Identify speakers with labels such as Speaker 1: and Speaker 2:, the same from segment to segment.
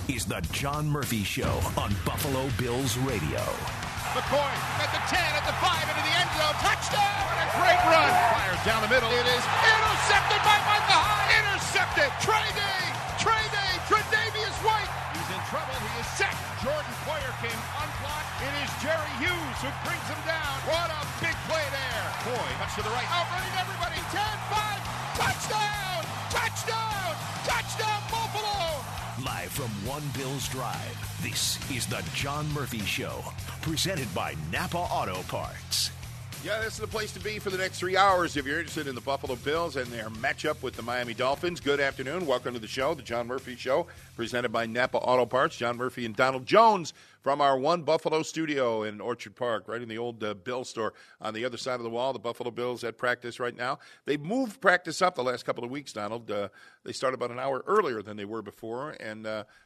Speaker 1: is the John Murphy Show on Buffalo Bills Radio.
Speaker 2: McCoy at the 10, at the 5, into the end zone. Touchdown! And a great run. Fires down the middle. It is intercepted by Micah Hyde. Intercepted. Trey Day. Tre'Davious White. He's in trouble. He is set. Jordan Poyer came unblocked. It is Jerry Hughes who brings him down. What a big play there. Boy, touch to the right. Outrunning everybody. 10, 5. Touchdown! Touchdown! Touchdown, Buffalo!
Speaker 1: Live from One Bills Drive, this is the John Murphy Show, presented by Napa Auto Parts.
Speaker 2: Yeah, this is the place to be for the next 3 hours if you're interested in the Buffalo Bills and their matchup with the Miami Dolphins. Good afternoon. Welcome to the show, the John Murphy Show, presented by Napa Auto Parts. John Murphy and Donald Jones from our One Buffalo studio in Orchard Park, right in the old Bill store on the other side of the wall. The Buffalo Bills at practice right now. They've moved practice up the last couple of weeks, Donald. They started about an hour earlier than they were before, and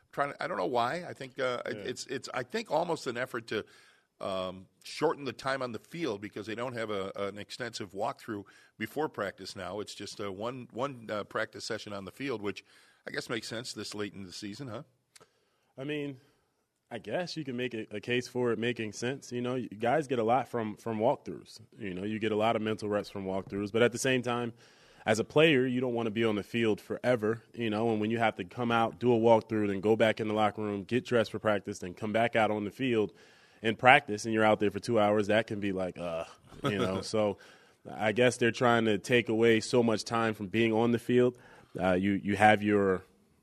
Speaker 2: I don't know why. I think it's I think almost an effort to shorten the time on the field because they don't have an extensive walkthrough before practice now. It's just one practice session on the field, which I guess makes sense this late in the season, huh?
Speaker 3: I mean, I guess you can make a case for it making sense. You know, you guys get a lot from walkthroughs. You know, you get a lot of mental reps from walkthroughs. But at the same time, as a player, you don't want to be on the field forever, you know, and when you have to come out, do a walkthrough, then go back in the locker room, get dressed for practice, then come back out on the field and practice, and you're out there for 2 hours, that can be like, you know. So I guess they're trying to take away so much time from being on the field. You have your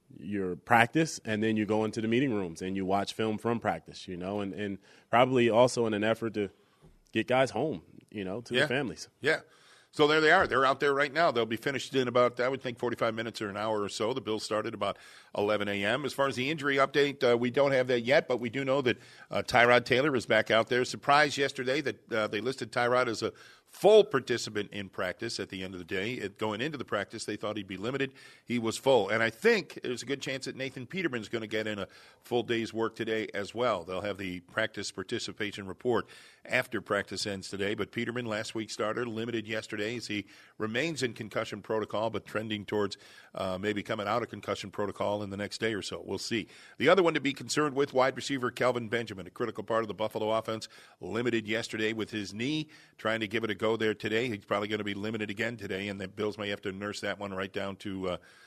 Speaker 3: practice, and then you go into the meeting rooms and you watch film from practice, you know, and probably also in an effort to get guys home, you know, to their families.
Speaker 2: Yeah. So there they are. They're out there right now. They'll be finished in about, I would think, 45 minutes or an hour or so. The Bills started about 11 a.m. As far as the injury update, we don't have that yet, but we do know that Tyrod Taylor is back out there. Surprised yesterday that they listed Tyrod as a full participant in practice at the end of the day. Going into the practice, they thought he'd be limited. He was full. And I think there's a good chance that Nathan Peterman's going to get in a full day's work today as well. They'll have the practice participation report after practice ends today. But Peterman, last week's starter, limited yesterday as he remains in concussion protocol, but trending towards maybe coming out of concussion protocol in the next day or so. We'll see. The other one to be concerned with, wide receiver Kelvin Benjamin, a critical part of the Buffalo offense, limited yesterday with his knee, trying to give it a go there today. He's probably going to be limited again today, and the Bills may have to nurse that one right down to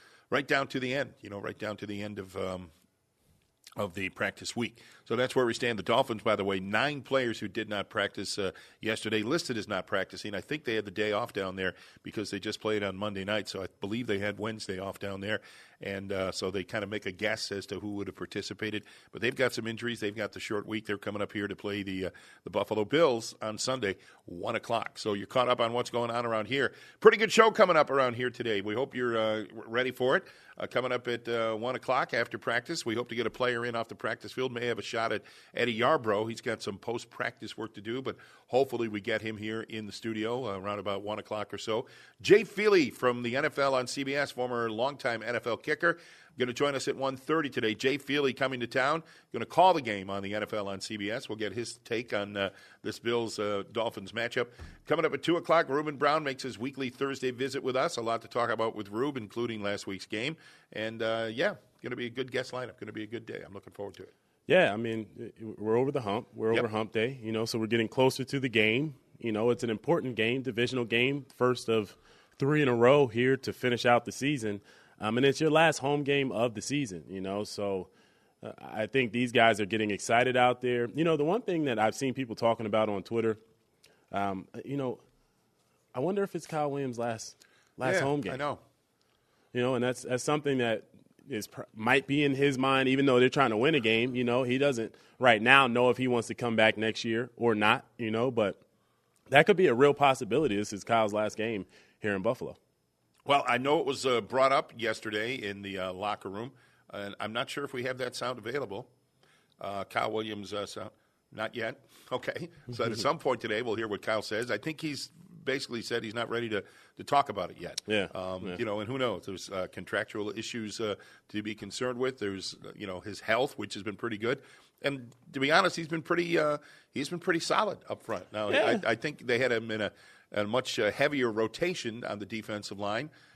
Speaker 2: the end. You know, right down to the end of the practice week. So that's where we stand. The Dolphins, by the way, 9 players who did not practice yesterday listed as not practicing. I think they had the day off down there because they just played on Monday night, so I believe they had Wednesday off down there. And so they kind of make a guess as to who would have participated. But they've got some injuries. They've got the short week. They're coming up here to play the Buffalo Bills on Sunday, 1 o'clock. So you're caught up on what's going on around here. Pretty good show coming up around here today. We hope you're ready for it. Coming up at 1 o'clock after practice, we hope to get a player in off the practice field. May have a shot at Eddie Yarbrough. He's got some post-practice work to do, but hopefully we get him here in the studio around about 1 o'clock or so. Jay Feely from the NFL on CBS, former longtime NFL kicker, going to join us at 1:30 today. Jay Feely coming to town, going to call the game on the NFL on CBS. We'll get his take on this Bills-Dolphins matchup. Coming up at 2 o'clock, Reuben Brown makes his weekly Thursday visit with us. A lot to talk about with Rube, including last week's game. And, going to be a good guest lineup. Going to be a good day. I'm looking forward to it.
Speaker 3: Yeah, I mean, we're over the hump. We're over hump day, you know, so we're getting closer to the game. You know, it's an important game, divisional game, first of 3 in a row here to finish out the season. And it's your last home game of the season, you know, so I think these guys are getting excited out there. You know, the one thing that I've seen people talking about on Twitter, you know, I wonder if it's Kyle Williams' last home game.
Speaker 2: I know.
Speaker 3: You know, and that's something that might be in his mind, even though they're trying to win a game. You know, he doesn't right now know if he wants to come back next year or not, you know, but that could be a real possibility. This is Kyle's last game here in Buffalo.
Speaker 2: Well, I know it was brought up yesterday in the locker room, and I'm not sure if we have that sound available. Kyle Williams' sound. Not yet. Okay. So at some point today, we'll hear what Kyle says. I think he's basically said he's not ready to talk about it yet.
Speaker 3: Yeah.
Speaker 2: You know, and who knows? There's contractual issues to be concerned with. There's, you know, his health, which has been pretty good. And to be honest, he's been pretty solid up front. Now, I think they had him in a much heavier rotation on the defensive line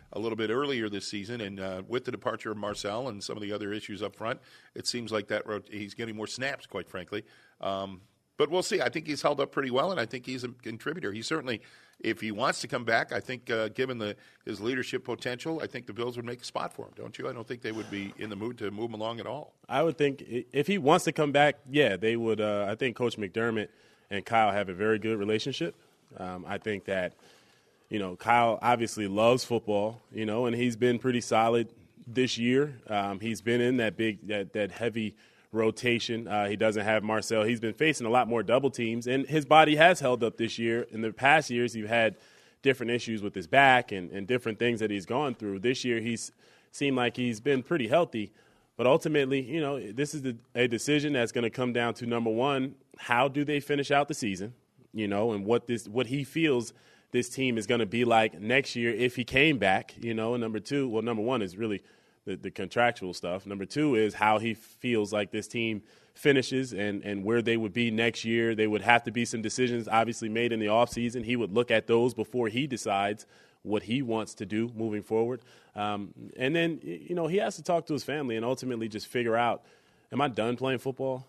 Speaker 2: a little bit earlier this season, and with the departure of Marcel and some of the other issues up front, it seems like that he's getting more snaps, quite frankly. But we'll see. I think he's held up pretty well, and I think he's a contributor. He certainly, if he wants to come back, I think given his leadership potential, I think the Bills would make a spot for him, don't you? I don't think they would be in the mood to move him along at all.
Speaker 3: I would think if he wants to come back, yeah, they would. I think Coach McDermott and Kyle have a very good relationship. I think that, Kyle obviously loves football, and he's been pretty solid this year. He's been in that heavy rotation. He doesn't have Marcel. He's been facing a lot more double teams, and his body has held up this year. In the past years, he's had different issues with his back and different things that he's gone through. This year, he's seemed like he's been pretty healthy. But ultimately, this is a decision that's going to come down to, number one, how do they finish out the season, and what he feels this team is going to be like next year if he came back, and number one is really the contractual stuff. Number two is how he feels like this team finishes and where they would be next year. They would have to be some decisions obviously made in the offseason. He would look at those before he decides what he wants to do moving forward. And then, he has to talk to his family and ultimately just figure out, am I done playing football?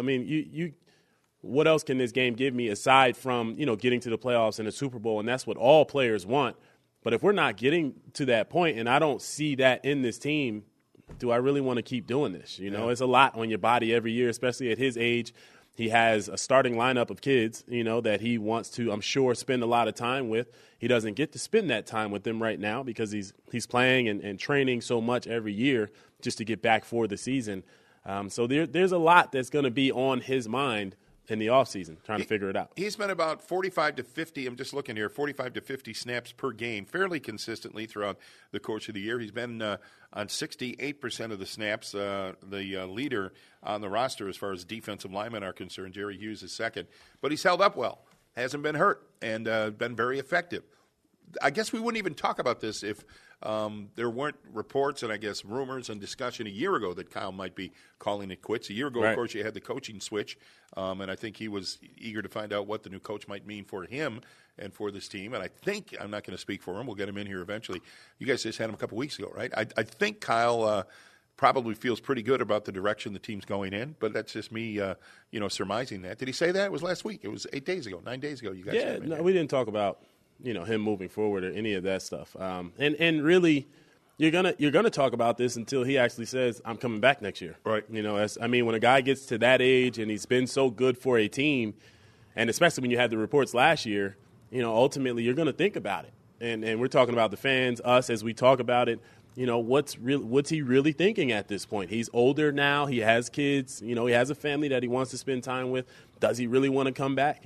Speaker 3: What else can this game give me aside from, getting to the playoffs and the Super Bowl? And that's what all players want. But if we're not getting to that point, and I don't see that in this team, do I really want to keep doing this? It's a lot on your body every year, especially at his age. He has a starting lineup of kids, that he wants to, I'm sure, spend a lot of time with. He doesn't get to spend that time with them right now because he's playing and training so much every year just to get back for the season. So there's a lot that's going to be on his mind in the offseason, trying to figure it out. He's
Speaker 2: been about 45 to 50, I'm just looking here, 45 to 50 snaps per game, fairly consistently throughout the course of the year. He's been on 68% of the snaps, the leader on the roster as far as defensive linemen are concerned. Jerry Hughes is second. But he's held up well, hasn't been hurt, and been very effective. I guess we wouldn't even talk about this if there weren't reports and I guess rumors and discussion a year ago that Kyle might be calling it quits. A year ago, right. Of course, you had the coaching switch, and I think he was eager to find out what the new coach might mean for him and for this team. And I think, I'm not going to speak for him, we'll get him in here eventually. You guys just had him a couple weeks ago, right? I think Kyle probably feels pretty good about the direction the team's going in, but that's just me, surmising that. Did he say that? It was last week. It was 9 days ago. You guys had him in here.
Speaker 3: We didn't talk about him moving forward or any of that stuff. And really, you're gonna talk about this until he actually says, I'm coming back next year.
Speaker 2: Right.
Speaker 3: When a guy gets to that age and he's been so good for a team, and especially when you had the reports last year, ultimately you're gonna think about it. And we're talking about the fans, us, as we talk about it. What's he really thinking at this point? He's older now. He has kids. He has a family that he wants to spend time with. Does he really want to come back?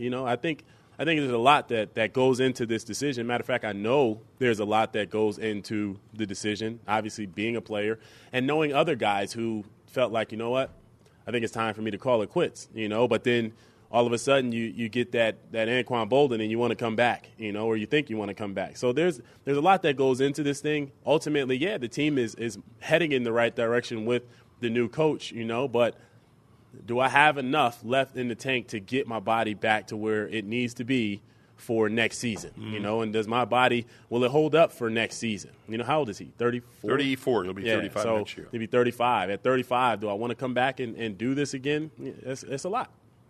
Speaker 3: I think there's a lot that goes into this decision. Matter of fact, I know there's a lot that goes into the decision, obviously being a player, and knowing other guys who felt like, I think it's time for me to call it quits, But then all of a sudden you get that Anquan Boldin and you want to come back, or you think you want to come back. So there's a lot that goes into this thing. Ultimately, yeah, the team is heading in the right direction with the new coach, but do I have enough left in the tank to get my body back to where it needs to be for next season? And does my body, will it hold up for next season? How old is he? 34?
Speaker 2: 34. He'll be 35 next year.
Speaker 3: He'll be 35. At 35, do I want to come back and do this again? It's a lot.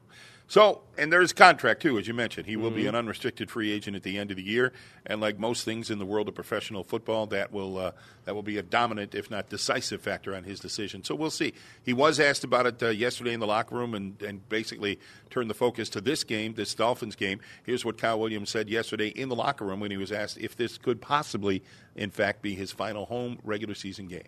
Speaker 2: So, and there's contract, too, as you mentioned. He will be an unrestricted free agent at the end of the year. And like most things in the world of professional football, that will be a dominant, if not decisive, factor on his decision. So we'll see. He was asked about it yesterday in the locker room and basically turned the focus to this game, this Dolphins game. Here's what Kyle Williams said yesterday in the locker room when he was asked if this could possibly, in fact, be his final home regular season game.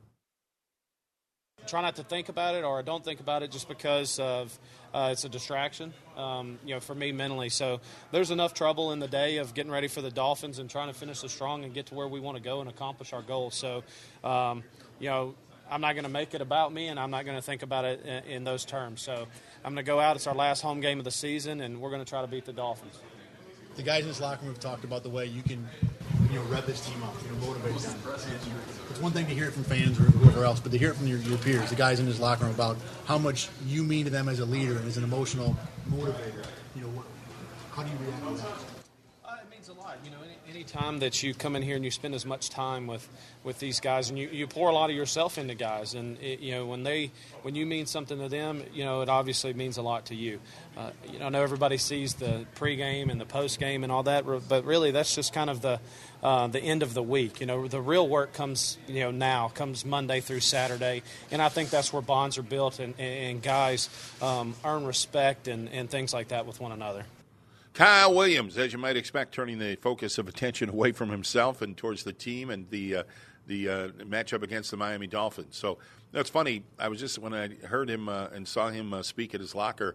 Speaker 4: Try not to think about it, or I don't think about it just because of it's a distraction, for me mentally. So there's enough trouble in the day of getting ready for the Dolphins and trying to finish this strong and get to where we want to go and accomplish our goals. So, I'm not going to make it about me, and I'm not going to think about it in those terms. So I'm going to go out. It's our last home game of the season, and we're going to try to beat the Dolphins.
Speaker 5: The guys in this locker room have talked about the way you can rev this team up, motivate them. It's one thing to hear it from fans or whoever else, but to hear it from your peers, the guys in this locker room, about how much you mean to them as a leader and as an emotional motivator. How do you react to that?
Speaker 4: It means a lot. Anytime that you come in here and you spend as much time with these guys, and you pour a lot of yourself into guys, and when you mean something to them, it obviously means a lot to you. I know everybody sees the pregame and the postgame and all that, but really that's just kind of the end of the week. The real work comes comes Monday through Saturday, and I think that's where bonds are built and guys earn respect and things like that with one another.
Speaker 2: Kyle Williams, as you might expect, turning the focus of attention away from himself and towards the team and the matchup against the Miami Dolphins. So that's funny. I was just, when I heard him and saw him speak at his locker,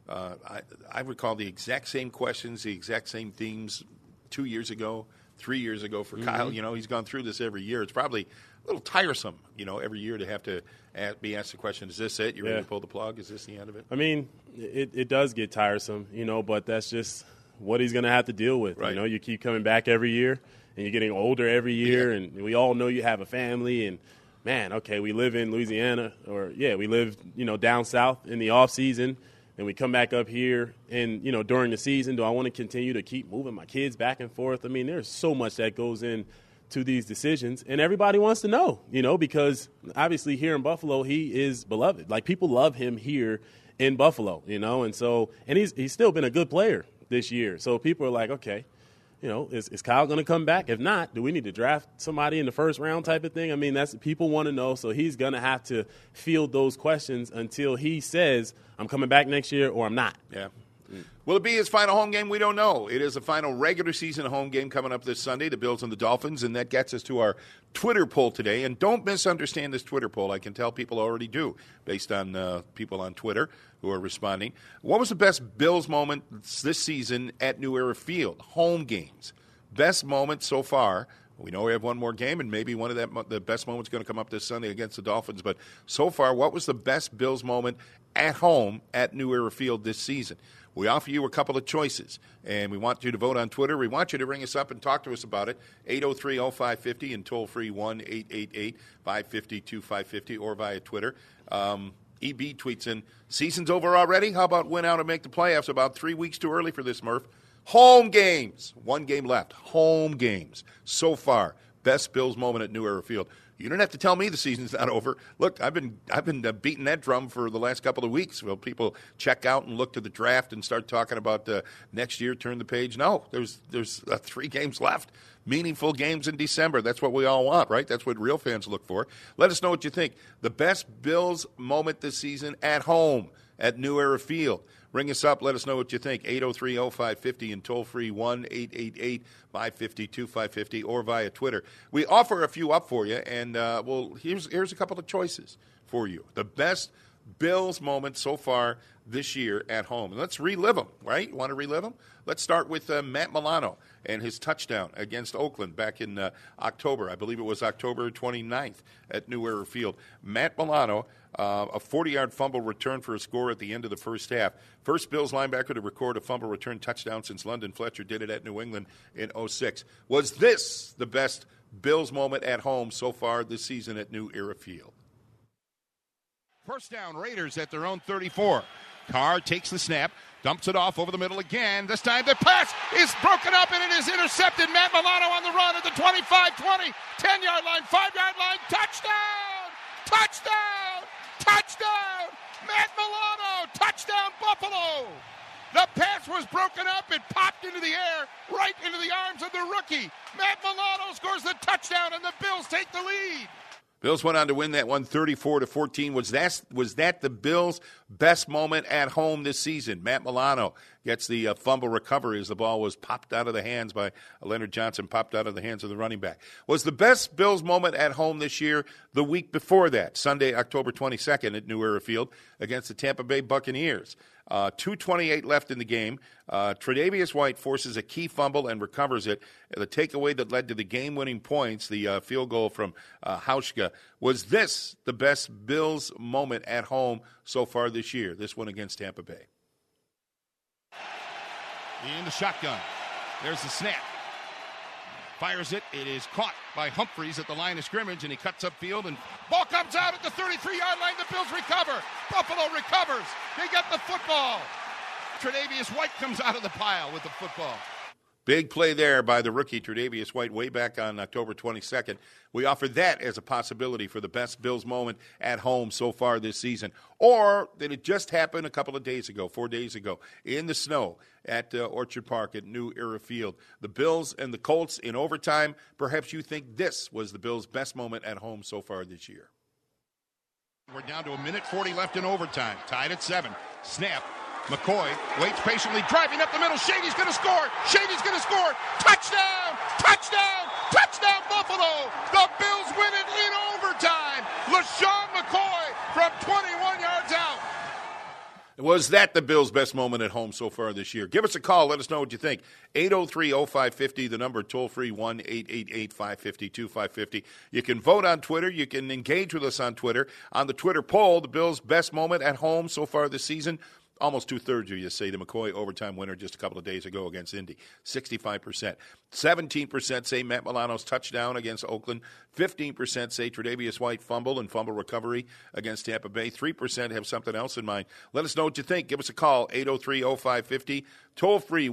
Speaker 2: I recall the exact same questions, the exact same themes 2 years ago, 3 years ago for Kyle. He's gone through this every year. It's probably a little tiresome, every year to have to be asked the question, is this it? You ready to pull the plug? Is this the end of it?
Speaker 3: I mean, it does get tiresome, but that's just what he's going to have to deal with.
Speaker 2: Right.
Speaker 3: You keep coming back every year, and you're getting older every year, and we all know you have a family, and, man, okay, we live in Louisiana, we live, down south in the off season, and we come back up here, and, during the season, do I want to continue to keep moving my kids back and forth? I mean, there's so much that goes in to these decisions, and everybody wants to know, because obviously here in Buffalo, he is beloved. Like, people love him here in Buffalo, and he's still been a good player this year. So people are like, okay, is Kyle going to come back? If not, do we need to draft somebody in the first round type of thing? I mean, that's people want to know. So he's going to have to field those questions until he says, I'm coming back next year or I'm not.
Speaker 2: Yeah. Will it be his final home game? We don't know. It is a final regular season home game coming up this Sunday, the Bills and the Dolphins, and that gets us to our Twitter poll today. And don't misunderstand this Twitter poll. I can tell people already do, based on people on Twitter who are responding. What was the best Bills moment this season at New Era Field? Home games. Best moment so far. We know we have one more game, and maybe one of the best moments going to come up this Sunday against the Dolphins. But so far, what was the best Bills moment at home at New Era Field this season? We offer you a couple of choices, and we want you to vote on Twitter. We want you to ring us up and talk to us about it, 803-0550 and toll-free 1-888-550-2550 or via Twitter. EB tweets in, season's over already? How about win out and make the playoffs? About 3 weeks too early for this, Murph. Home games. One game left. Home games. So far, best Bills moment at New Era Field. You don't have to tell me the season's not over. Look, I've been beating that drum for the last couple of weeks. Well, people check out and look to the draft and start talking about next year, turn the page. No, there's 3 games left. Meaningful games in December. That's what we all want, right? That's what real fans look for. Let us know what you think. The best Bills moment this season at home at New Era Field. Ring us up. Let us know what you think. 803-0550 and toll-free 1-888-550-2550 or via Twitter. We offer a few up for you, and here's a couple of choices for you. The best Bills moment so far this year at home. And let's relive them, right? You want to relive them? Let's start with Matt Milano and his touchdown against Oakland back in October. I believe it was October 29th at New Era Field. Matt Milano, a 40-yard fumble return for a score at the end of the first half. First Bills linebacker to record a fumble return touchdown since London Fletcher did it at New England in 2006. Was this the best Bills moment at home so far this season at New Era Field?
Speaker 6: First down, Raiders at their own 34. Carr takes the snap, dumps it off over the middle again. This time the pass is broken up and it is intercepted. Matt Milano on the run at the 25, 20, 10-yard line, 5-yard line. Touchdown! Touchdown! Touchdown! Matt Milano! Touchdown, Buffalo! The pass was broken up. It popped into the air, right into the arms of the rookie. Matt Milano scores the touchdown, and the Bills take the lead.
Speaker 2: Bills went on to win that one 34-14. Was that the Bills' best moment at home this season? Matt Milano gets the fumble recovery as the ball was popped out of the hands by Leonard Johnson, popped out of the hands of the running back. Was the best Bills moment at home this year the week before that, Sunday, October 22nd at New Era Field against the Tampa Bay Buccaneers. 2:28 left in the game. Tre'Davious White forces a key fumble and recovers it. The takeaway that led to the game-winning points, the field goal from Hauschka. Was this the best Bills moment at home so far this year, this one against Tampa Bay?
Speaker 6: In the shotgun. There's the snap. Fires it. It is caught by Humphreys at the line of scrimmage, and he cuts upfield, and ball comes out at the 33-yard line. The Bills recover. Buffalo recovers. They get the football. Tre'Davious White comes out of the pile with the football.
Speaker 2: Big play there by the rookie, Tre'Davious White, way back on October 22nd. We offered that as a possibility for the best Bills moment at home so far this season. Or that it just happened a couple of days ago, 4 days ago, in the snow at Orchard Park at New Era Field. The Bills and the Colts in overtime. Perhaps you think this was the Bills' best moment at home so far this year.
Speaker 6: We're down to 1:40 left in overtime. Tied at 7. Snap. McCoy waits patiently, driving up the middle. Shady's going to score. Shady's going to score. Touchdown! Touchdown! Touchdown, Buffalo! The Bills win it in overtime. LaShawn McCoy from 21 yards out.
Speaker 2: Was that the Bills' best moment at home so far this year? Give us a call. Let us know what you think. 803-0550, the number toll-free, 1-888-550-2550. You can vote on Twitter. You can engage with us on Twitter. On the Twitter poll, the Bills' best moment at home so far this season, almost two-thirds of you say the McCoy overtime winner just a couple of days ago against Indy, 65%. 17% say Matt Milano's touchdown against Oakland. 15% say Tre'Davious White fumble and fumble recovery against Tampa Bay. 3% have something else in mind. Let us know what you think. Give us a call, 803-0550, toll-free,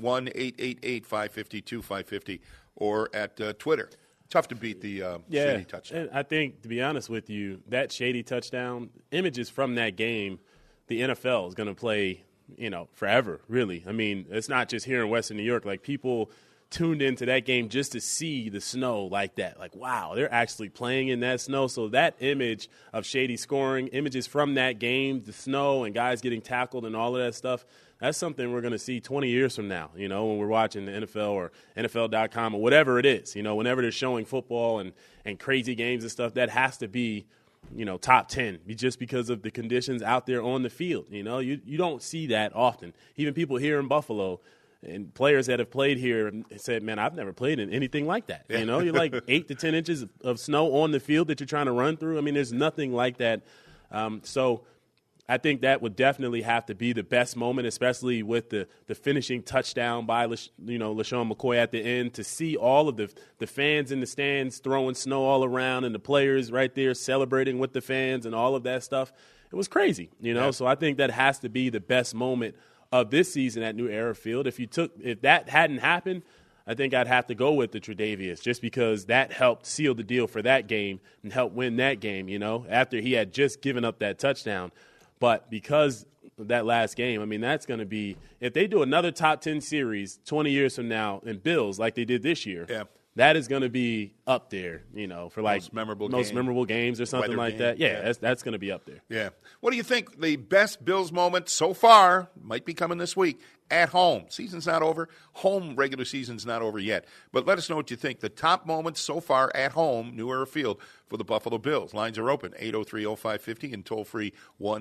Speaker 2: 1-888-550-2550, or at Twitter. Tough to beat the Shady touchdown.
Speaker 3: And I think, to be honest with you, that Shady touchdown, images from that game, the NFL is going to play, forever, really. I mean, it's not just here in Western New York. Like, people tuned into that game just to see the snow like that. Like, wow, they're actually playing in that snow. So that image of Shady scoring, images from that game, the snow and guys getting tackled and all of that stuff, that's something we're going to see 20 years from now, when we're watching the NFL or NFL.com or whatever it is. Whenever they're showing football and crazy games and stuff, that has to be top 10 just because of the conditions out there on the field. You don't see that often. Even people here in Buffalo and players that have played here said, man, I've never played in anything like that.
Speaker 2: Yeah.
Speaker 3: You're like 8 to 10 inches of snow on the field that you're trying to run through. I mean, there's nothing like that. So I think that would definitely have to be the best moment, especially with the finishing touchdown by LaShawn McCoy at the end, to see all of the fans in the stands throwing snow all around and the players right there celebrating with the fans and all of that stuff. It was crazy,
Speaker 2: Yeah.
Speaker 3: So I think that has to be the best moment of this season at New Era Field. If that hadn't happened, I think I'd have to go with the Tre'Davious, just because that helped seal the deal for that game and help win that game, after he had just given up that touchdown. But because of that last game, I mean, that's going to be – if they do another top 10 series 20 years from now in Bills like they did this year, that is going to be up there, for like most memorable games or something like that. Yeah, that's going to be up there.
Speaker 2: Yeah. What do you think the best Bills moment so far might be coming this week? At home. Season's not over. Home regular season's not over yet. But let us know what you think. The top moments so far at home, New Era Field, for the Buffalo Bills. Lines are open, 803-0550 and toll-free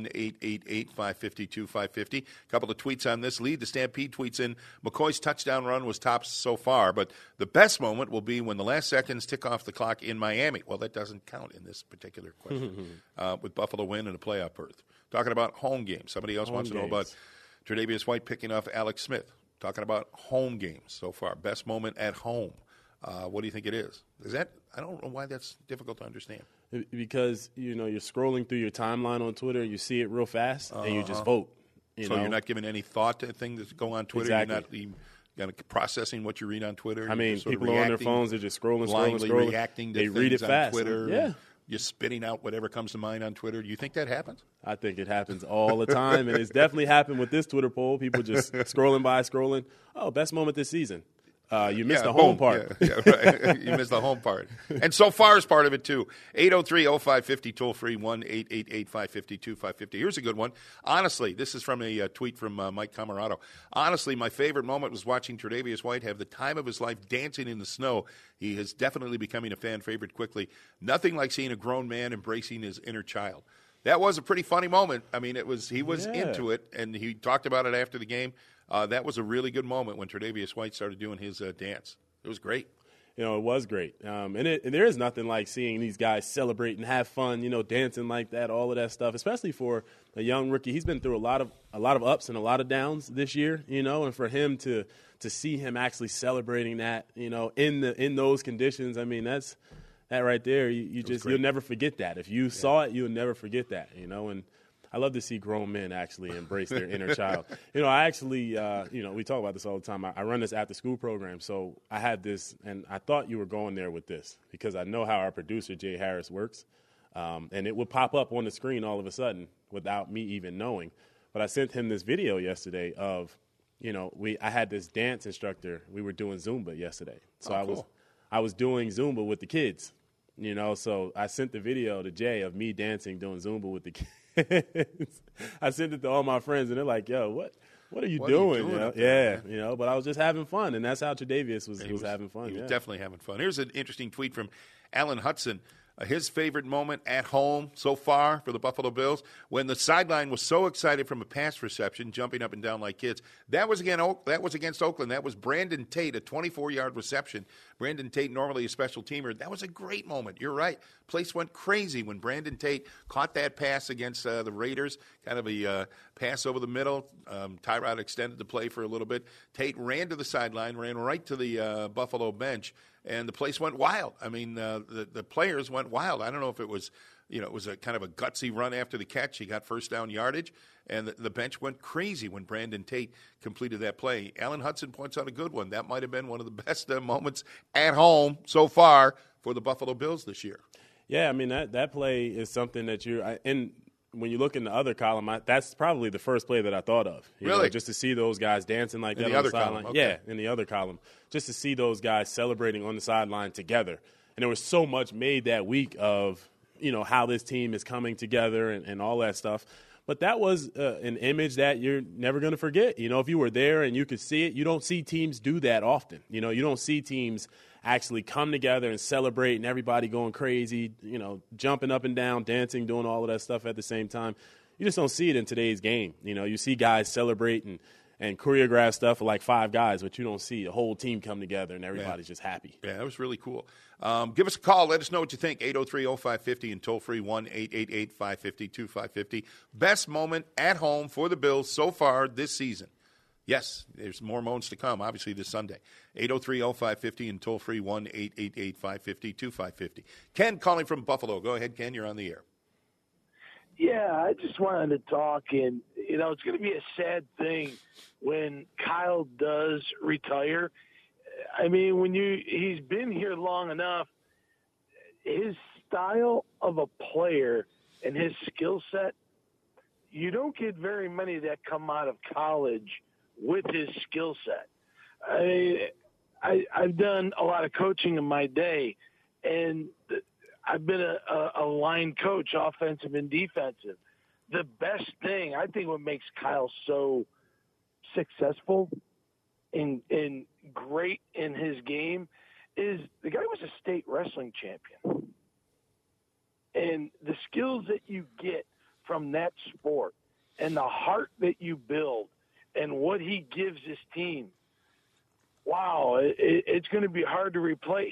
Speaker 2: 1-888-550-2550. A couple of tweets on this lead. The Stampede tweets in, McCoy's touchdown run was tops so far, but the best moment will be when the last seconds tick off the clock in Miami. Well, that doesn't count in this particular question. With Buffalo win and a playoff berth. Talking about home games. Somebody else wants to know about Tre'Davious White picking off Alex Smith. Talking about home games so far. Best moment at home. What do you think it is? I don't know why that's difficult to understand.
Speaker 3: Because, you're scrolling through your timeline on Twitter, you see it real fast, and you just vote.
Speaker 2: You're not giving any thought to things that go on Twitter?
Speaker 3: Exactly.
Speaker 2: You're not processing what you read on Twitter?
Speaker 3: I mean, people are on their phones, they're just scrolling.
Speaker 2: Reacting to
Speaker 3: they read it fast.
Speaker 2: on Twitter.
Speaker 3: Yeah.
Speaker 2: You're spitting out whatever comes to mind on Twitter. Do you think that happens?
Speaker 3: I think it happens all the time, and it's definitely happened with this Twitter poll. People just scrolling. Oh, best moment this season. You missed the home part.
Speaker 2: Yeah, right. You missed the home part. And so far is part of it, too. 803-0550, toll-free, 1-888-550-2550. Here's a good one. Honestly, this is from a tweet from Mike Camarado. Honestly, my favorite moment was watching Tre'Davious White have the time of his life dancing in the snow. He is definitely becoming a fan favorite quickly. Nothing like seeing a grown man embracing his inner child. That was a pretty funny moment. I mean, he was into it, and he talked about it after the game. That was a really good moment when Tre'Davious White started doing his dance. It was great.
Speaker 3: It was great. And there is nothing like seeing these guys celebrate and have fun, dancing like that, all of that stuff, especially for a young rookie. He's been through a lot of ups and a lot of downs this year, and for him to see him actually celebrating that, in those conditions, I mean, that right there, you'll never forget that. If you saw it, you'll never forget that, and I love to see grown men actually embrace their inner child. I actually, we talk about this all the time. I run this after-school program, so I had this, and I thought you were going there with this because I know how our producer, Jay Harris, works, and it would pop up on the screen all of a sudden without me even knowing. But I sent him this video yesterday of, I had this dance instructor. We were doing Zumba yesterday, so
Speaker 2: cool.
Speaker 3: I was doing Zumba with the kids. So I sent the video to Jay of me dancing, doing Zumba with the kids. I sent it to all my friends, and they're like, "Yo, what are you doing?" Yeah, but I was just having fun, and that's how Tre'Davious was having fun.
Speaker 2: He was definitely having fun. Here's an interesting tweet from Alan Hudson. His favorite moment at home so far for the Buffalo Bills, when the sideline was so excited from a pass reception, jumping up and down like kids. That was against Oakland. That was Brandon Tate, a 24-yard reception. Brandon Tate, normally a special teamer. That was a great moment. You're right. Place went crazy when Brandon Tate caught that pass against the Raiders, kind of a pass over the middle. Tyrod extended the play for a little bit. Tate ran to the sideline, ran right to the Buffalo bench, and the place went wild. I mean, the players went wild. I don't know if it was, it was a kind of a gutsy run after the catch. He got first down yardage, and the bench went crazy when Brandon Tate completed that play. Alan Hudson points out a good one. That might have been one of the best moments at home so far for the Buffalo Bills this year.
Speaker 3: Yeah, I mean, that play is something that and when you look in the other column, that's probably the first play that I thought of.
Speaker 2: Really?
Speaker 3: Just to see those guys dancing like that on the sideline.
Speaker 2: Okay.
Speaker 3: Yeah, in the other column. Just to see those guys celebrating on the sideline together. And there was so much made that week of, how this team is coming together and all that stuff. But that was an image that you're never going to forget. If you were there and you could see it, you don't see teams do that often. You don't see teams actually come together and celebrate and everybody going crazy, jumping up and down, dancing, doing all of that stuff at the same time. You just don't see it in today's game. You see guys celebrating and choreograph stuff for like 5 guys, but you don't see a whole team come together and everybody's just happy.
Speaker 2: Yeah, that was really cool. Give us a call. Let us know what you think. 803-0550 and toll-free 1-888-550-2550. Best moment at home for the Bills so far this season. Yes, there's more moments to come, obviously, this Sunday. 803-0550 and toll-free 1-888-550-2550. Ken calling from Buffalo. Go ahead, Ken. You're on the air.
Speaker 7: Yeah, I just wanted to talk, and, it's going to be a sad thing when Kyle does retire. I mean, he's been here long enough, his style of a player and his skill set, you don't get very many that come out of college with his skill set. I've done a lot of coaching in my day, and I've been a line coach, offensive and defensive. The best thing, I think what makes Kyle so successful and great in his game is the guy was a state wrestling champion. And the skills that you get from that sport and the heart that you build and what he gives his team, wow, it's going to be hard to replace.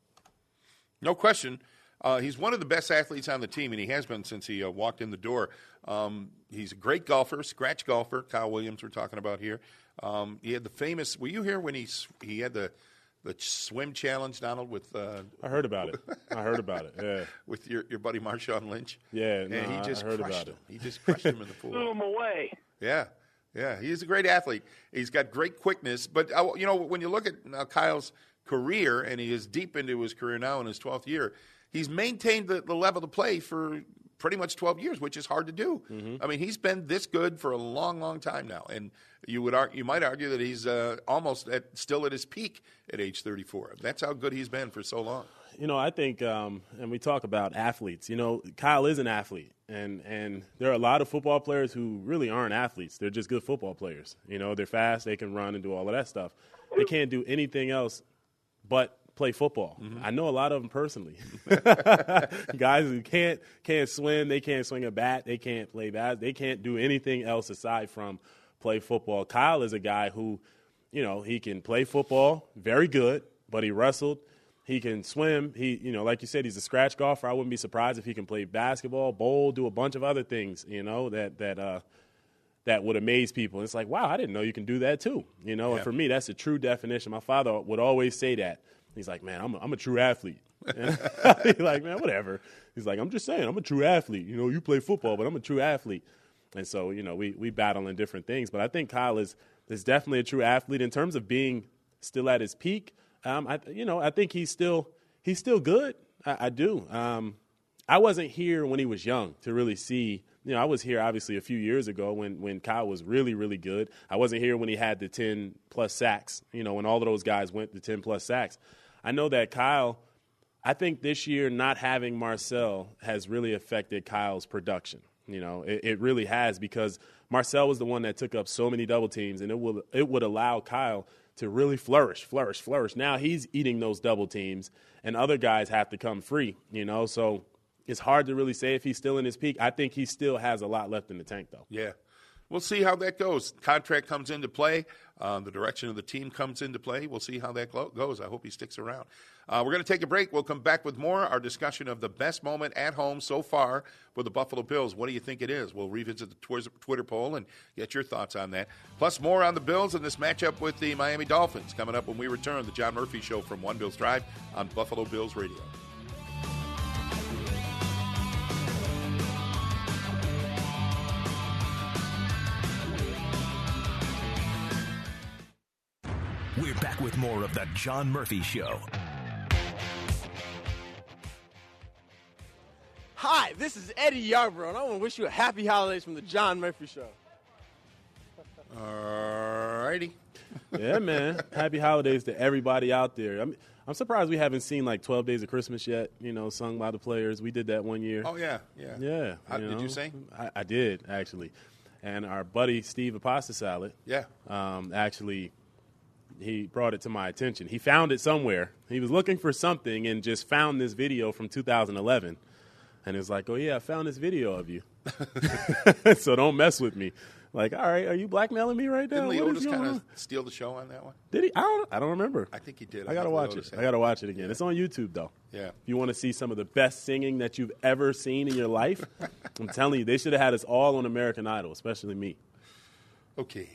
Speaker 2: No question. He's one of the best athletes on the team, and he has been since he walked in the door. He's a great golfer, scratch golfer. Kyle Williams we're talking about here. He had the famous – were you here when he had the swim challenge, Donald, with
Speaker 3: I heard about it. Yeah.
Speaker 2: With your buddy Marshawn Lynch?
Speaker 3: Yeah,
Speaker 2: and he just
Speaker 3: I heard
Speaker 2: crushed
Speaker 3: about
Speaker 2: him.
Speaker 3: it.
Speaker 2: He just crushed him in the pool.
Speaker 7: Blew him away.
Speaker 2: Yeah, he's a great athlete. He's got great quickness. But, when you look at Kyle's career, and he is deep into his career now in his 12th year, he's maintained the level of play for pretty much 12 years, which is hard to do. Mm-hmm. I mean, he's been this good for a long, long time now. And you might argue that he's almost still at his peak at age 34. That's how good he's been for so long.
Speaker 3: I think, and we talk about athletes, Kyle is an athlete. And there are a lot of football players who really aren't athletes. They're just good football players. They're fast, they can run and do all of that stuff. They can't do anything else but play football. Mm-hmm. I know a lot of them personally. Guys who can't swim, they can't swing a bat, they can't play bat, they can't do anything else aside from play football. Kyle is a guy who, he can play football, very good, but he wrestled. He can swim. He, like you said, he's a scratch golfer. I wouldn't be surprised if he can play basketball, bowl, do a bunch of other things, that would amaze people. And it's like, wow, I didn't know you can do that too.
Speaker 2: Yeah.
Speaker 3: And for me, that's a true definition. My father would always say that. He's like, man, I'm a true athlete. He's like, man, whatever. He's like, I'm just saying, I'm a true athlete. You play football, but I'm a true athlete. And so, we battle in different things. But I think Kyle is definitely a true athlete in terms of being still at his peak. I think he's still good. I do. I wasn't here when he was young to really see. I was here obviously a few years ago when Kyle was really, really good. I wasn't here when he had the 10-plus sacks, when all of those guys went to 10-plus sacks. I know that Kyle, I think this year not having Marcel has really affected Kyle's production. It really has, because Marcel was the one that took up so many double teams, and it would allow Kyle to really flourish. Now he's eating those double teams, and other guys have to come free, So it's hard to really say if he's still in his peak. I think he still has a lot left in the tank, though.
Speaker 2: Yeah. We'll see how that goes. Contract comes into play. The direction of the team comes into play. We'll see how that goes. I hope he sticks around. We're going to take a break. We'll come back with more, our discussion of the best moment at home so far for the Buffalo Bills. What do you think it is? We'll revisit the Twitter poll and get your thoughts on that. Plus more on the Bills and this matchup with the Miami Dolphins coming up when we return. The John Murphy Show from One Bills Drive on Buffalo Bills Radio.
Speaker 1: We're back with more of the John Murphy Show.
Speaker 8: Hi, this is Eddie Yarbrough, and I want to wish you a happy holidays from the John Murphy Show.
Speaker 2: All righty.
Speaker 3: Yeah, man. Happy holidays to everybody out there. I'm surprised we haven't seen like 12 Days of Christmas yet, sung by the players. We did that one year.
Speaker 2: Oh, yeah.
Speaker 3: Yeah.
Speaker 2: Did you sing?
Speaker 3: I did, actually. And our buddy Steve Apostosalad, actually, he brought it to my attention. He found it somewhere. He was looking for something and just found this video from 2011. And it's like, oh, yeah, I found this video of you. So don't mess with me. Like, all right, are you blackmailing me right now?
Speaker 2: Didn't Leotis kind of steal the show on that one?
Speaker 3: Did he? I don't remember.
Speaker 2: I think he did.
Speaker 3: I got to watch it. I got to watch it again. Yeah. It's on YouTube, though.
Speaker 2: Yeah.
Speaker 3: If you want to see some of the best singing that you've ever seen in your life, I'm telling you, they should have had us all on American Idol, especially me.
Speaker 2: Okay.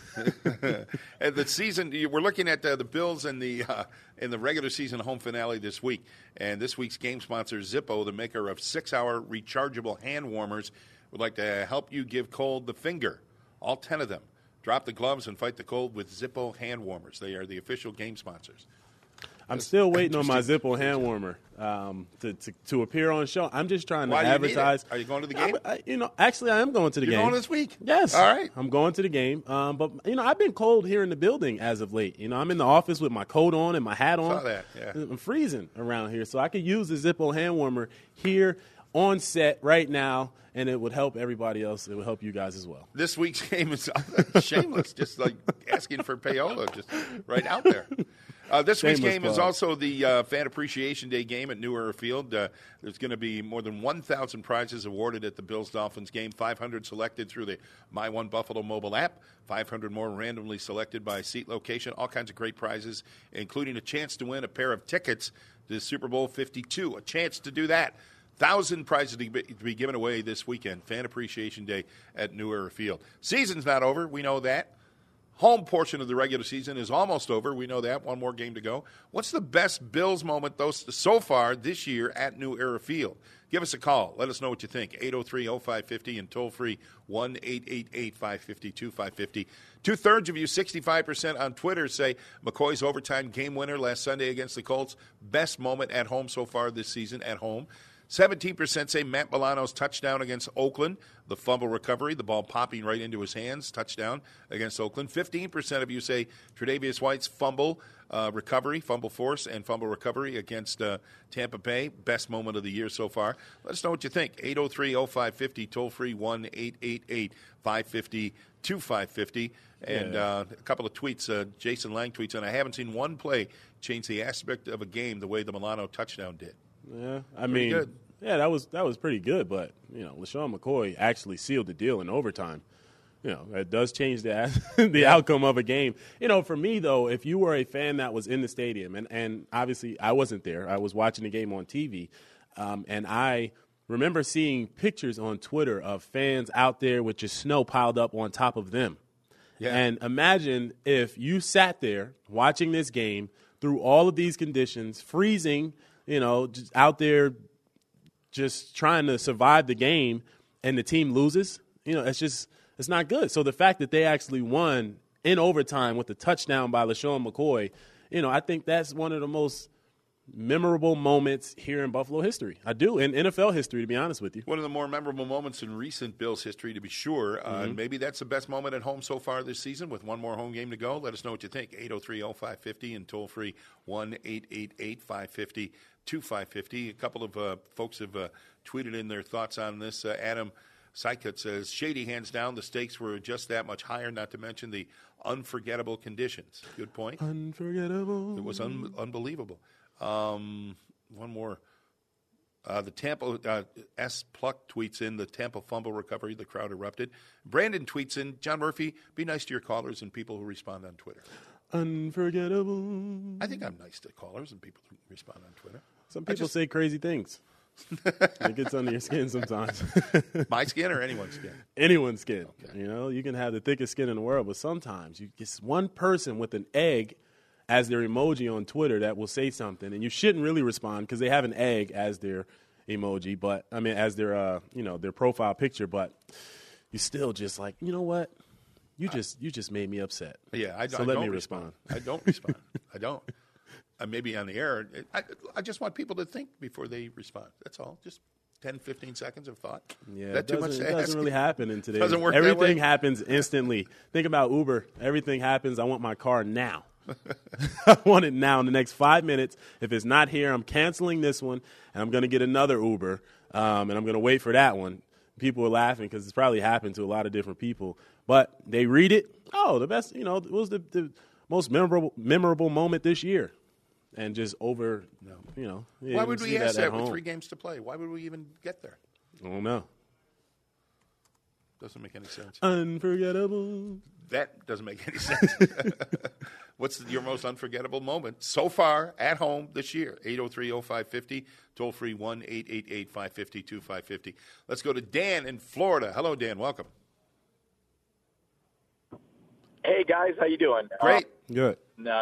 Speaker 2: And the season, we're looking at the Bills in the regular season home finale this week. And this week's game sponsor, Zippo, the maker of 6-hour rechargeable hand warmers, would like to help you give cold the finger. All 10 of them. Drop the gloves and fight the cold with Zippo hand warmers. They are the official game sponsors.
Speaker 3: I'm still waiting on my Zippo hand warmer to appear on the show. I'm just trying to advertise.
Speaker 2: Are you going to the game?
Speaker 3: Actually, I am going to the game.
Speaker 2: You're going this week?
Speaker 3: Yes.
Speaker 2: All right.
Speaker 3: I'm going to the game. But, I've been cold here in the building as of late. I'm in the office with my coat on and my hat on.
Speaker 2: I saw that, yeah.
Speaker 3: I'm freezing around here. So I could use the Zippo hand warmer here on set right now, and it would help everybody else. It would help you guys as well.
Speaker 2: This week's game is shameless, just like asking for payola, just right out there. This week's game is also the Fan Appreciation Day game at New Era Field. There's going to be more than 1,000 prizes awarded at the Bills-Dolphins game, 500 selected through the My One Buffalo mobile app, 500 more randomly selected by seat location, all kinds of great prizes, including a chance to win a pair of tickets to Super Bowl 52, a chance to do that. 1,000 prizes to be given away this weekend, Fan Appreciation Day at New Era Field. Season's not over. We know that. Home portion of the regular season is almost over. We know that. One more game to go. What's the best Bills moment so far this year at New Era Field? Give us a call. Let us know what you think. 803-0550 and toll-free 1-888-550-2550. Two-thirds of you, 65% on Twitter, say McCoy's overtime game winner last Sunday against the Colts. Best moment at home so far this season at home. 17% say Matt Milano's touchdown against Oakland, the fumble recovery, the ball popping right into his hands, touchdown against Oakland. 15% of you say Tre'Davious White's fumble recovery, fumble force, and fumble recovery against Tampa Bay. Best moment of the year so far. Let us know what you think. 803-0550, toll-free 1-888-550-2550. And a couple of tweets. Jason Lang tweets, and I haven't seen one play change the aspect of a game the way the Milano touchdown did.
Speaker 3: Yeah, I mean,
Speaker 2: good.
Speaker 3: Yeah, that was pretty good. But LaShawn McCoy actually sealed the deal in overtime. It does change the outcome of a game. For me though, if you were a fan that was in the stadium, and obviously I wasn't there, I was watching the game on TV, and I remember seeing pictures on Twitter of fans out there with just snow piled up on top of them. Yeah. And imagine if you sat there watching this game through all of these conditions, freezing. Just out there just trying to survive the game, and the team loses, it's not good. So the fact that they actually won in overtime with a touchdown by LaShawn McCoy, I think that's one of the most memorable moments here in Buffalo history. I do, in NFL history, to be honest with you.
Speaker 2: One of the more memorable moments in recent Bills history, to be sure. Maybe that's the best moment at home so far this season with one more home game to go. Let us know what you think. 803-0550 and toll-free 1-888-550-2550. A couple of folks have tweeted in their thoughts on this. Adam Sykut says, Shady, hands down, the stakes were just that much higher, not to mention the unforgettable conditions. Good point.
Speaker 3: Unforgettable.
Speaker 2: It was unbelievable. One more. The Tampa S. Pluck tweets in the Tampa fumble recovery. The crowd erupted. Brandon tweets in, John Murphy, be nice to your callers and people who respond on Twitter.
Speaker 3: Unforgettable.
Speaker 2: I think I'm nice to callers and people who respond on Twitter.
Speaker 3: Some people say crazy things. It gets under your skin sometimes.
Speaker 2: My skin or anyone's skin?
Speaker 3: Anyone's skin.
Speaker 2: Okay.
Speaker 3: You can have the thickest skin in the world, but sometimes you get one person with an egg as their emoji on Twitter that will say something, and you shouldn't really respond because they have an egg as their emoji, but as their their profile picture. But you still just like, you know what? You just made me upset.
Speaker 2: Yeah,
Speaker 3: so let me respond.
Speaker 2: I don't respond. I don't. Maybe on the air. I just want people to think before they respond. That's all. Just 10, 15 seconds of thought.
Speaker 3: Yeah,
Speaker 2: that too much to
Speaker 3: it doesn't
Speaker 2: ask?
Speaker 3: really happen in today's.
Speaker 2: Doesn't work
Speaker 3: Everything
Speaker 2: that way?
Speaker 3: happens instantly. Think about Uber. Everything happens. I want my car now. I want it now in the next 5 minutes. If it's not here, I'm canceling this one, and I'm going to get another Uber, and I'm going to wait for that one. People are laughing because it's probably happened to a lot of different people. But they read it. Oh, the best, it was the most memorable moment this year. And just over,
Speaker 2: Why would we ask that with 3 games to play? Why would we even get there?
Speaker 3: I don't know.
Speaker 2: Doesn't make any sense.
Speaker 3: Unforgettable.
Speaker 2: That doesn't make any sense. What's your most unforgettable moment so far at home this year? 803-0550, toll-free 1-888-550-2550. Let's go to Dan in Florida. Hello, Dan. Welcome.
Speaker 9: Hey, guys. How you doing?
Speaker 2: Great.
Speaker 3: Good.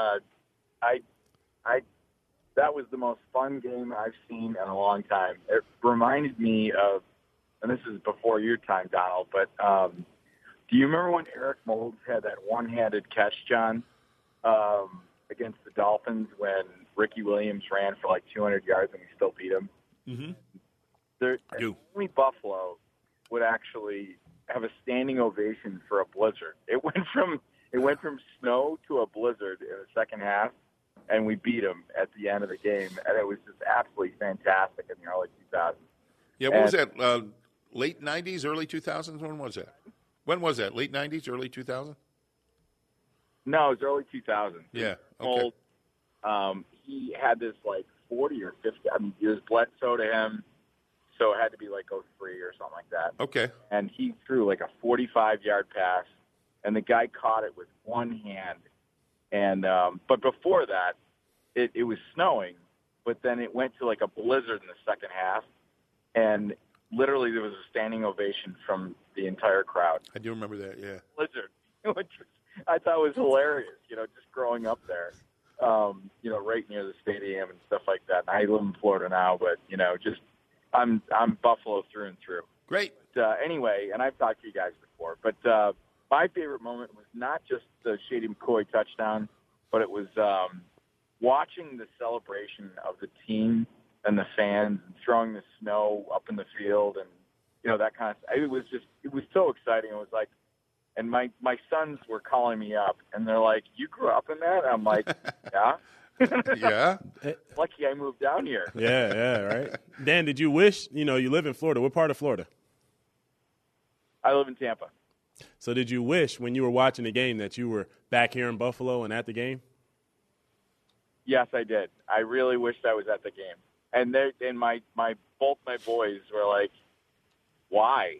Speaker 9: That was the most fun game I've seen in a long time. It reminded me of, and this is before your time, Donald, but do you remember when Eric Moulds had that one-handed catch, John, against the Dolphins when Ricky Williams ran for like 200 yards and we still beat him?
Speaker 2: Mm-hmm.
Speaker 9: Only Buffalo would actually have a standing ovation for a blizzard. It went from snow to a blizzard in the second half, and we beat them at the end of the game, and it was just absolutely fantastic in the early 2000s.
Speaker 2: Yeah, what was that, late 90s, early 2000s? When was that? When was that, late 90s, early 2000s?
Speaker 9: No, it was early 2000s.
Speaker 2: Yeah, okay.
Speaker 9: He had this, 40 or 50. I mean, it was Bledsoe to him, so it had to be, 03 or something like that.
Speaker 2: Okay.
Speaker 9: And he threw, a 45-yard pass, and the guy caught it with one hand. And but before that, it was snowing, but then it went to a blizzard in the second half, and literally there was a standing ovation from the entire crowd.
Speaker 2: I do remember that, yeah.
Speaker 9: Blizzard, which I thought was hilarious, just growing up there, right near the stadium and stuff like that. And I live in Florida now, but, I'm Buffalo through and through.
Speaker 2: Great.
Speaker 9: But, anyway, and I've talked to you guys before, but my favorite moment was not just the Shady McCoy touchdown, but it was watching the celebration of the team and the fans and throwing the snow up in the field and, that kind of stuff. It was so exciting. It was like, and my sons were calling me up, and they're like, you grew up in that? I'm like, yeah.
Speaker 2: Yeah.
Speaker 9: Lucky I moved down here.
Speaker 3: Yeah, right. Dan, did you wish, you live in Florida. What part of Florida?
Speaker 9: I live in Tampa.
Speaker 3: So did you wish when you were watching the game that you were back here in Buffalo and at the game?
Speaker 9: Yes, I did. I really wished I was at the game. And both my boys were like, why?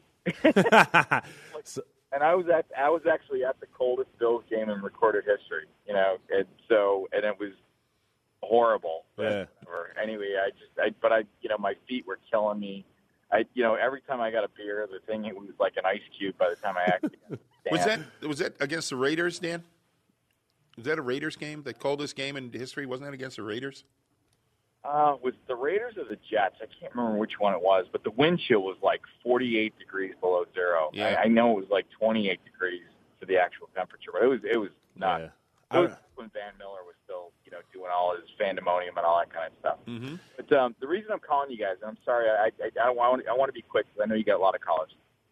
Speaker 9: And I was actually at the coldest Bills game in recorded history, and it was horrible.
Speaker 3: Yeah.
Speaker 9: Anyway, my feet were killing me. Every time I got a beer, the thing, it was like an ice cube by the time I actually got
Speaker 2: Was that against the Raiders, Dan? Was that a Raiders game? The coldest game in history? Wasn't that against the Raiders?
Speaker 9: Was the Raiders or the Jets? I can't remember which one it was, but the wind chill was like 48 degrees below zero.
Speaker 2: Yeah.
Speaker 9: I know it was like 28 degrees for the actual temperature, but it was not.
Speaker 3: Yeah.
Speaker 9: It was when Van Miller was still, doing all his fandemonium and all that kind of stuff.
Speaker 2: Mm-hmm.
Speaker 9: But the reason I'm calling you guys, and I'm sorry, I want to be quick because I know you got a lot of callers.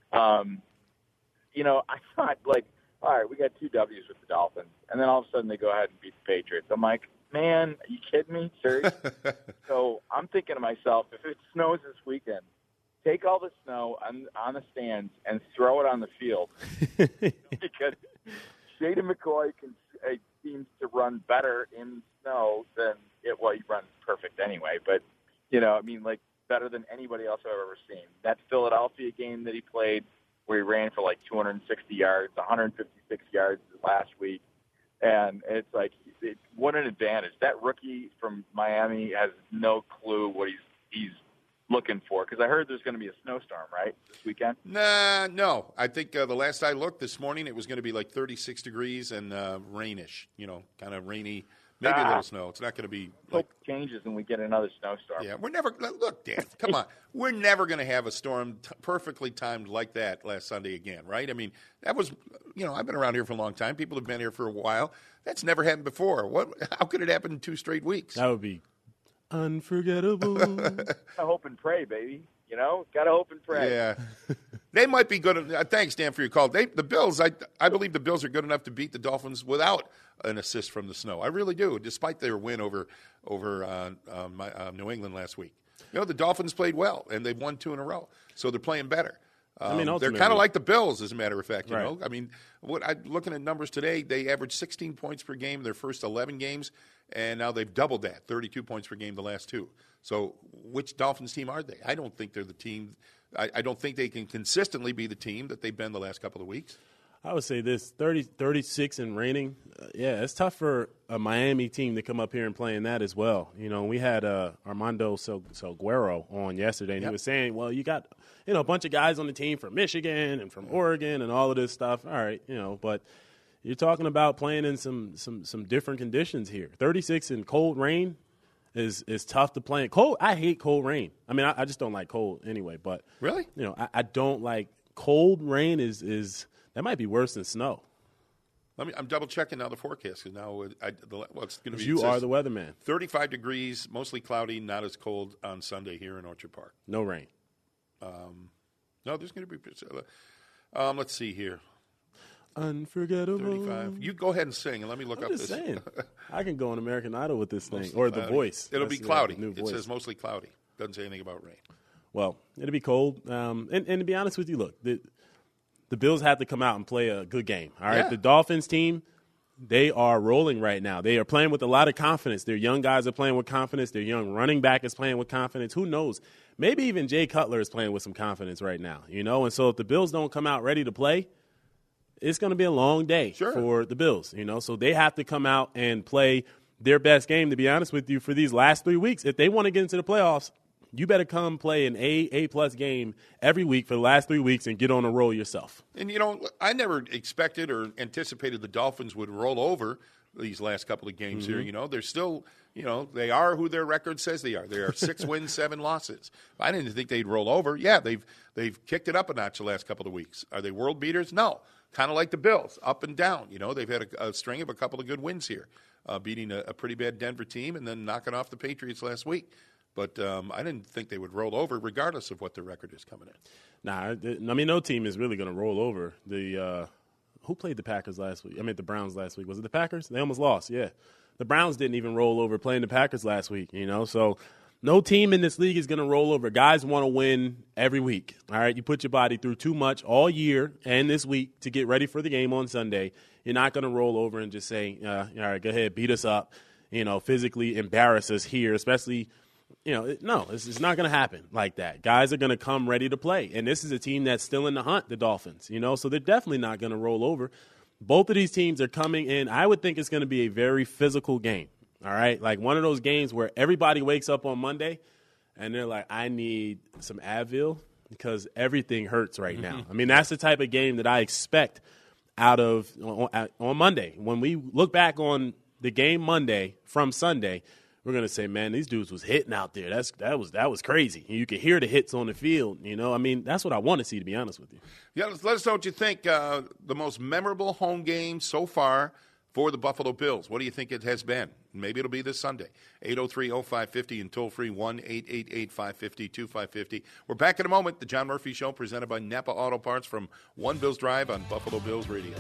Speaker 9: I thought, all right, we got 2 W's with the Dolphins, and then all of a sudden they go ahead and beat the Patriots. I'm like, man, are you kidding me? Seriously? So I'm thinking to myself, if it snows this weekend, take all the snow on the stands and throw it on the field. Because Shady McCoy seems to run better in snow than he runs perfect anyway. But, better than anybody else I've ever seen. That Philadelphia game that he played where he ran for 260 yards, 156 yards last week. And it's what an advantage. That rookie from Miami has no clue what he's looking for. Because I heard there's going to be a snowstorm, right, this weekend?
Speaker 2: No. I think the last I looked this morning, it was going to be 36 degrees and rainish, kind of rainy, maybe a little snow. It's not going to be
Speaker 9: Hope changes and we get another snowstorm.
Speaker 2: Yeah, we're never – look, Dan, come on. We're never going to have a storm perfectly timed like that last Sunday again, right? I mean, that was – I've been around here for a long time. People have been here for a while. That's never happened before. How could it happen in 2 straight weeks?
Speaker 3: That would be unforgettable.
Speaker 9: Gotta hope and pray, baby. Gotta hope and pray.
Speaker 2: Yeah. They might be good. Thanks, Dan, for your call. The Bills, I believe the Bills are good enough to beat the Dolphins without an assist from the snow. I really do, despite their win over New England last week. The Dolphins played well, and they've won 2 in a row, so they're playing better. They're kind of like the Bills, as a matter of fact.
Speaker 3: Right.
Speaker 2: I mean, looking at numbers today, they averaged 16 points per game their first 11 games, and now they've doubled that, 32 points per game the last 2. So which Dolphins team are they? I don't think they're the team. I don't think they can consistently be the team that they've been the last couple of weeks.
Speaker 3: I would say this, 36 and raining, it's tough for a Miami team to come up here and play in that as well. We had Armando Salguero on yesterday, and he was saying, well, you got, a bunch of guys on the team from Michigan and from Oregon and all of this stuff. All right, but you're talking about playing in some different conditions here. 36 in cold rain is tough to play in. Cold, I hate cold rain. I mean, I just don't like cold anyway, but
Speaker 2: really,
Speaker 3: I don't like cold rain is that might be worse than snow.
Speaker 2: I'm double checking now the forecast because now it's going to be.
Speaker 3: You are the weatherman.
Speaker 2: 35 degrees, mostly cloudy, not as cold on Sunday here in Orchard Park.
Speaker 3: No rain.
Speaker 2: No, there's going to be. Let's see here.
Speaker 3: Unforgettable.
Speaker 2: 35. You go ahead and sing, and let me look up
Speaker 3: just
Speaker 2: this.
Speaker 3: Saying. I can go on American Idol with this thing,
Speaker 2: Mostly
Speaker 3: or
Speaker 2: cloudy.
Speaker 3: The Voice.
Speaker 2: It'll be cloudy.
Speaker 3: New
Speaker 2: It
Speaker 3: Voice.
Speaker 2: says mostly cloudy. Doesn't say anything about rain.
Speaker 3: Well, it'll be cold. And to be honest with you, look, the Bills have to come out and play a good game. All right,
Speaker 2: Yeah.
Speaker 3: The Dolphins team, they are rolling right now. They are playing with a lot of confidence. Their young guys are playing with confidence. Their young running back is playing with confidence. Who knows? Maybe even Jay Cutler is playing with some confidence right now. And so if the Bills don't come out ready to play, it's going to be a long day for the Bills. So they have to come out and play their best game, to be honest with you, for these last 3 weeks. If they want to get into the playoffs, you better come play an A-plus game every week for the last 3 weeks and get on a roll yourself.
Speaker 2: And, I never expected or anticipated the Dolphins would roll over these last couple of games here. They're still, they are who their record says they are. They are 6 wins, 7 losses. I didn't think they'd roll over. Yeah, they've kicked it up a notch the last couple of weeks. Are they world beaters? No. Kind of like the Bills, up and down. They've had a string of a couple of good wins here, beating a pretty bad Denver team and then knocking off the Patriots last week. But I didn't think they would roll over regardless of what their record is coming in.
Speaker 3: Nah, no team is really going to roll over. Who played the Packers last week? The Browns last week. Was it the Packers? They almost lost, yeah. The Browns didn't even roll over playing the Packers last week, So no team in this league is going to roll over. Guys want to win every week, all right? You put your body through too much all year and this week to get ready for the game on Sunday. You're not going to roll over and just say, all right, go ahead, beat us up, physically embarrass us here, especially – no, it's not going to happen like that. Guys are going to come ready to play. And this is a team that's still in the hunt, the Dolphins, so they're definitely not going to roll over. Both of these teams are coming in. I would think it's going to be a very physical game, all right? Like one of those games where everybody wakes up on Monday and they're like, I need some Advil because everything hurts right now. That's the type of game that I expect out of on Monday. When we look back on the game Monday from Sunday, we're going to say, man, these dudes was hitting out there. That was crazy. You could hear the hits on the field. You know, I mean, that's what I want to see, to be honest with you.
Speaker 2: Yeah, let us know what you think. The most memorable home game so far for the Buffalo Bills. What do you think it has been? Maybe it'll be this Sunday. 803-0550 and toll-free 1-888-550-2550. We're back in a moment. The John Murphy Show presented by Napa Auto Parts from One Bills Drive on Buffalo Bills Radio.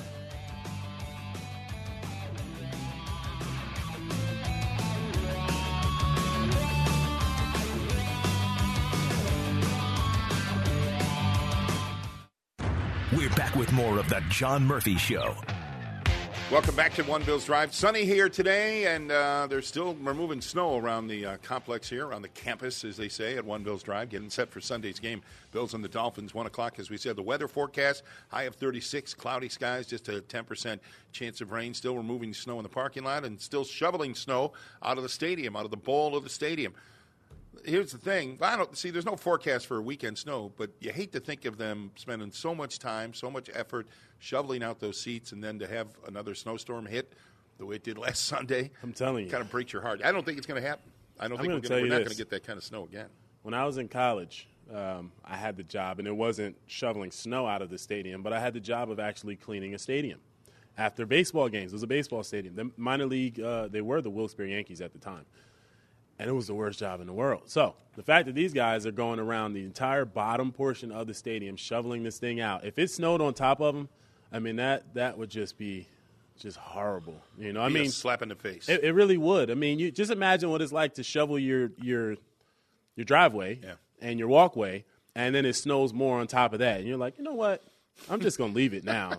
Speaker 1: We're back with more of the John Murphy Show.
Speaker 2: Welcome back to One Bills Drive. Sunny here today, and they're still removing snow around the complex here, around the campus, as they say, at One Bills Drive, getting set for Sunday's game. Bills and the Dolphins, 1 o'clock, as we said. The weather forecast, high of 36, cloudy skies, just a 10% chance of rain. Still removing snow in the parking lot and still shoveling snow out of the stadium, out of the bowl of the stadium. Here's the thing. There's no forecast for weekend snow, but you hate to think of them spending so much time, so much effort shoveling out those seats, and then to have another snowstorm hit the way it did last Sunday.
Speaker 3: I'm telling you.
Speaker 2: Kind of breaks your heart. I don't think it's going to happen. I don't think we're not going to get that kind of snow again.
Speaker 3: When I was in college, I had the job, and it wasn't shoveling snow out of the stadium, but I had the job of actually cleaning a stadium. After baseball games, it was a baseball stadium. The minor league, they were the Wilkes-Barre Yankees at the time. And it was the worst job in the world. So the fact that these guys are going around the entire bottom portion of the stadium shoveling this thing out, if it snowed on top of them, I mean, that would just be just horrible. You know, I mean,
Speaker 2: a slap in the face.
Speaker 3: It really would. I mean, you just imagine what it's like to shovel your driveway and your walkway, and then it snows more on top of that. And you're like, you know what? I'm just going to leave it now.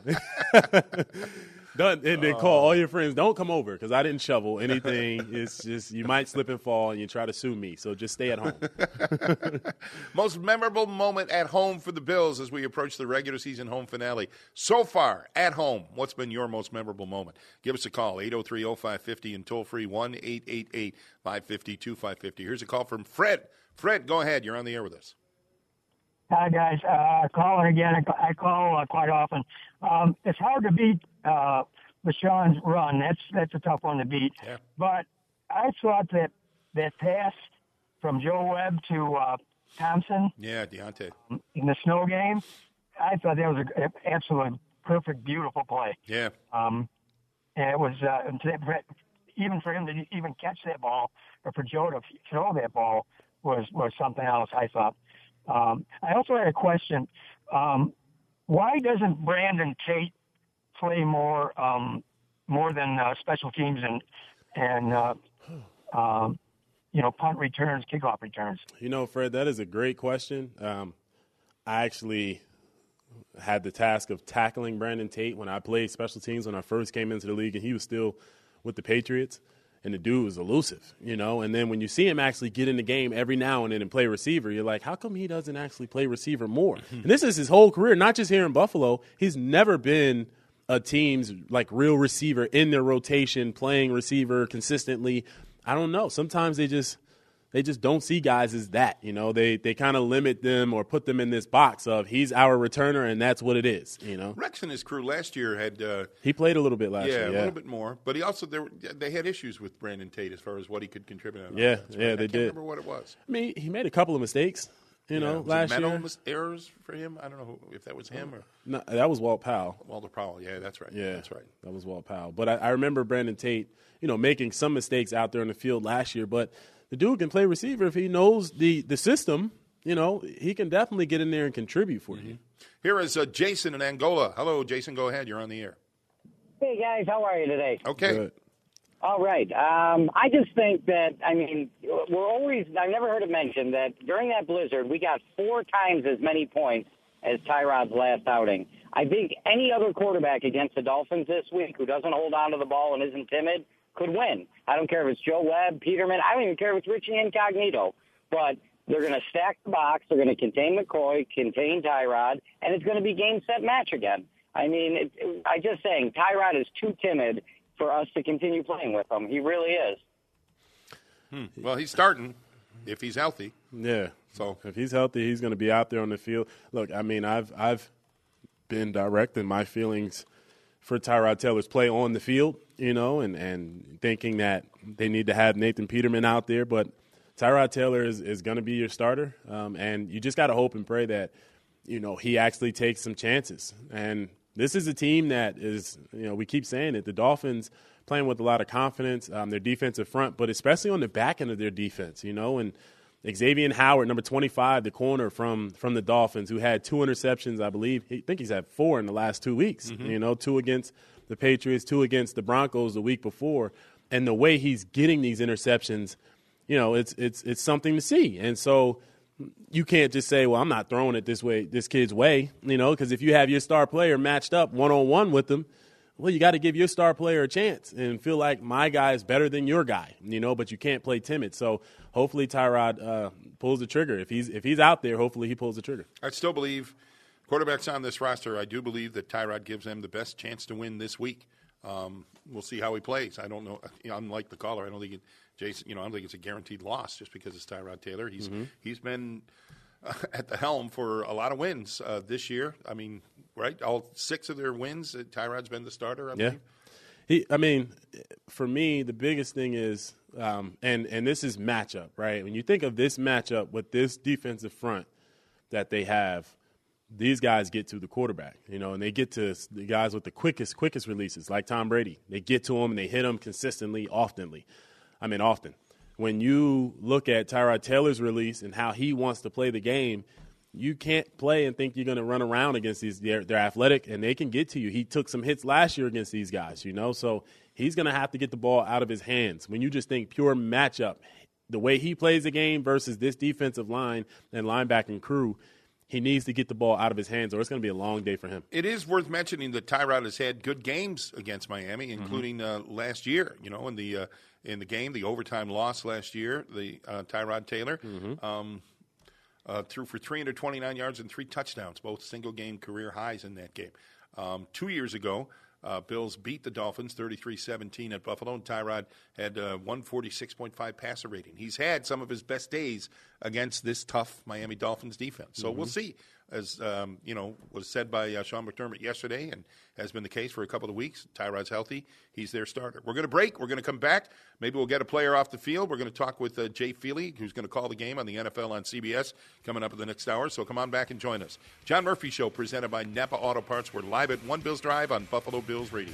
Speaker 3: And then call all your friends. Don't come over because I didn't shovel anything. It's just you might slip and fall and you try to sue me. So just stay at home.
Speaker 2: Most memorable moment at home for the Bills as we approach the regular season home finale. So far, at home, what's been your most memorable moment? Give us a call, 803-0550 and toll-free 1-888-550-2550. Here's a call from Fred. Fred, go ahead. You're on the air with us.
Speaker 10: Hi, guys. Calling again. I call quite often. It's hard to beat LeSean's run. That's a tough one to beat.
Speaker 2: Yeah.
Speaker 10: But I thought that pass from Joe Webb to Thompson.
Speaker 2: Yeah, Deontay.
Speaker 10: In the snow game, I thought that was an absolutely perfect, beautiful play.
Speaker 2: Yeah.
Speaker 10: And it was even for him to even catch that ball, or for Joe to throw that ball was something else, I thought. I also had a question. Why doesn't Brandon Tate play more than special teams and punt returns, kickoff returns?
Speaker 3: You know, Fred, that is a great question. I actually had the task of tackling Brandon Tate when I played special teams when I first came into the league, and he was still with the Patriots. And the dude was elusive, you know. And then when you see him actually get in the game every now and then and play receiver, you're like, how come he doesn't actually play receiver more? And this is his whole career, not just here in Buffalo. He's never been a team's, like, real receiver in their rotation, playing receiver consistently. I don't know. Sometimes they just don't see guys as that, you know. They kind of limit them or put them in this box of he's our returner and that's what it is, you know.
Speaker 2: Rex and his crew last year had
Speaker 3: he played a little bit last year.
Speaker 2: Yeah, a little bit more. But he also they had issues with Brandon Tate as far as what he could contribute.
Speaker 3: Yeah,
Speaker 2: they did. I can't
Speaker 3: remember
Speaker 2: what it was.
Speaker 3: I mean, he made a couple of mistakes, you know, last year.
Speaker 2: Mental errors for him? I don't know if that was him or
Speaker 3: no. That was Walt Powell.
Speaker 2: Walter Powell. Yeah, that's right.
Speaker 3: Yeah,
Speaker 2: that's right.
Speaker 3: That was Walt Powell. But I remember Brandon Tate, you know, making some mistakes out there in the field last year, but the dude can play receiver if he knows the system. You know, he can definitely get in there and contribute for you.
Speaker 2: Here is Jason in Angola. Hello, Jason. Go ahead. You're on the air.
Speaker 11: Hey, guys. How are you today?
Speaker 2: Okay.
Speaker 3: Good.
Speaker 11: All right. I just think that, I mean, I've never heard it mentioned that during that blizzard, we got 4 times as many points as Tyrod's last outing. I think any other quarterback against the Dolphins this week who doesn't hold on to the ball and isn't timid could win. I don't care if it's Joe Webb, Peterman. I don't even care if it's Richie Incognito. But they're going to stack the box. They're going to contain McCoy, contain Tyrod, and it's going to be game, set, match again. I mean, I'm just saying, Tyrod is too timid for us to continue playing with him. He really is.
Speaker 2: Well, he's starting if he's healthy.
Speaker 3: Yeah.
Speaker 2: So
Speaker 3: if he's healthy, he's going to be out there on the field. Look, I mean, I've been direct in my feelings for Tyrod Taylor's play on the field, and thinking that they need to have Nathan Peterman out there. But Tyrod Taylor is going to be your starter, and you just got to hope and pray that, he actually takes some chances. And this is a team that is, we keep saying it, the Dolphins playing with a lot of confidence, their defensive front, but especially on the back end of their defense, and Xavier Howard, number 25, the corner from the Dolphins, who had 2 interceptions, I believe. I think he's had 4 in the last 2 weeks, 2 against the Patriots, 2 against the Broncos the week before. And the way he's getting these interceptions, it's something to see. And so you can't just say, well, I'm not throwing it this kid's way, because if you have your star player matched up one-on-one with them, well, you got to give your star player a chance and feel like my guy is better than your guy, but you can't play timid. So hopefully Tyrod pulls the trigger. If he's out there, hopefully he pulls the trigger.
Speaker 2: I still believe quarterbacks on this roster, I do believe that Tyrod gives them the best chance to win this week. We'll see how he plays. I don't know. Unlike the caller, I don't think Jason. I don't think it's a guaranteed loss just because it's Tyrod Taylor. He's been at the helm for a lot of wins this year. I mean, right? All 6 of their wins, Tyrod's been the starter. I believe.
Speaker 3: For me, the biggest thing is, and this is matchup, right? When you think of this matchup with this defensive front that they have, these guys get to the quarterback, and they get to the guys with the quickest releases, like Tom Brady. They get to him and they hit him consistently, often. When you look at Tyrod Taylor's release and how he wants to play the game, you can't play and think you're going to run around against these. They're athletic, and they can get to you. He took some hits last year against these guys, so he's going to have to get the ball out of his hands. When you just think pure matchup, the way he plays the game versus this defensive line and linebacking crew, he needs to get the ball out of his hands, or it's going to be a long day for him.
Speaker 2: It is worth mentioning that Tyrod has had good games against Miami, including last year. In the game, the overtime loss last year, the Tyrod Taylor threw for 329 yards and 3 touchdowns, both single-game career highs in that game. 2 years ago, Bills beat the Dolphins 33-17 at Buffalo, and Tyrod had 146.5 passer rating. He's had some of his best days against this tough Miami Dolphins defense. So we'll see. As was said by Sean McDermott yesterday and has been the case for a couple of weeks, Tyrod's healthy. He's their starter. We're going to break. We're going to come back. Maybe we'll get a player off the field. We're going to talk with Jay Feely, who's going to call the game on the NFL on CBS coming up in the next hour. So come on back and join us. John Murphy Show presented by Napa Auto Parts. We're live at One Bills Drive on Buffalo Bills Radio.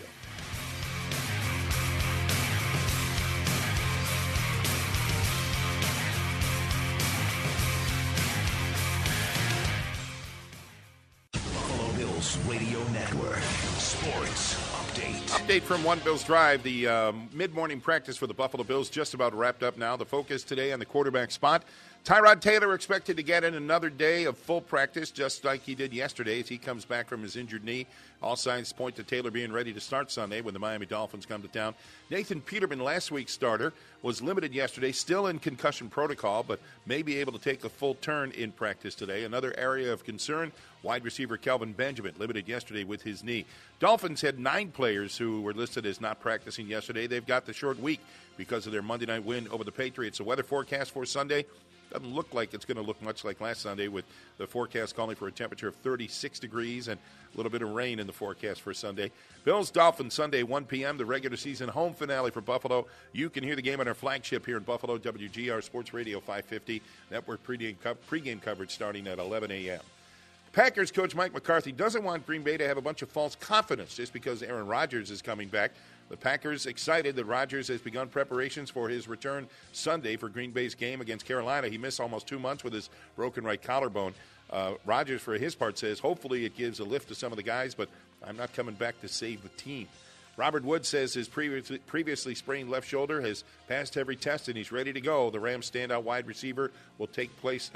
Speaker 1: Radio Network. Sports
Speaker 2: Update from One Bills Drive. The mid-morning practice for the Buffalo Bills just about wrapped up now. The focus today on the quarterback spot. Tyrod Taylor expected to get in another day of full practice just like he did yesterday as he comes back from his injured knee. All signs point to Taylor being ready to start Sunday when the Miami Dolphins come to town. Nathan Peterman, last week's starter, was limited yesterday, still in concussion protocol, but may be able to take a full turn in practice today. Another area of concern, wide receiver Kelvin Benjamin, limited yesterday with his knee. Dolphins had 9 players who were listed as not practicing yesterday. They've got the short week because of their Monday night win over the Patriots. The weather forecast for Sunday doesn't look like it's going to look much like last Sunday, with the forecast calling for a temperature of 36 degrees and a little bit of rain in the forecast for Sunday. Bills-Dolphins Sunday, 1 p.m., the regular season home finale for Buffalo. You can hear the game on our flagship here in Buffalo, WGR Sports Radio 550. Network pregame coverage starting at 11 a.m. Packers coach Mike McCarthy doesn't want Green Bay to have a bunch of false confidence just because Aaron Rodgers is coming back. The Packers excited that Rodgers has begun preparations for his return Sunday for Green Bay's game against Carolina. He missed almost 2 months with his broken right collarbone. Rodgers, for his part, says hopefully it gives a lift to some of the guys, but I'm not coming back to save the team. Robert Woods says his previously sprained left shoulder has passed every test and he's ready to go. The Rams' standout wide receiver will take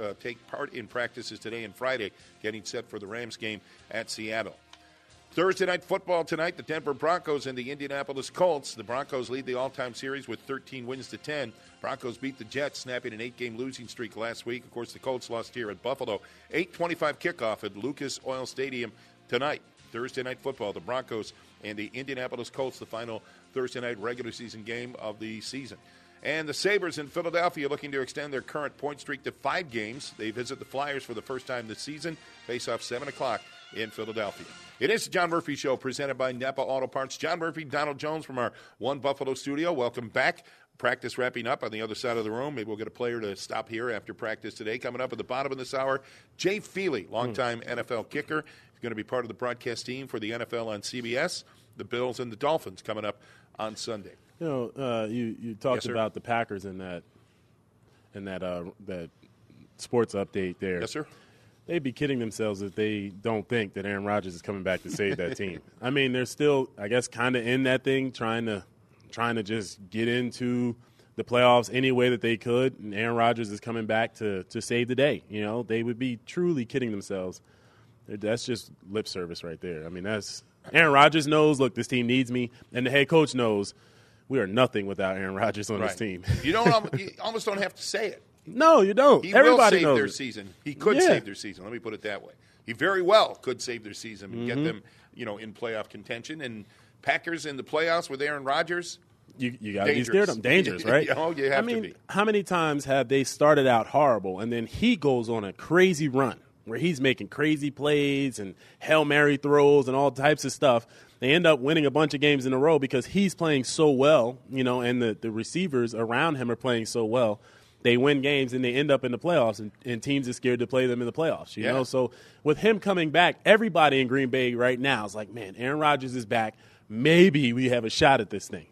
Speaker 2: part in practices today and Friday, getting set for the Rams game at Seattle. Thursday night football tonight, the Denver Broncos and the Indianapolis Colts. The Broncos lead the all-time series with 13 wins to 10. Broncos beat the Jets, snapping an 8-game losing streak last week. Of course, the Colts lost here at Buffalo. 8:25 kickoff at Lucas Oil Stadium tonight. Thursday night football, the Broncos and the Indianapolis Colts, the final Thursday night regular season game of the season. And the Sabres in Philadelphia looking to extend their current point streak to 5 games. They visit the Flyers for the first time this season. Face off 7 o'clock in Philadelphia. It is the John Murphy Show presented by Napa Auto Parts. John Murphy, Donald Jones from our One Buffalo studio. Welcome back. Practice wrapping up on the other side of the room. Maybe we'll get a player to stop here after practice today. Coming up at the bottom of this hour, Jay Feely, longtime NFL kicker. He's going to be part of the broadcast team for the NFL on CBS. The Bills and the Dolphins coming up on Sunday.
Speaker 3: You know, you talked about the Packers in that sports update there.
Speaker 2: Yes, sir.
Speaker 3: They'd be kidding themselves if they don't think that Aaron Rodgers is coming back to save that team. I mean, they're still, I guess, kind of in that thing, trying to just get into the playoffs any way that they could, and Aaron Rodgers is coming back to save the day. You know, they would be truly kidding themselves. That's just lip service right there. I mean, that's Aaron Rodgers knows, look, this team needs me, and the head coach knows we are nothing without Aaron Rodgers on this team.
Speaker 2: You almost don't have to say it.
Speaker 3: No, you don't.
Speaker 2: Everybody
Speaker 3: will save
Speaker 2: their season. He could save their season. Let me put it that way. He very well could save their season and get them, in playoff contention. And Packers in the playoffs with Aaron Rodgers,
Speaker 3: you got to be scared of them. Dangerous, right?
Speaker 2: You have to be.
Speaker 3: How many times have they started out horrible and then he goes on a crazy run where he's making crazy plays and Hail Mary throws and all types of stuff? They end up winning a bunch of games in a row because he's playing so well, and the receivers around him are playing so well. They win games and they end up in the playoffs, and teams are scared to play them in the playoffs. You know, so with him coming back, everybody in Green Bay right now is like, man, Aaron Rodgers is back. Maybe we have a shot at this thing.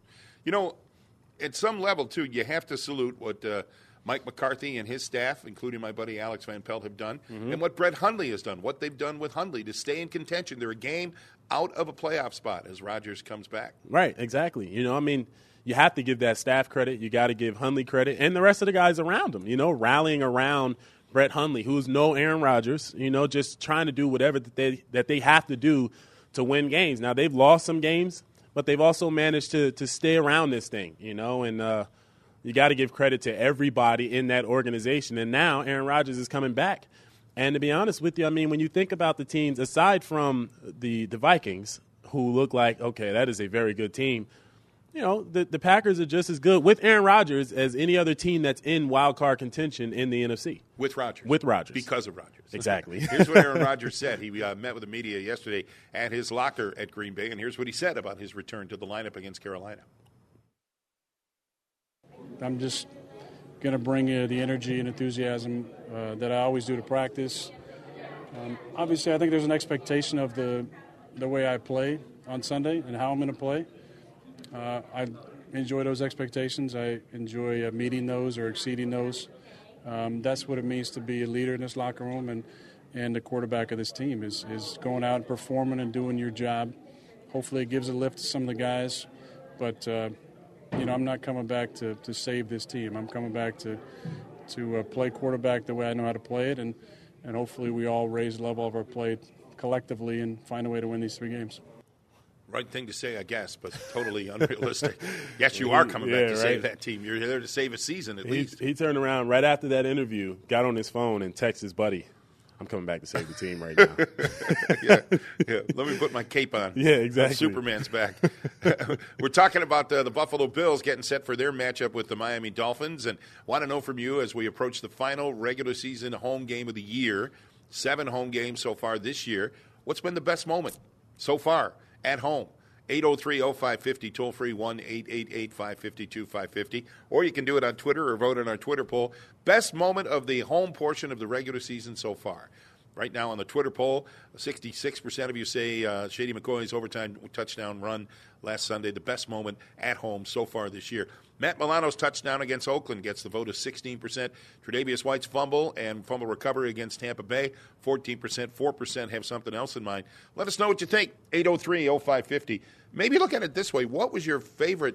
Speaker 2: At some level too, you have to salute what Mike McCarthy and his staff, including my buddy Alex Van Pelt, have done, and what Brett Hundley has done. What they've done with Hundley to stay in contention. They're a game out of a playoff spot as Rodgers comes back.
Speaker 3: Right, exactly. You have to give that staff credit. You got to give Hundley credit and the rest of the guys around him, rallying around Brett Hundley, who's no Aaron Rodgers, just trying to do whatever that they have to do to win games. Now, they've lost some games, but they've also managed to stay around this thing, and you got to give credit to everybody in that organization. And now Aaron Rodgers is coming back. And to be honest with you, when you think about the teams, aside from the Vikings, who look like, okay, that is a very good team, the Packers are just as good with Aaron Rodgers as any other team that's in wild card contention in the NFC.
Speaker 2: With Rodgers. Because of Rodgers.
Speaker 3: Exactly.
Speaker 2: Here's what Aaron Rodgers said. He met with the media yesterday at his locker at Green Bay, and here's what he said about his return to the lineup against Carolina.
Speaker 12: I'm just going to bring the energy and enthusiasm that I always do to practice. Obviously, I think there's an expectation of the way I play on Sunday and how I'm going to play. I enjoy those expectations. I enjoy meeting those or exceeding those. That's what it means to be a leader in this locker room and the quarterback of this team is going out and performing and doing your job. Hopefully it gives a lift to some of the guys. But, I'm not coming back to save this team. I'm coming back to play quarterback the way I know how to play it. And hopefully we all raise the level of our play collectively and find a way to win these 3 games.
Speaker 2: Right thing to say, I guess, but totally unrealistic. Yes, you are coming back to save that team. You're there to save a season at least.
Speaker 3: He turned around right after that interview, got on his phone, and texted his buddy, I'm coming back to save the team right now.
Speaker 2: yeah. Let me put my cape on.
Speaker 3: Yeah, exactly.
Speaker 2: Superman's back. We're talking about the Buffalo Bills getting set for their matchup with the Miami Dolphins, and want to know from you as we approach the final regular season home game of the year, 7 home games so far this year. What's been the best moment so far at home? 803-0550, toll-free 1-888-552-550. Or you can do it on Twitter or vote on our Twitter poll. Best moment of the home portion of the regular season so far. Right now on the Twitter poll, 66% of you say Shady McCoy's overtime touchdown run last Sunday, the best moment at home so far this year. Matt Milano's touchdown against Oakland gets the vote of 16%. Tre'Davious White's fumble and fumble recovery against Tampa Bay, 14%. 4% have something else in mind. Let us know what you think. 803-0550. Maybe look at it this way. What was your favorite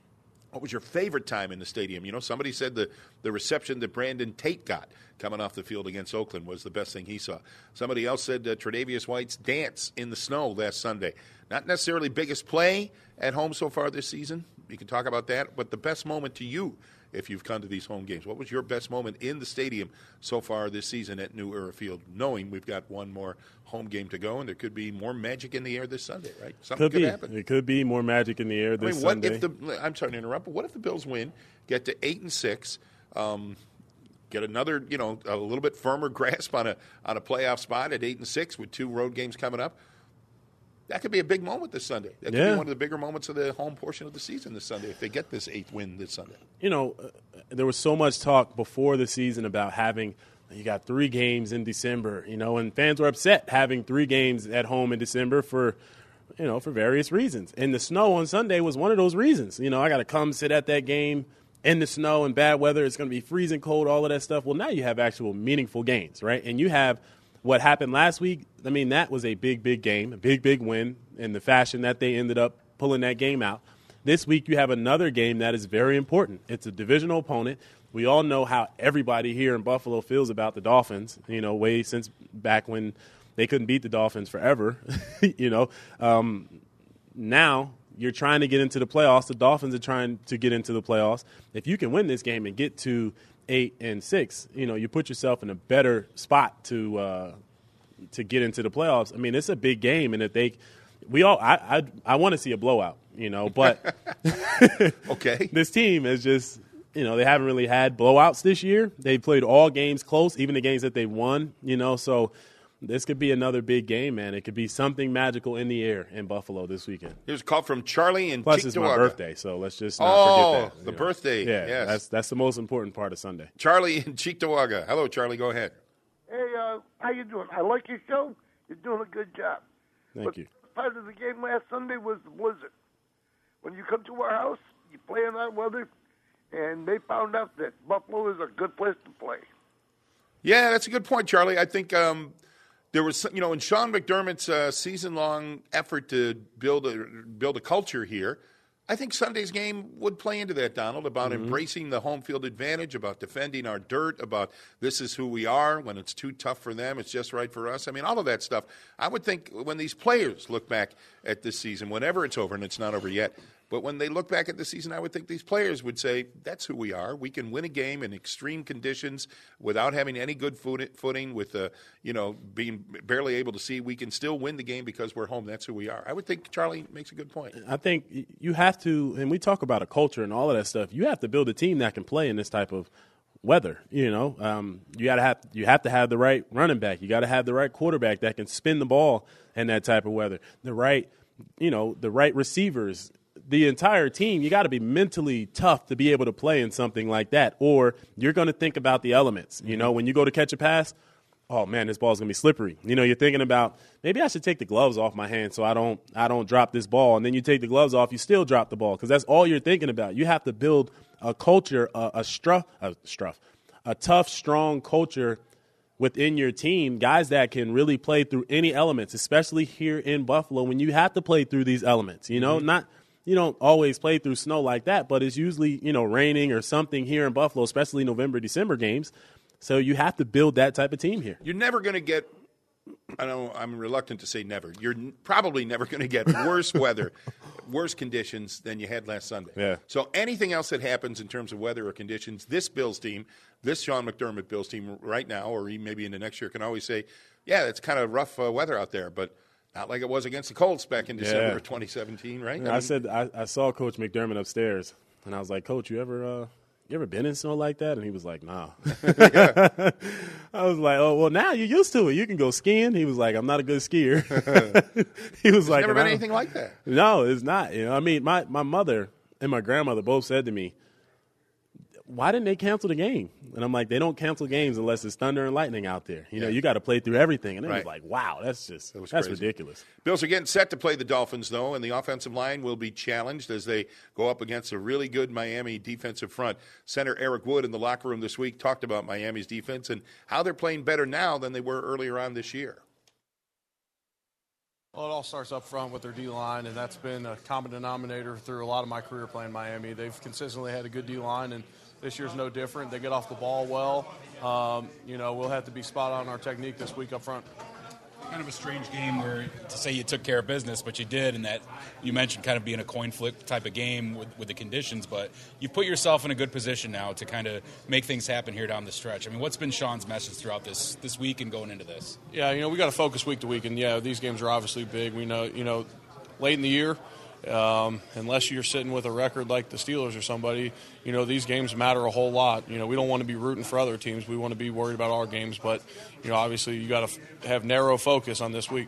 Speaker 2: time in the stadium? Somebody said the reception that Brandon Tate got coming off the field against Oakland was the best thing he saw. Somebody else said Tre'Davious White's dance in the snow last Sunday. Not necessarily biggest play at home so far this season. You can talk about that. But the best moment to you if you've come to these home games. What was your best moment in the stadium so far this season at New Era Field, knowing we've got one more home game to go and there could be more magic in the air this Sunday, right? Something could happen.
Speaker 3: It could be more magic in the air this Sunday.
Speaker 2: I'm sorry to interrupt, but what if the Bills win, get to 8-6, get another, a little bit firmer grasp on a playoff spot at 8-6 with 2 road games coming up. That could be a big moment this Sunday. That could be one of the bigger moments of the home portion of the season this Sunday if they get this 8th win this Sunday.
Speaker 3: There was so much talk before the season about you got 3 games in December, and fans were upset having 3 games at home in December for various reasons. And the snow on Sunday was one of those reasons. I got to come sit at that game in the snow and bad weather. It's going to be freezing cold, all of that stuff. Well, now you have actual meaningful games, right? And you have what happened last week. I mean, that was a big, big game, a big, big win in the fashion that they ended up pulling that game out. This week you have another game that is very important. It's a divisional opponent. We all know how everybody here in Buffalo feels about the Dolphins, way since back when they couldn't beat the Dolphins forever, Now you're trying to get into the playoffs. The Dolphins are trying to get into the playoffs. If you can win this game and get to 8-6, you put yourself in a better spot to get into the playoffs. I mean, it's a big game, and if I want to see a blowout, but
Speaker 2: okay,
Speaker 3: this team is just, they haven't really had blowouts this year. They played all games close, even the games that they won, so this could be another big game, man. It could be something magical in the air in Buffalo this weekend.
Speaker 2: Here's a call from Charlie in
Speaker 3: Plus,
Speaker 2: Cheektowaga.
Speaker 3: it's my birthday, so let's just not forget that.
Speaker 2: The birthday.
Speaker 3: Yeah,
Speaker 2: yes.
Speaker 3: That's the most important part of Sunday.
Speaker 2: Charlie in Cheektowaga. Hello, Charlie. Go ahead.
Speaker 13: Hey, how you doing? I like your show. You're doing a good job.
Speaker 3: Thank you.
Speaker 13: Part of the game last Sunday was the blizzard. When you come to our house, you play in that weather, and they found out that Buffalo is a good place to play.
Speaker 2: Yeah, that's a good point, Charlie. I think there was, in Sean McDermott's season-long effort to build a culture here, I think Sunday's game would play into that, Donald, about embracing the home field advantage, about defending our dirt, about this is who we are. When it's too tough for them, it's just right for us. I mean, all of that stuff. I would think when these players look back at this season, whenever it's over, and it's not over yet, but when they look back at the season, I would think these players would say, that's who we are. We can win a game in extreme conditions without having any good footing, with being barely able to see. We can still win the game because we're home. That's who we are. I would think Charlie makes a good point.
Speaker 3: I think you have to, and we talk about a culture and all of that stuff, you have to build a team that can play in this type of weather. You have to have the right running back. You got to have the right quarterback that can spin the ball in that type of weather. The right receivers. The entire team, you got to be mentally tough to be able to play in something like that, or you're going to think about the elements. When you go to catch a pass, oh man, this ball's going to be slippery. You're thinking about, maybe I should take the gloves off my hand so I don't drop this ball. And then you take the gloves off, you still drop the ball, because that's all you're thinking about. You have to build a culture, a tough, strong culture within your team, guys that can really play through any elements, especially here in Buffalo when you have to play through these elements. You don't always play through snow like that, but it's usually, raining or something here in Buffalo, especially November, December games. So you have to build that type of team here.
Speaker 2: You're never going to get, I'm reluctant to say never. You're probably never going to get worse weather, worse conditions than you had last Sunday.
Speaker 3: Yeah.
Speaker 2: So anything else that happens in terms of weather or conditions, this Bills team, this Sean McDermott Bills team right now, or maybe in the next year, can always say, yeah, it's kind of rough weather out there, but not like it was against the Colts back in December of 2017, right?
Speaker 3: I saw Coach McDermott upstairs, and I was like, Coach, you ever been in snow like that? And he was like, nah. I was like, oh, well, now you're used to it. You can go skiing. He was like, I'm not a good skier. He was like,
Speaker 2: never been anything like that.
Speaker 3: No, it's not. I mean, my mother and my grandmother both said to me, why didn't they cancel the game? And I'm like, they don't cancel games unless it's thunder and lightning out there. You got to play through everything. And it was like, wow, that's ridiculous.
Speaker 2: Bills are getting set to play the Dolphins, though, and the offensive line will be challenged as they go up against a really good Miami defensive front. Center Eric Wood in the locker room this week talked about Miami's defense and how they're playing better now than they were earlier on this year.
Speaker 14: Well, it all starts up front with their D-line, and that's been a common denominator through a lot of my career playing Miami. They've consistently had a good D-line, and this year's no different. They get off the ball well. We'll have to be spot on our technique this week up front.
Speaker 15: Kind of a strange game where to say you took care of business, but you did, and that you mentioned kind of being a coin flip type of game with the conditions, but you've put yourself in a good position now to kind of make things happen here down the stretch. I mean, what's been Sean's message throughout this week and going into this?
Speaker 14: Yeah, we got to focus week to week, and these games are obviously big. We know, late in the year, unless you're sitting with a record like the Steelers or somebody, these games matter a whole lot. We don't want to be rooting for other teams. We want to be worried about our games. But, obviously you got to have narrow focus on this week.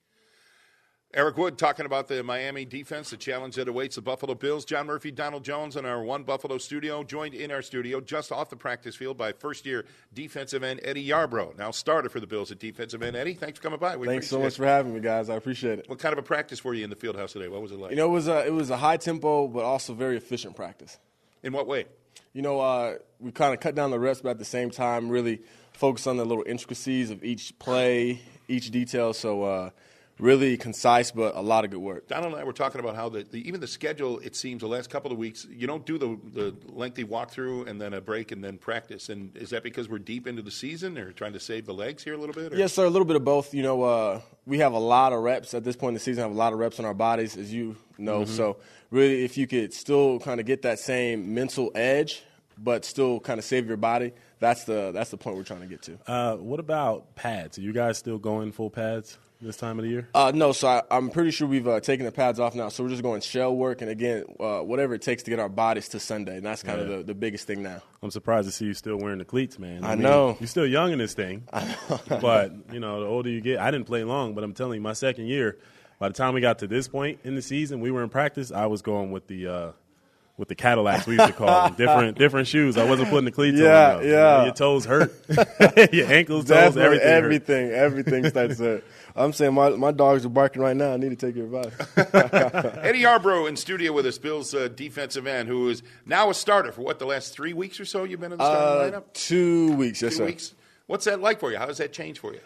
Speaker 2: Eric Wood talking about the Miami defense, the challenge that awaits the Buffalo Bills. John Murphy, Donald Jones in our One Buffalo studio, joined in our studio just off the practice field by first-year defensive end Eddie Yarbrough, now starter for the Bills at defensive end. Eddie, thanks for coming by.
Speaker 16: Thanks so much for having me, guys. I appreciate it.
Speaker 2: What kind of a practice were you in the field house today? What was it like?
Speaker 16: It was a high-tempo but also very efficient practice.
Speaker 2: In what way?
Speaker 16: We kind of cut down the reps, but at the same time really focus on the little intricacies of each play, each detail. So really concise, but a lot of good work.
Speaker 2: Donald and I were talking about how even the schedule, it seems, the last couple of weeks, you don't do the lengthy walkthrough and then a break and then practice. And is that because we're deep into the season or trying to save the legs here a little bit? Or?
Speaker 16: Yes, sir, a little bit of both. We have a lot of reps at this point in the season, have a lot of reps on our bodies, as you know. Mm-hmm. So really, if you could still kind of get that same mental edge, but still kind of save your body, that's the point we're trying to get to.
Speaker 3: What about pads? Are you guys still going full pads this time of the year?
Speaker 16: No, so I'm pretty sure we've taken the pads off now. So we're just going shell work, and again, whatever it takes to get our bodies to Sunday, and that's kind of the biggest thing now.
Speaker 3: I'm surprised to see you still wearing the cleats, man.
Speaker 16: I know.
Speaker 3: You're still young in this thing.
Speaker 16: I know.
Speaker 3: But, the older you get, I didn't play long, but I'm telling you, my second year, by the time we got to this point in the season, we were in practice, I was going with the Cadillacs, we used to call them, different shoes. I wasn't putting the cleats on.
Speaker 16: Yeah.
Speaker 3: Your toes hurt. Your ankles, toes,
Speaker 16: everything starts to hurt. I'm saying my dogs are barking right now. I need to take your advice.
Speaker 2: Eddie Yarbrough in studio with us, Bills defensive end, who is now a starter for the last 3 weeks or so you've been in the starting lineup?
Speaker 16: 2 weeks, yes,
Speaker 2: 2
Speaker 16: sir.
Speaker 2: weeks. What's that like for you? How does that change for you?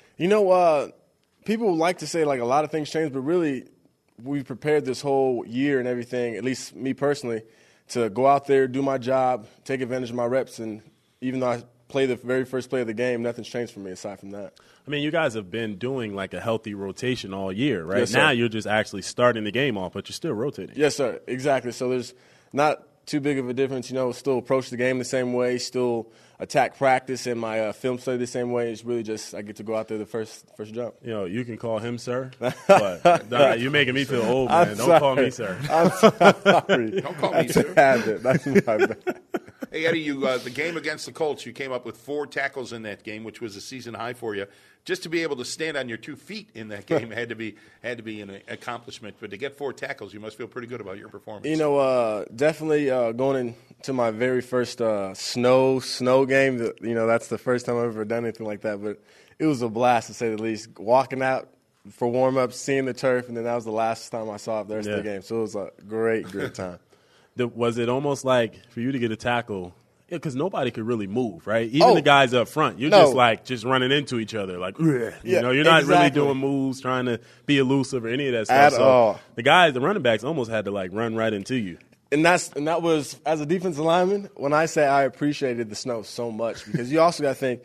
Speaker 16: People like to say, a lot of things change, but really we prepared this whole year and everything, at least me personally, to go out there, do my job, take advantage of my reps, and even though I play the very first play of the game, nothing's changed for me aside from that.
Speaker 3: I mean, you guys have been doing a healthy rotation all year, right?
Speaker 16: Yes,
Speaker 3: now
Speaker 16: sir.
Speaker 3: You're just actually starting the game off, but you're still rotating.
Speaker 16: Yes, sir, exactly. So there's not too big of a difference, still approach the game the same way, still attack practice and my film study the same way. It's really just I get to go out there the first jump.
Speaker 3: You can call him sir, but you're making me feel old, man. Don't call me sir.
Speaker 16: I'm sorry.
Speaker 2: Don't call me sir.
Speaker 16: That's my bad.
Speaker 2: Hey, Eddie, the game against the Colts, you came up with 4 tackles in that game, which was a season high for you. Just to be able to stand on your 2 feet in that game had to be an accomplishment. But to get 4 tackles, you must feel pretty good about your performance.
Speaker 16: Definitely going into my very first snow game. That's the first time I've ever done anything like that. But it was a blast, to say the least. Walking out for warm-up, seeing the turf, and then that was the last time I saw it the rest of the game. So it was a great time.
Speaker 3: Was it almost like for you to get a tackle? Because nobody could really move, right? Even the guys up front, you're just running into each other, you're not really doing moves, trying to be elusive or any of that stuff.
Speaker 16: At all.
Speaker 3: The running backs almost had to run right into you.
Speaker 16: And that was, as a defensive lineman, when I say I appreciated the snow so much, because you also got to think,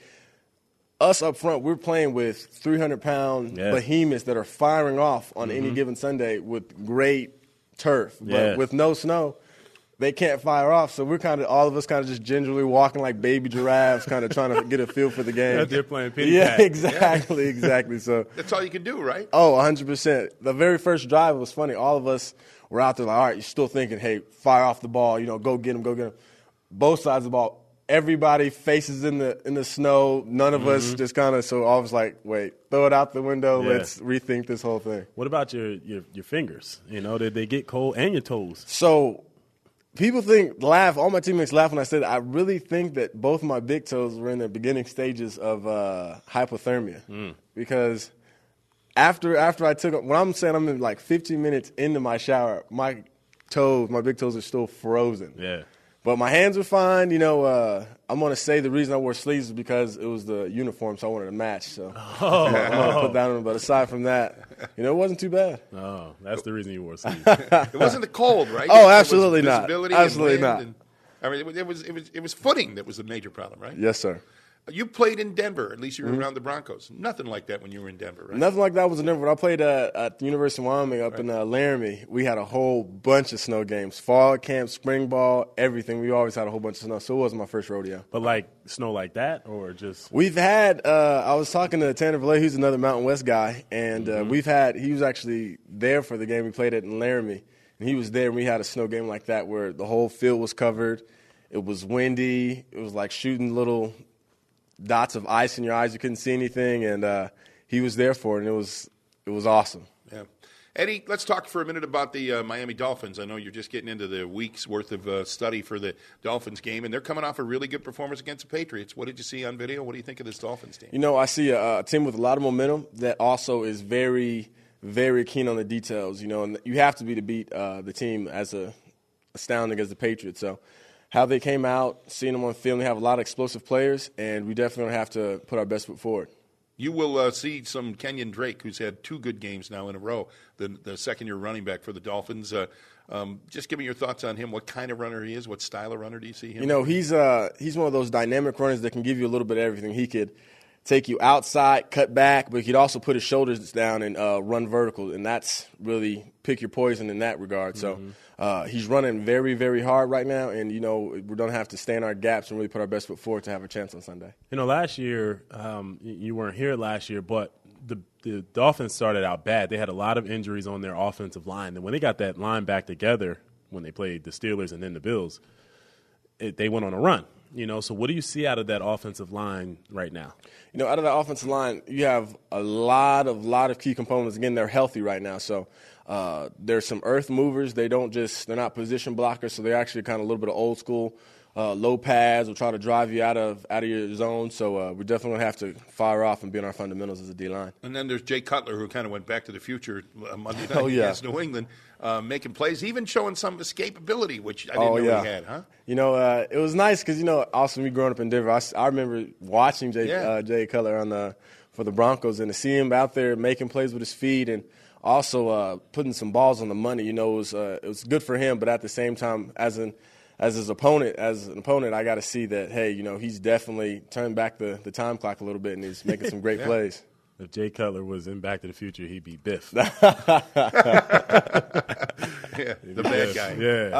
Speaker 16: us up front, we're playing with 300-pound behemoths that are firing off on any given Sunday with great turf, but with no snow. They can't fire off, so we're all of us just gingerly walking like baby giraffes, kind of trying to get a feel for the game.
Speaker 3: They're playing penny pack.
Speaker 16: Exactly. So
Speaker 2: that's all you can do, right?
Speaker 16: Oh, 100%. The very first drive was funny. All of us were out there all right, you're still thinking, hey, fire off the ball, go get him. Both sides of the ball, everybody faces in the snow. None of us just so I was like, wait, throw it out the window. Yeah. Let's rethink this whole thing.
Speaker 3: What about your fingers? Did they get cold, and your toes?
Speaker 16: So people all my teammates laugh when I say that. I really think that both of my big toes were in the beginning stages of hypothermia. Because after I took, when I'm saying I'm in 15 minutes into my shower, my big toes are still frozen.
Speaker 3: Yeah.
Speaker 16: But my hands were fine. I'm going to say the reason I wore sleeves is because it was the uniform, so I wanted to match. So I'm going to put that on. But aside from that, it wasn't too bad.
Speaker 3: Oh, that's the reason you wore sleeves.
Speaker 2: It wasn't the cold, right?
Speaker 16: Oh, absolutely not. Absolutely not.
Speaker 2: It was footing that was the major problem, right?
Speaker 16: Yes, sir.
Speaker 2: You played in Denver. At least you were around the Broncos. Nothing like that when you were in Denver, right?
Speaker 16: Nothing like that was in Denver. When I played at the University of Wyoming up in Laramie, we had a whole bunch of snow games. Fall camp, spring ball, everything. We always had a whole bunch of snow. So it wasn't my first rodeo.
Speaker 3: But snow like that or just?
Speaker 16: We've had I was talking to Tanner Valet, who's another Mountain West guy, and he was actually there for the game we played at in Laramie. And he was there, and we had a snow game like that where the whole field was covered. It was windy. It was like shooting little dots of ice in your eyes. You couldn't see anything, and he was there for it, and it was awesome.
Speaker 2: Yeah. Eddie, let's talk for a minute about the Miami Dolphins. I know you're just getting into the week's worth of study for the Dolphins game, and they're coming off a really good performance against the Patriots. What did you see on video? What do you think of this Dolphins team?
Speaker 16: You know, I see a team with a lot of momentum that also is very, very keen on the details. You know, and you have to be to beat the team as astounding as the Patriots. So how they came out, seeing them on film, they have a lot of explosive players, and we definitely have to put our best foot forward.
Speaker 2: You will see some Kenyon Drake, who's had 2 good games now in a row, the second-year running back for the Dolphins. Just give me your thoughts on him, what kind of runner he is, what style of runner do you see him?
Speaker 16: You know, he's one of those dynamic runners that can give you a little bit of everything. He could take you outside, cut back, but he could also put his shoulders down and run vertical, and that's really pick your poison in that regard.
Speaker 3: Mm-hmm.
Speaker 16: So he's running very, very hard right now, and, you know, we're going to have to stay in our gaps and really put our best foot forward to have a chance on Sunday.
Speaker 3: You know, last year, you weren't here last year, but the Dolphins started out bad. They had a lot of injuries on their offensive line, and when they got that line back together when they played the Steelers and then the Bills, they went on a run. You know, so what do you see out of that offensive line right now?
Speaker 16: You know, out of that offensive line, you have a lot of key components. Again, they're healthy right now. So there's some earth movers. They're not position blockers, so they're actually kind of a little bit of old school. Low pads will try to drive you out of your zone. So we're definitely going to have to fire off and be on our fundamentals as a D-line.
Speaker 2: And then there's Jay Cutler, who kind of went back to the future Monday night against New England, making plays, even showing some escapability, which I didn't know he had, huh?
Speaker 16: You know, it was nice because, you know, also me growing up in Denver, I remember watching Jay Cutler for the Broncos, and to see him out there making plays with his feet and also putting some balls on the money. You know, it was good for him, but at the same time, as an opponent, I got to see that, hey, you know, he's definitely turned back the time clock a little bit, and he's making some great plays.
Speaker 3: If Jay Cutler was in Back to the Future, he'd be Biff.
Speaker 2: The bad guy.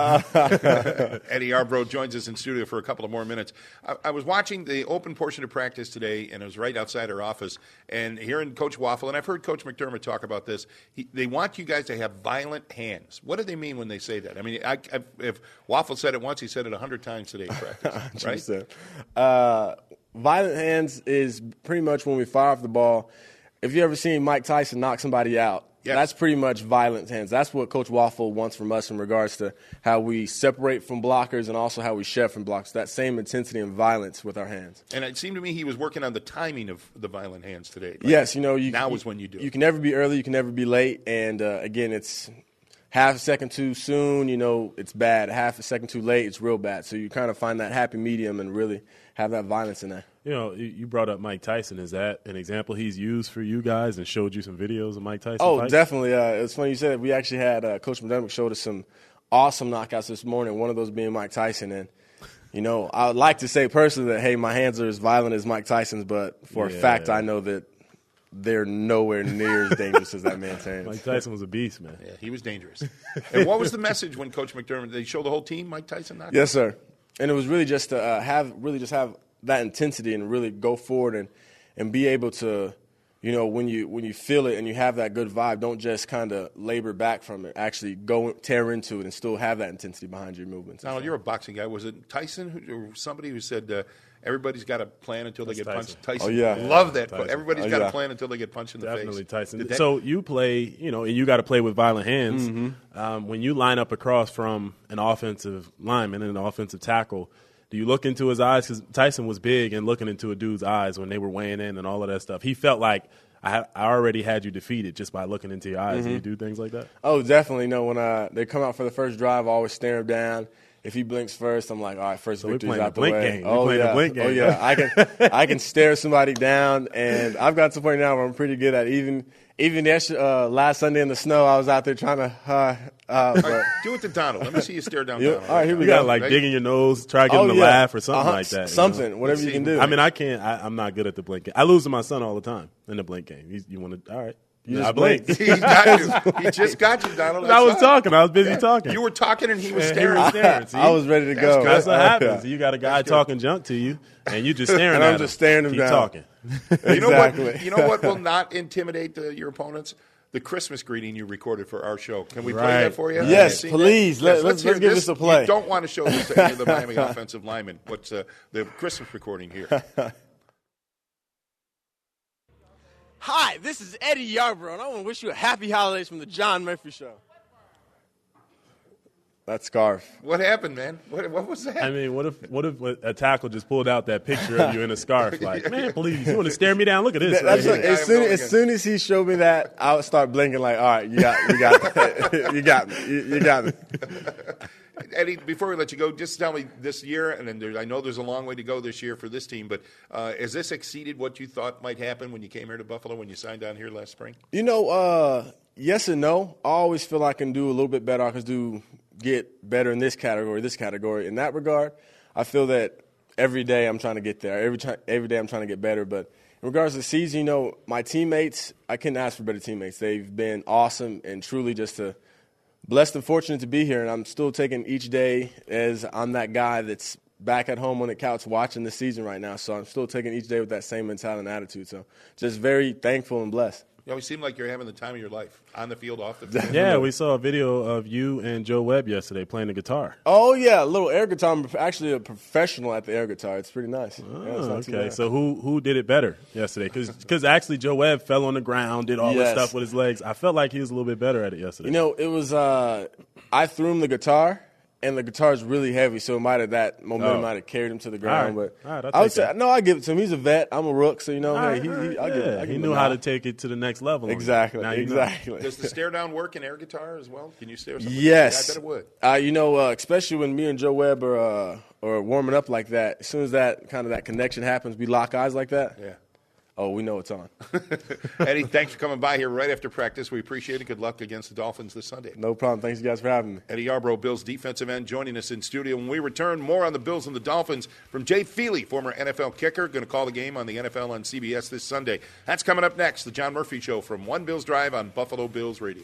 Speaker 3: Yeah.
Speaker 2: Eddie Yarbrough joins us in studio for a couple of more minutes. I was watching the open portion of practice today, and it was right outside our office, and hearing Coach Waffle, and I've heard Coach McDermott talk about this, they want you guys to have violent hands. What do they mean when they say that? I mean, if Waffle said it once, he said it 100 times today in practice, right?
Speaker 16: Violent hands is pretty much when we fire off the ball. If you ever seen Mike Tyson knock somebody out, that's pretty much violent hands. That's what Coach Waffle wants from us in regards to how we separate from blockers and also how we shed from blockers. That same intensity and violence with our hands.
Speaker 2: And it seemed to me he was working on the timing of the violent hands today. Like,
Speaker 16: yes, you know.
Speaker 2: Now is when you do it.
Speaker 16: You can never be early. You can never be late. And, again, it's half a second too soon, you know, it's bad. Half a second too late, it's real bad. So you kind of find that happy medium and really have that violence in there.
Speaker 3: You know, you brought up Mike Tyson. Is that an example he's used for you guys and showed you some videos of Mike Tyson fights?
Speaker 16: Definitely. It's funny you said it. We actually had Coach McDermott showed us some awesome knockouts this morning, one of those being Mike Tyson. And, you know, I would like to say personally that, hey, my hands are as violent as Mike Tyson's, but for a fact I know that they're nowhere near as dangerous as that man's hands.
Speaker 3: Mike Tyson was a beast, man.
Speaker 2: Yeah, he was dangerous. And what was the message when Coach McDermott, did they show the whole team Mike Tyson knocked?
Speaker 16: Yes, sir. And it was really just to have that intensity and really go forward and be able to, you know, when you feel it and you have that good vibe, don't just kind of labor back from it. Actually go tear into it and still have that intensity behind your movements.
Speaker 2: Now, you're a boxing guy. Was it Tyson or somebody who said everybody's got a plan until they get punched? Tyson.
Speaker 16: Oh, yeah.
Speaker 2: Love that.
Speaker 3: Tyson.
Speaker 2: Everybody's got a plan until they get punched in the face.
Speaker 3: Definitely Tyson. So you play, you know, and you got to play with violent hands.
Speaker 16: Mm-hmm.
Speaker 3: When you line up across from an offensive lineman and an offensive tackle, do you look into his eyes? Because Tyson was big and looking into a dude's eyes when they were weighing in and all of that stuff. He felt like I already had you defeated just by looking into your eyes.
Speaker 16: Mm-hmm.
Speaker 3: Do you do things like that?
Speaker 16: Oh, definitely. No, when they come out for the first drive, I always stare him down. If he blinks first, I'm like, all right, first victory's out the way.
Speaker 3: Game. The blink game.
Speaker 16: Oh, yeah. I can stare somebody down, and I've got to the point now where I'm pretty good at it. Even last Sunday in the snow, I was out there trying to
Speaker 2: do it to Donald. Let me see you stare down Donald.
Speaker 16: All right, here we
Speaker 3: go.
Speaker 16: go.
Speaker 3: You got to, like, digging your nose, try to get him to laugh or something like that.
Speaker 16: Something, whatever you can do.
Speaker 3: I mean, I can't. I'm not good at the blink game. I lose to my son all the time in the blink game. You want to – all right.
Speaker 16: You just
Speaker 3: blinked.
Speaker 2: He got you. He just got you, Donald.
Speaker 3: I was talking. I was busy talking.
Speaker 2: You were talking and he was staring.
Speaker 16: I was ready to go.
Speaker 3: That's what happens. You got a guy talking junk to you, and you just staring
Speaker 16: and
Speaker 3: at
Speaker 16: I'm
Speaker 3: him.
Speaker 16: just staring him
Speaker 3: Keep
Speaker 16: down.
Speaker 3: talking.
Speaker 16: Exactly.
Speaker 2: You know what will not intimidate your opponents? the Christmas greeting you recorded for our show. Can we play that for you?
Speaker 16: Yes, please. Let's give
Speaker 2: this.
Speaker 16: this a play.
Speaker 2: You don't want to show this to any of the Miami offensive linemen. What's the Christmas recording here?
Speaker 8: Hi, this is Eddie Yarbrough, and I want to wish you a happy holidays from the John Murphy Show.
Speaker 16: That scarf.
Speaker 2: What happened, man? What was that?
Speaker 3: I mean, what if a tackle just pulled out that picture of you in a scarf? Like, man, please, you want to stare me down? Look at this.
Speaker 16: As soon as he showed me that, I would start blinking like, all right, you got me. you got me.
Speaker 2: Eddie, before we let you go, just tell me this year, and then I know there's a long way to go this year for this team, but has this exceeded what you thought might happen when you came here to Buffalo, when you signed down here last spring?
Speaker 16: Yes and no. I always feel I can do a little bit better. I can get better in this category. In that regard, I feel that every day I'm trying to get there. Every day I'm trying to get better. But in regards to the season, my teammates, I couldn't ask for better teammates. They've been awesome and truly just blessed and fortunate to be here. And I'm still taking each day as I'm that guy that's back at home on the couch watching the season right now. So I'm still taking each day with that same mentality and attitude. So just very thankful and blessed.
Speaker 2: You always seem like you're having the time of your life, on the field, off the field.
Speaker 3: Yeah, we saw a video of you and Joe Webb yesterday playing the guitar.
Speaker 16: Oh, yeah, a little air guitar. I'm actually a professional at the air guitar. It's pretty nice.
Speaker 3: Okay, so who did it better yesterday? Because actually Joe Webb fell on the ground, did all this stuff with his legs. I felt like he was a little bit better at it yesterday.
Speaker 16: It was I threw him the guitar. And the guitar is really heavy, so that momentum might have carried him to the ground.
Speaker 3: All right,
Speaker 16: I would say, I give it to him. He's a vet. I'm a rook, so I'll give it.
Speaker 3: He knew how to take it to the next level.
Speaker 16: Exactly.
Speaker 2: Does the stare down work in air guitar as well? Can you stare?
Speaker 16: Yes.
Speaker 2: I bet it would.
Speaker 16: Especially when me and Joe Webb are warming up like that. As soon as that connection happens, we lock eyes like that.
Speaker 2: Yeah.
Speaker 16: Oh, we know it's on.
Speaker 2: Eddie, thanks for coming by here right after practice. We appreciate it. Good luck against the Dolphins this Sunday.
Speaker 16: No problem. Thanks, you guys, for having me.
Speaker 2: Eddie Yarbrough, Bills defensive end, joining us in studio. When we return, more on the Bills and the Dolphins from Jay Feely, former NFL kicker, going to call the game on the NFL on CBS this Sunday. That's coming up next, the John Murphy Show from One Bills Drive on Buffalo Bills Radio.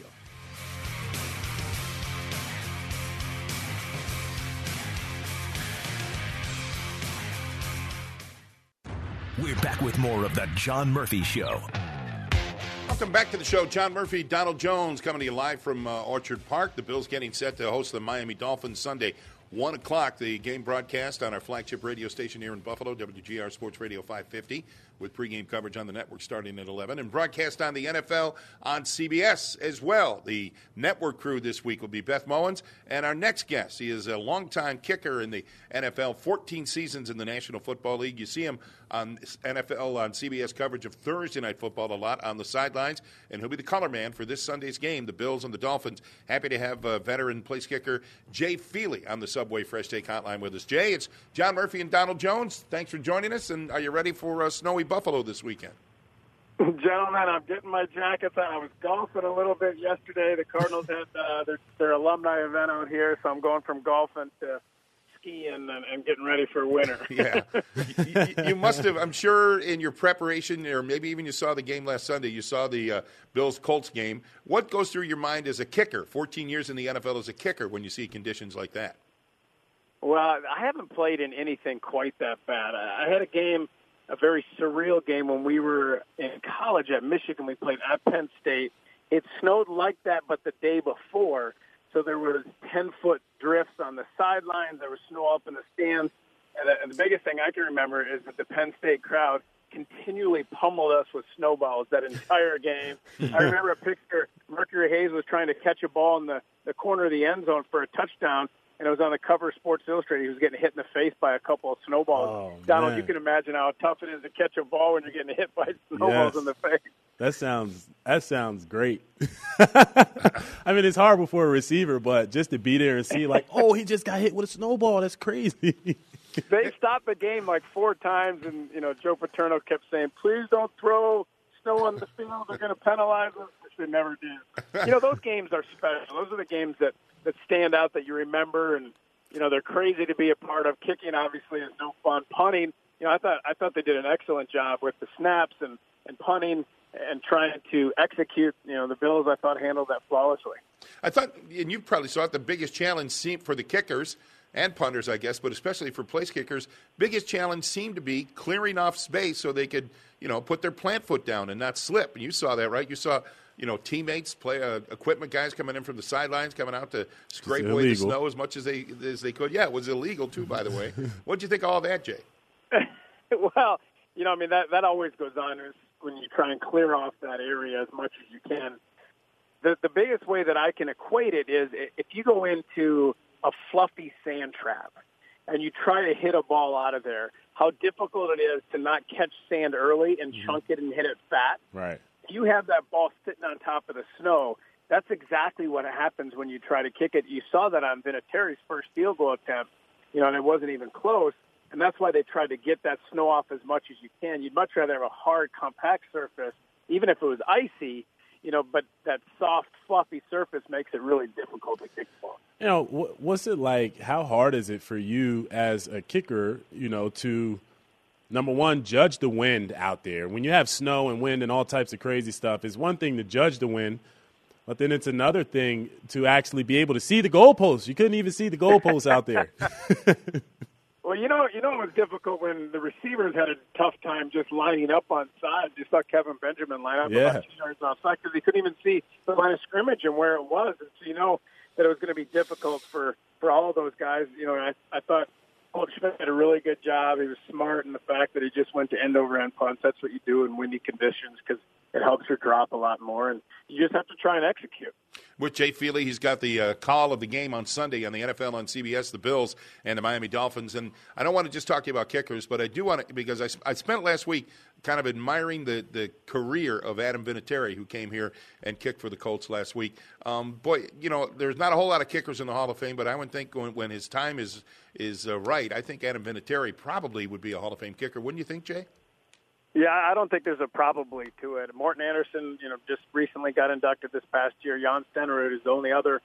Speaker 1: We're back with more of the John Murphy Show.
Speaker 2: Welcome back to the show. John Murphy, Donald Jones coming to you live from Orchard Park. The Bills getting set to host the Miami Dolphins Sunday, 1 o'clock. The game broadcast on our flagship radio station here in Buffalo, WGR Sports Radio 550, with pregame coverage on the network starting at 11, and broadcast on the NFL on CBS as well. The network crew this week will be Beth Mowins, and our next guest, he is a longtime kicker in the NFL, 14 seasons in the National Football League. You see him on NFL on CBS coverage of Thursday Night Football a lot on the sidelines, and he'll be the color man for this Sunday's game, the Bills and the Dolphins. Happy to have veteran place kicker Jay Feely on the Subway Fresh Take Hotline with us. Jay, it's John Murphy and Donald Jones. Thanks for joining us, and are you ready for snowy Buffalo this weekend?
Speaker 17: Gentlemen, I'm getting my jackets on. I was golfing a little bit yesterday. The Cardinals had their alumni event out here, so I'm going from golfing to skiing and getting ready for winter.
Speaker 2: Yeah. You must have, I'm sure, in your preparation, or maybe even you saw the game last Sunday, you saw the Bills-Colts game. What goes through your mind as a kicker, 14 years in the NFL as a kicker, when you see conditions like that?
Speaker 17: Well, I haven't played in anything quite that bad. I had a very surreal game when we were in college at Michigan. We played at Penn State. It snowed like that, but the day before, so there was 10-foot drifts on the sidelines. There was snow up in the stands. And the biggest thing I can remember is that the Penn State crowd continually pummeled us with snowballs that entire game. I remember a picture, Mercury Hayes was trying to catch a ball in the corner of the end zone for a touchdown, and it was on the cover of Sports Illustrated. He was getting hit in the face by a couple of snowballs.
Speaker 3: Oh,
Speaker 17: Donald,
Speaker 3: man.
Speaker 17: you can imagine how tough it is to catch a ball when you're getting hit by snowballs in the face.
Speaker 3: That sounds great. I mean, it's horrible for a receiver, but just to be there and see, like, oh, he just got hit with a snowball. That's crazy.
Speaker 17: They stopped the game like 4 times, and, Joe Paterno kept saying, please don't throw snow on the field. They're going to penalize us, which they never did. Those games are special. Those are the games that stand out that you remember, and, they're crazy to be a part of. Kicking, obviously, is no fun. Punting, I thought they did an excellent job with the snaps and punting and trying to execute. The Bills, I thought, handled that flawlessly.
Speaker 2: I thought, and you probably saw it, the biggest challenge seemed for the kickers and punters, I guess, but especially for place kickers, biggest challenge seemed to be clearing off space so they could, put their plant foot down and not slip. And you saw that, right? You saw teammates, equipment guys coming in from the sidelines, coming out to scrape away the snow as much as they could. Yeah, it was illegal too, by the way. What did you think of all that, Jay?
Speaker 17: Well, that always goes on when you try and clear off that area as much as you can. The biggest way that I can equate it is if you go into a fluffy sand trap and you try to hit a ball out of there, how difficult it is to not catch sand early and chunk it and hit it fat.
Speaker 3: Right.
Speaker 17: If you have that ball sitting on top of the snow, that's exactly what happens when you try to kick it. You saw that on Vinatieri's first field goal attempt, and it wasn't even close. And that's why they tried to get that snow off as much as you can. You'd much rather have a hard, compact surface, even if it was icy, but that soft, fluffy surface makes it really difficult to kick the ball.
Speaker 3: What's it like? How hard is it for you as a kicker, to, number one, judge the wind out there? When you have snow and wind and all types of crazy stuff, it's one thing to judge the wind, but then it's another thing to actually be able to see the goalposts. You couldn't even see the goalposts out there.
Speaker 17: Well, it was difficult when the receivers had a tough time just lining up on side. You saw Kevin Benjamin line up about 2 yards offside because he couldn't even see the line of scrimmage and where it was. And so that it was going to be difficult for all of those guys. I thought Coach Schmidt did a really good job. He was smart in the fact that he just went to end-over-end punts. That's what you do in windy conditions because it helps your drop a lot more, and you just have to try and execute.
Speaker 2: With Jay Feely, he's got the call of the game on Sunday on the NFL on CBS, the Bills and the Miami Dolphins. And I don't want to just talk to you about kickers, but I do want to, because I spent last week kind of admiring the career of Adam Vinatieri, who came here and kicked for the Colts last week. There's not a whole lot of kickers in the Hall of Fame, but I would think when his time is right, I think Adam Vinatieri probably would be a Hall of Fame kicker. Wouldn't you think, Jay?
Speaker 17: Yeah, I don't think there's a probably to it. Morton Anderson, just recently got inducted this past year. Jan Stenerud is the only other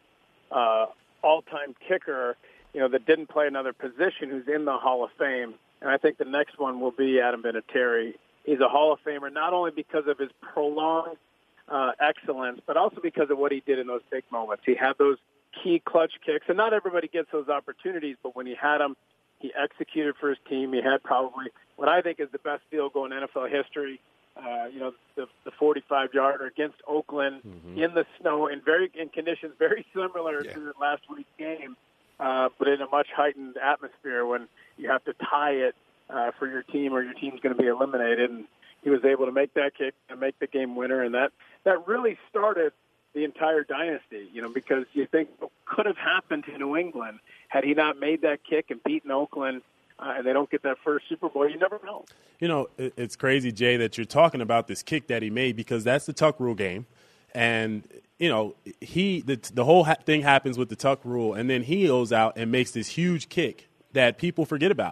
Speaker 17: all-time kicker, that didn't play another position who's in the Hall of Fame. And I think the next one will be Adam Vinatieri. He's a Hall of Famer not only because of his prolonged excellence, but also because of what he did in those big moments. He had those key clutch kicks, and not everybody gets those opportunities, but when he had them, he executed for his team. He had probably what I think is the best field goal in NFL history. The 45-yarder against Oakland in the snow in conditions very similar to last week's game, but in a much heightened atmosphere when you have to tie it for your team or your team's going to be eliminated. And he was able to make that kick and make the game winner, and that really started the entire dynasty, because you think what could have happened to New England had he not made that kick and beaten Oakland, and they don't get that first Super Bowl. You never know.
Speaker 3: It's crazy, Jay, that you're talking about this kick that he made, because that's the tuck rule game. And, the whole thing happens with the tuck rule, and then he goes out and makes this huge kick that people forget about.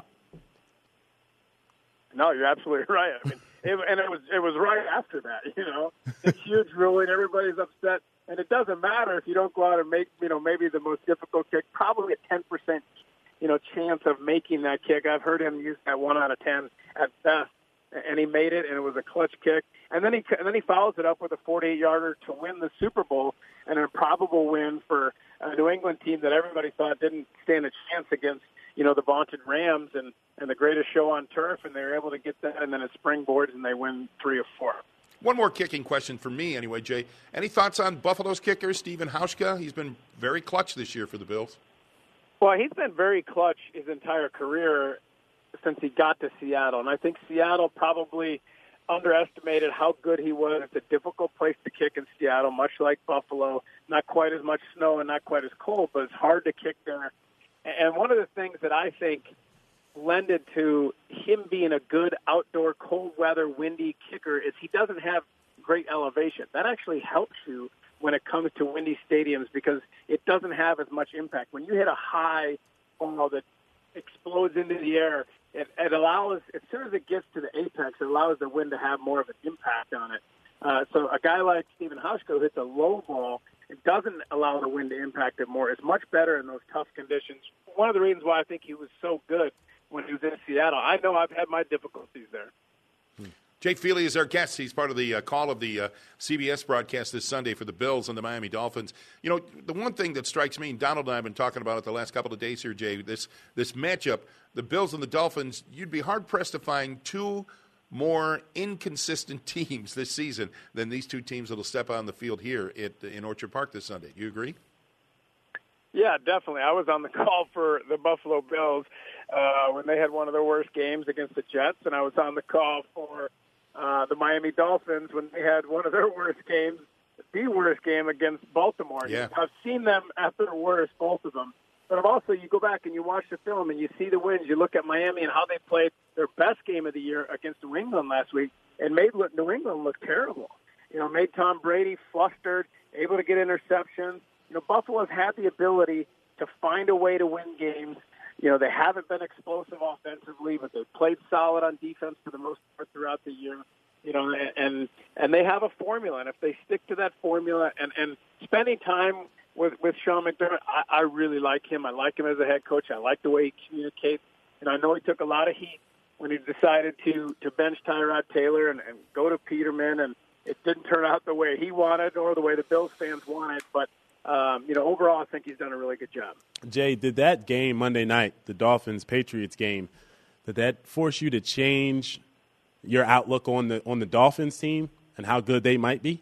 Speaker 17: No, you're absolutely right. I mean, it was right after that, It's huge ruling. Everybody's upset. And it doesn't matter if you don't go out and make, maybe the most difficult kick, probably a 10%, chance of making that kick. I've heard him use that 1 out of 10 at best. And he made it, and it was a clutch kick. And then he follows it up with a 48-yarder to win the Super Bowl, and an improbable win for a New England team that everybody thought didn't stand a chance against, the vaunted Rams and the greatest show on turf, and they were able to get that, and then it springboards, and they win 3 of 4.
Speaker 2: One more kicking question for me anyway, Jay. Any thoughts on Buffalo's kicker, Stephen Hauschka? He's been very clutch this year for the Bills.
Speaker 17: Well, he's been very clutch his entire career since he got to Seattle, and I think Seattle probably underestimated how good he was. It's a difficult place to kick in Seattle, much like Buffalo. Not quite as much snow and not quite as cold, but it's hard to kick there. And one of the things that I think lended to him being a good outdoor, cold weather, windy kicker is he doesn't have great elevation. That actually helps you when it comes to windy stadiums because it doesn't have as much impact. When you hit a high ball that explodes into the air, it allows, as soon as it gets to the apex, it allows the wind to have more of an impact on it. So a guy like Stephen Hauschka who hits a low ball, it doesn't allow the wind to impact it more. It's much better in those tough conditions. One of the reasons why I think he was so good when he was in Seattle. I know I've had my difficulties there.
Speaker 2: Jay Feely is our guest. He's part of the call of the CBS broadcast this Sunday for the Bills and the Miami Dolphins. The one thing that strikes me, and Donald and I have been talking about it the last couple of days here, Jay, this matchup, the Bills and the Dolphins, you'd be hard-pressed to find two more inconsistent teams this season than these two teams that will step on the field here in Orchard Park this Sunday. Do you agree?
Speaker 17: Yeah, definitely. I was on the call for the Buffalo Bills when they had one of their worst games against the Jets, and I was on the call for the Miami Dolphins when they had one of their worst games, the worst game against Baltimore.
Speaker 2: Yeah.
Speaker 17: I've seen them at their worst, both of them. But also, you go back and you watch the film and you see the wins. You look at Miami and how they played their best game of the year against New England last week and made New England look terrible. Made Tom Brady flustered, able to get interceptions. Buffalo's had the ability to find a way to win games. They haven't been explosive offensively, but they've played solid on defense for the most part throughout the year. And they have a formula, and if they stick to that formula and spending time with Sean McDermott, I really like him. I like him as a head coach. I like the way he communicates. And I know he took a lot of heat when he decided to bench Tyrod Taylor and go to Peterman, and it didn't turn out the way he wanted or the way the Bills fans wanted. But, overall, I think he's done a really good job.
Speaker 3: Jay, did that game Monday night, the Dolphins-Patriots game, did that force you to change your outlook on the Dolphins team and how good they might be?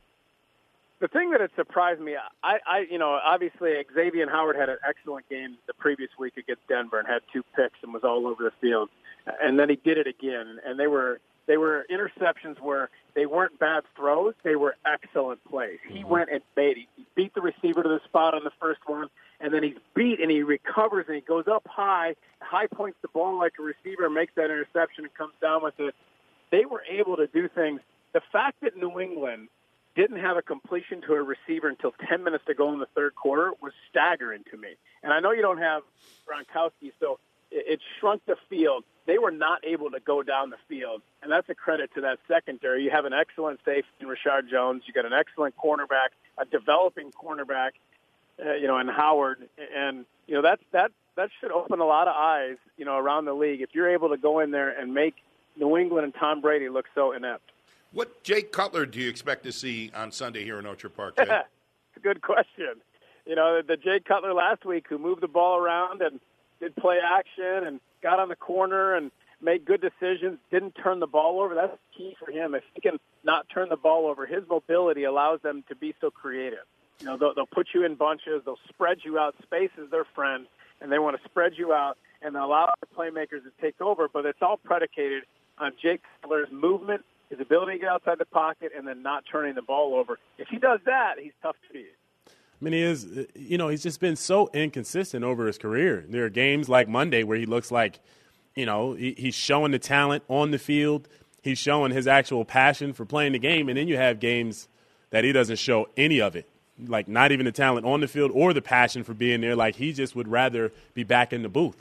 Speaker 17: The thing that had surprised me, obviously Xavier Howard had an excellent game the previous week against Denver and had 2 picks and was all over the field. And then he did it again. And they were interceptions where they weren't bad throws. They were excellent plays. He went and he beat the receiver to the spot on the first one, and then he's beat and he recovers and he goes up high points the ball like a receiver, makes that interception and comes down with it. They were able to do things. The fact that New England didn't have a completion to a receiver until 10 minutes to go in the third quarter was staggering to me. And I know you don't have Gronkowski, so it shrunk the field. They were not able to go down the field, and that's a credit to that secondary. You have an excellent safety in Rashard Jones. You got an excellent cornerback, a developing cornerback, in Howard. And, that should open a lot of eyes, around the league if you're able to go in there and make New England and Tom Brady look so inept.
Speaker 2: What Jake Cutler do you expect to see on Sunday here in Orchard Park, Jay?
Speaker 17: It's a good question. The Jake Cutler last week who moved the ball around and did play action and got on the corner and made good decisions, didn't turn the ball over. That's key for him. If he can not turn the ball over, his mobility allows them to be so creative. They'll put you in bunches. They'll spread you out. Space is their friend, and they want to spread you out and allow the playmakers to take over. But it's all predicated on Jake Cutler's movement, his ability to get outside the pocket, and then not turning the ball over. If he does that, he's tough to beat.
Speaker 3: I mean, he's just been so inconsistent over his career. There are games like Monday where he looks like, he's showing the talent on the field. He's showing his actual passion for playing the game. And then you have games that he doesn't show any of it, like not even the talent on the field or the passion for being there. Like he just would rather be back in the booth.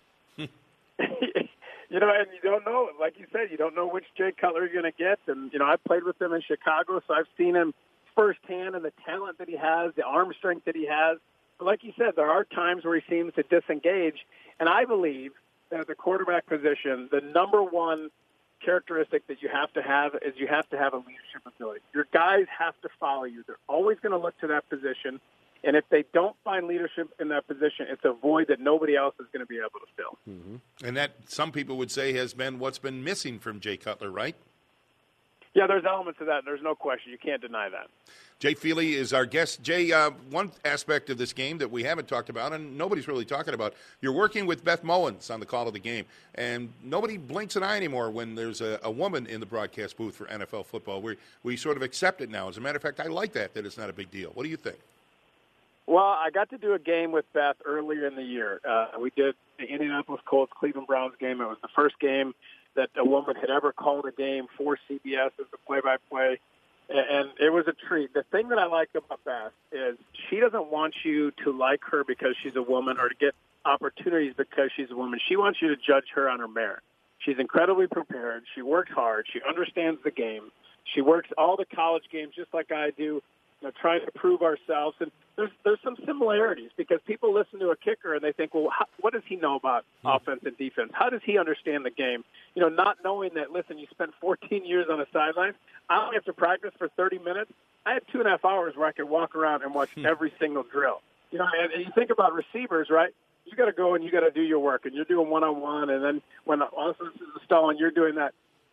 Speaker 17: And you don't know, like you said, you don't know which Jay Cutler you're going to get. And, I played with him in Chicago, so I've seen him firsthand and the talent that he has, the arm strength that he has. But like you said, there are times where he seems to disengage. And I believe that at the quarterback position, the number one characteristic that you have to have is you have to have a leadership ability. Your guys have to follow you. They're always going to look to that position. And if they don't find leadership in that position, it's a void that nobody else is going to be able to fill.
Speaker 2: Mm-hmm. And that, some people would say, has been what's been missing from Jay Cutler, right?
Speaker 17: Yeah, there's elements of that. There's no question. You can't deny that.
Speaker 2: Jay Feely is our guest. Jay, one aspect of this game that we haven't talked about and nobody's really talking about, you're working with Beth Mowins on the call of the game, and nobody blinks an eye anymore when there's a woman in the broadcast booth for NFL football. We sort of accept it now. As a matter of fact, I like that it's not a big deal. What do you think?
Speaker 17: Well, I got to do a game with Beth earlier in the year. We did the Indianapolis Colts-Cleveland Browns game. It was the first game that a woman had ever called a game for CBS as a play-by-play, and it was a treat. The thing that I like about Beth is she doesn't want you to like her because she's a woman or to get opportunities because she's a woman. She wants you to judge her on her merit. She's incredibly prepared. She works hard. She understands the game. She works all the college games just like I do, trying to prove ourselves. And there's some similarities because people listen to a kicker and they think, well, what does he know about offense and defense? How does he understand the game? Not knowing that, listen, you spent 14 years on a sideline. I only have to practice for 30 minutes. I had 2.5 hours where I could walk around and watch every single drill. And you think about receivers, right? You got to go and you got to do your work, and you're doing one-on-one, and then when the offense is stalling, you're doing that.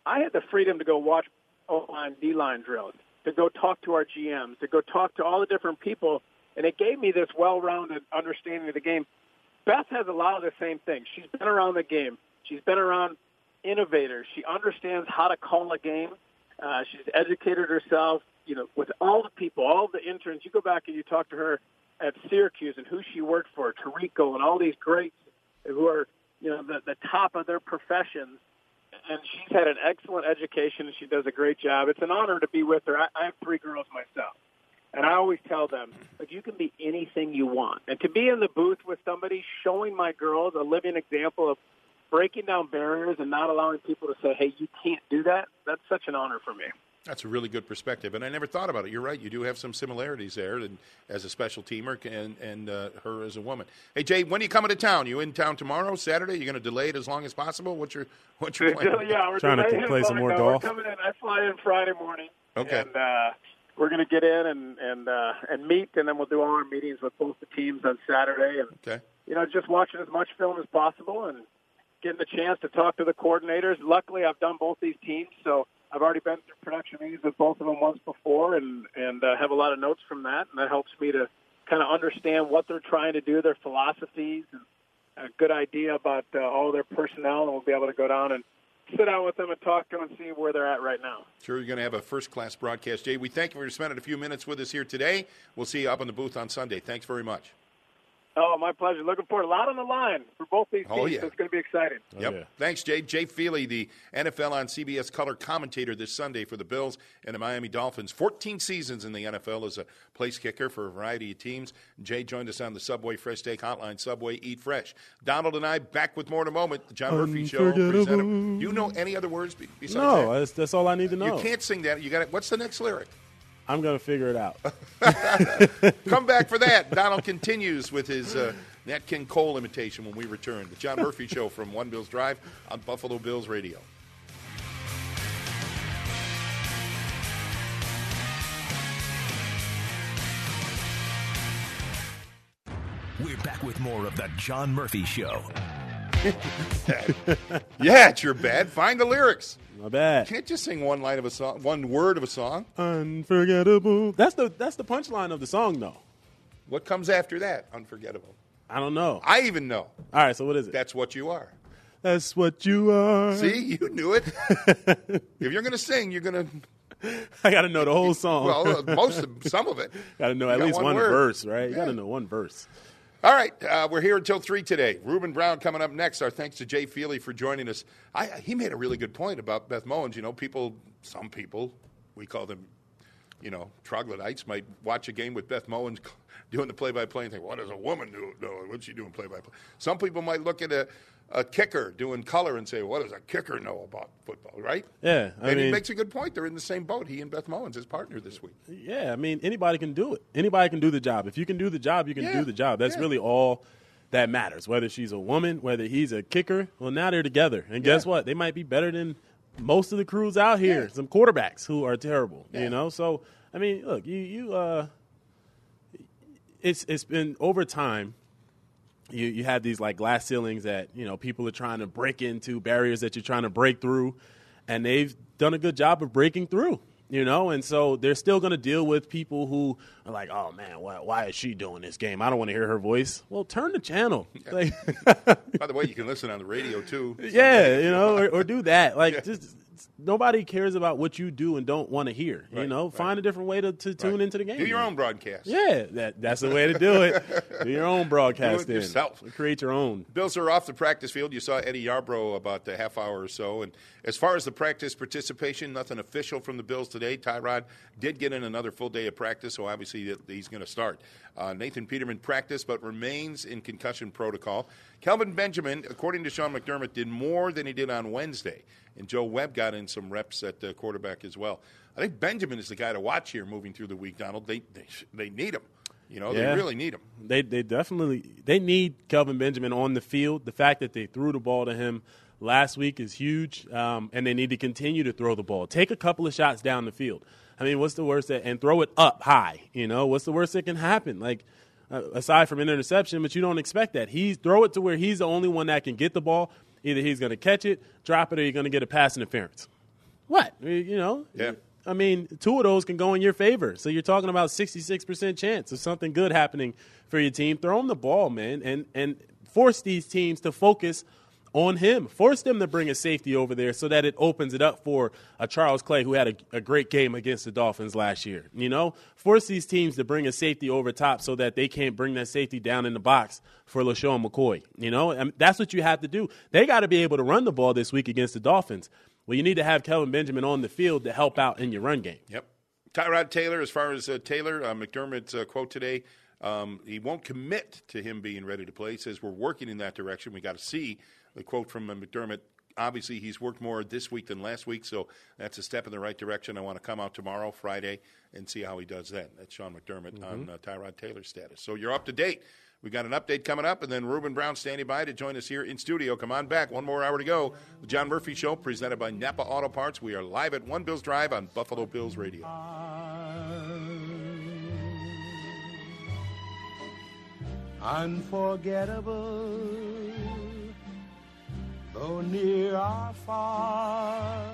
Speaker 17: I had the freedom to go watch O-line, D-line drills, to go talk to our GMs, to go talk to all the different people, and it gave me this well-rounded understanding of the game. Beth has a lot of the same things. She's been around the game. She's been around innovators. She understands how to call a game. She's educated herself, with all the people, all the interns. You go back and you talk to her at Syracuse and who she worked for, Tirico, and all these greats who are, the top of their professions. And she's had an excellent education, and she does a great job. It's an honor to be with her. I have 3 girls myself, and I always tell them, you can be anything you want. And to be in the booth with somebody showing my girls a living example of breaking down barriers and not allowing people to say, hey, you can't do that, that's such an honor for me.
Speaker 2: That's a really good perspective, and I never thought about it. You're right. You do have some similarities there, and as a special teamer and her as a woman. Hey, Jay, when are you coming to town? You in town tomorrow, Saturday? You going to delay it as long as possible? What's your plan?
Speaker 17: Yeah, we're
Speaker 3: trying to play some more golf.
Speaker 17: We're coming in. I fly in Friday morning.
Speaker 2: Okay.
Speaker 17: And we're going to get in and meet, and then we'll do all our meetings with both the teams on Saturday. And
Speaker 2: okay.
Speaker 17: Just watching as much film as possible and getting the chance to talk to the coordinators. Luckily, I've done both these teams, so I've already been through production meetings with both of them once before and have a lot of notes from that, and that helps me to kind of understand what they're trying to do, their philosophies, and a good idea about all their personnel, and we'll be able to go down and sit down with them and talk to them and see where they're at right now.
Speaker 2: Sure, you're going to have a first-class broadcast. Jay, we thank you for spending a few minutes with us here today. We'll see you up in the booth on Sunday. Thanks very much.
Speaker 17: Oh, my pleasure. Looking forward. A lot on the line for both these teams, so it's going to be exciting.
Speaker 2: Yep. Yeah. Thanks, Jay. Jay Feely, the NFL on CBS color commentator this Sunday for the Bills and the Miami Dolphins. 14 seasons in the NFL as a place kicker for a variety of teams. Jay joined us on the Subway Fresh Steak Hotline. Subway, eat fresh. Donald and I back with more in a moment. The John Murphy Show. Do you know any other words besides
Speaker 3: that?
Speaker 2: No,
Speaker 3: that's all I need to know.
Speaker 2: You can't sing that. You got it. What's the next lyric?
Speaker 3: I'm going to figure it out.
Speaker 2: Come back for that. Donald continues with his Nat King Cole imitation when we return. The John Murphy Show from One Bills Drive on Buffalo Bills Radio.
Speaker 1: We're back with more of the John Murphy Show.
Speaker 2: Yeah, it's your bad. Find the lyrics.
Speaker 3: My bad.
Speaker 2: You can't just sing one line of a song, one word of a song.
Speaker 3: Unforgettable. That's the punchline of the song, though.
Speaker 2: What comes after that? Unforgettable.
Speaker 3: I don't know.
Speaker 2: I even know.
Speaker 3: All right, so what is it?
Speaker 2: That's what you are.
Speaker 3: That's what you are.
Speaker 2: See, you knew it. If you're going to sing, you're going to.
Speaker 3: I got to know the whole song.
Speaker 2: Well, some of it.
Speaker 3: Got to know at least one verse, right? You got to know one verse.
Speaker 2: All right, we're here until 3 today. Reuben Brown coming up next. Our thanks to Jay Feely for joining us. He made a really good point about Beth Mowins. Some people, we call them, troglodytes, might watch a game with Beth Mowins doing the play-by-play and think, what does a woman do? What's she doing play-by-play? Some people might look at a kicker doing color and say, what does a kicker know about football, right?
Speaker 3: Yeah.
Speaker 2: And he makes a good point. They're in the same boat, he and Beth Mowins, his partner this week.
Speaker 3: Yeah, I mean, anybody can do it. Anybody can do the job. If you can do the job, you can do the job. That's really all that matters, whether she's a woman, whether he's a kicker. Well, now they're together. And guess what? They might be better than most of the crews out here, some quarterbacks who are terrible, So, I mean, look, it's been over time. You have these like glass ceilings that people are trying to break into, barriers that you're trying to break through, and they've done a good job of breaking through. And so they're still going to deal with people who are like, oh man, why is she doing this game? I don't want to hear her voice. Well, turn the channel.
Speaker 2: Yeah. By the way, you can listen on the radio too.
Speaker 3: Yeah, or do that. Just nobody cares about what you do and don't want to hear.
Speaker 2: Right,
Speaker 3: find a different way to tune into the game.
Speaker 2: Do your own broadcast.
Speaker 3: Yeah, that's the way to do it. Do your own broadcast.
Speaker 2: Do it yourself.
Speaker 3: Create your own.
Speaker 2: Bills are off the practice field. You saw Eddie Yarbrough about a half hour or so. And as far as the practice participation, nothing official from the Bills today. Tyrod did get in another full day of practice, so obviously he's going to start. Nathan Peterman practiced but remains in concussion protocol. Kelvin Benjamin, according to Sean McDermott, did more than he did on Wednesday. And Joe Webb got in some reps at quarterback as well. I think Benjamin is the guy to watch here moving through the week, Donald. They need him. They really need him.
Speaker 3: They definitely need Kelvin Benjamin on the field. The fact that they threw the ball to him last week is huge, and they need to continue to throw the ball. Take a couple of shots down the field. I mean, what's the worst and throw it up high. What's the worst that can happen? Aside from an interception, but you don't expect that. Throw it to where he's the only one that can get the ball. Either he's going to catch it, drop it, or you're going to get a pass interference. What? You know?
Speaker 2: Yeah.
Speaker 3: I mean, 2 of those can go in your favor. So you're talking about 66% chance of something good happening for your team. Throw him the ball, man, and force these teams to focus on him. Force them to bring a safety over there so that it opens it up for a Charles Clay who had a great game against the Dolphins last year. You know, force these teams to bring a safety over top so that they can't bring that safety down in the box for LaShawn McCoy. You know, and that's what you have to do. They got to be able to run the ball this week against the Dolphins. Well, you need to have Kelvin Benjamin on the field to help out in your run game.
Speaker 2: Yep. Tyrod Taylor, as far as Taylor, McDermott's quote today, he won't commit to him being ready to play. He says, we're working in that direction. We got to see. The quote from McDermott, obviously he's worked more this week than last week, so that's a step in the right direction. I want to come out tomorrow, Friday, and see how he does then. That's Sean McDermott on Tyrod Taylor's status. So you're up to date. We got an update coming up, and then Ruben Brown standing by to join us here in studio. Come on back. 1 more hour to go. The John Murphy Show, presented by Napa Auto Parts. We are live at One Bills Drive on Buffalo Bills Radio.
Speaker 18: Unforgettable, though near or far.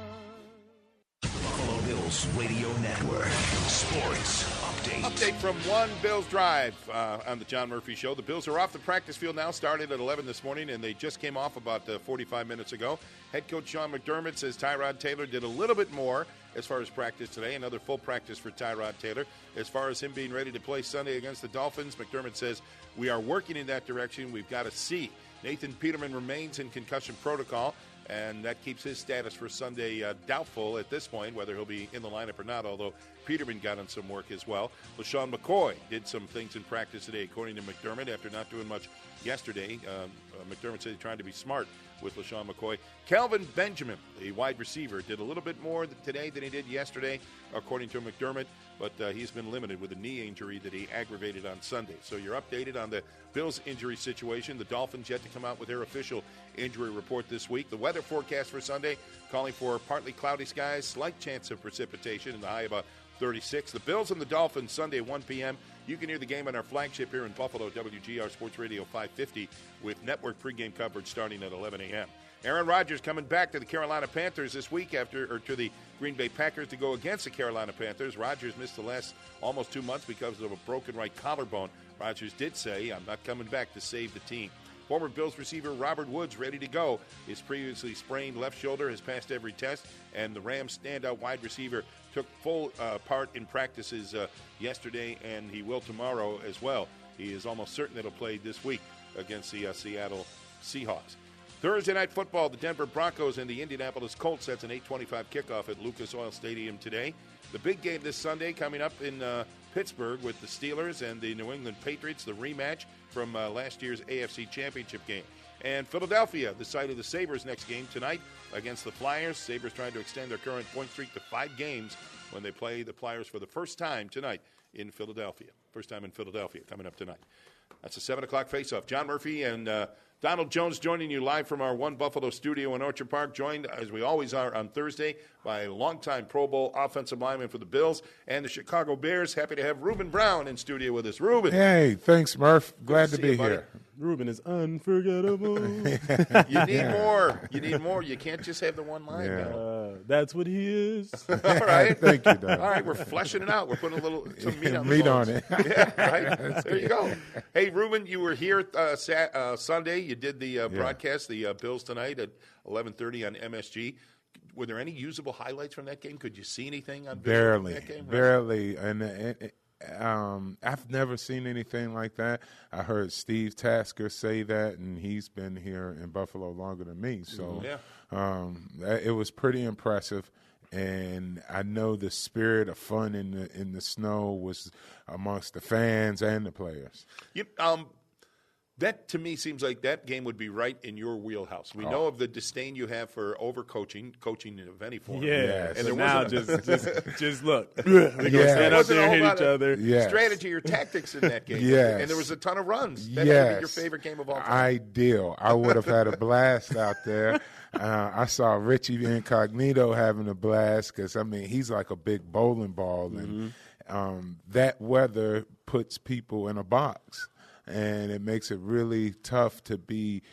Speaker 1: Buffalo Bills Radio Network. Sports update.
Speaker 2: Update from One Bills Drive on the John Murphy Show. The Bills are off the practice field now, started at 11 this morning, and they just came off about 45 minutes ago. Head coach Sean McDermott says Tyrod Taylor did a little bit more as far as practice today. Another full practice for Tyrod Taylor. As far as him being ready to play Sunday against the Dolphins, McDermott says, we are working in that direction. We've got to see. Nathan Peterman remains in concussion protocol, and that keeps his status for Sunday doubtful at this point, whether he'll be in the lineup or not, although Peterman got on some work as well. LaShawn McCoy did some things in practice today, according to McDermott, after not doing much yesterday. McDermott said he's trying to be smart with LaShawn McCoy. Kelvin Benjamin, the wide receiver, did a little bit more today than he did yesterday, according to McDermott, but he's been limited with a knee injury that he aggravated on Sunday. So you're updated on the Bills' injury situation. The Dolphins yet to come out with their official injury report this week. The weather forecast for Sunday calling for partly cloudy skies, slight chance of precipitation, and the high about 36. The Bills and the Dolphins Sunday 1 p.m. You can hear the game on our flagship here in Buffalo, WGR Sports Radio 550, with network pregame coverage starting at 11 a.m. Aaron Rodgers coming back to the Carolina Panthers this week to the Green Bay Packers to go against the Carolina Panthers. Rodgers missed the last almost 2 months because of a broken right collarbone. Rodgers did say, I'm not coming back to save the team. Former Bills receiver Robert Woods ready to go. His previously sprained left shoulder has passed every test, and the Rams standout wide receiver took full part in practices yesterday, and he will tomorrow as well. He is almost certain that he'll play this week against the Seattle Seahawks. Thursday night football, the Denver Broncos and the Indianapolis Colts. That's an 8:25 kickoff at Lucas Oil Stadium today. The big game this Sunday coming up in Pittsburgh with the Steelers and the New England Patriots, the rematch from last year's AFC Championship game. And Philadelphia, the site of the Sabres' next game tonight against the Flyers. Sabres trying to extend their current point streak to 5 games when they play the Flyers for the first time tonight in Philadelphia. First time in Philadelphia coming up tonight. That's a 7 o'clock face-off. John Murphy and Donald Jones joining you live from our One Buffalo studio in Orchard Park, joined, as we always are on Thursday, by a longtime Pro Bowl offensive lineman for the Bills and the Chicago Bears. Happy to have Ruben Brown in studio with us. Ruben.
Speaker 19: Hey, thanks, Murph. Glad to be here.
Speaker 3: Ruben is unforgettable.
Speaker 2: You need more. You need more. You can't just have the one line.
Speaker 3: That's what he is.
Speaker 2: All right.
Speaker 19: Thank you, Don.
Speaker 2: All right, we're fleshing it out. We're putting some meat on the
Speaker 19: meat
Speaker 2: bones.
Speaker 19: on it.
Speaker 2: Yeah, right. There you go. Hey, Ruben, you were here Sunday. You did the broadcast, the Bills tonight at 11:30 on MSG. Were there any usable highlights from that game? Could you see anything on
Speaker 19: barely,
Speaker 2: that game?
Speaker 19: Barely, and I've never seen anything like that. I heard Steve Tasker say that, and he's been here in Buffalo longer than me, so it was pretty impressive. And I know the spirit of fun in the snow was amongst the fans and the players.
Speaker 2: That, to me, seems like that game would be right in your wheelhouse. We know of the disdain you have for coaching of any form.
Speaker 3: Yeah,
Speaker 2: and
Speaker 3: so now just look.
Speaker 2: We're
Speaker 3: going to stand up there and hit each other.
Speaker 2: Strategy or tactics in that game.
Speaker 19: Yes.
Speaker 2: And there was a ton of runs. That had to be your favorite game of all time.
Speaker 19: Ideal. I would have had a blast out there. I saw Richie Incognito having a blast because, he's like a big bowling ball. And that weather puts people in a box. and it makes it really tough to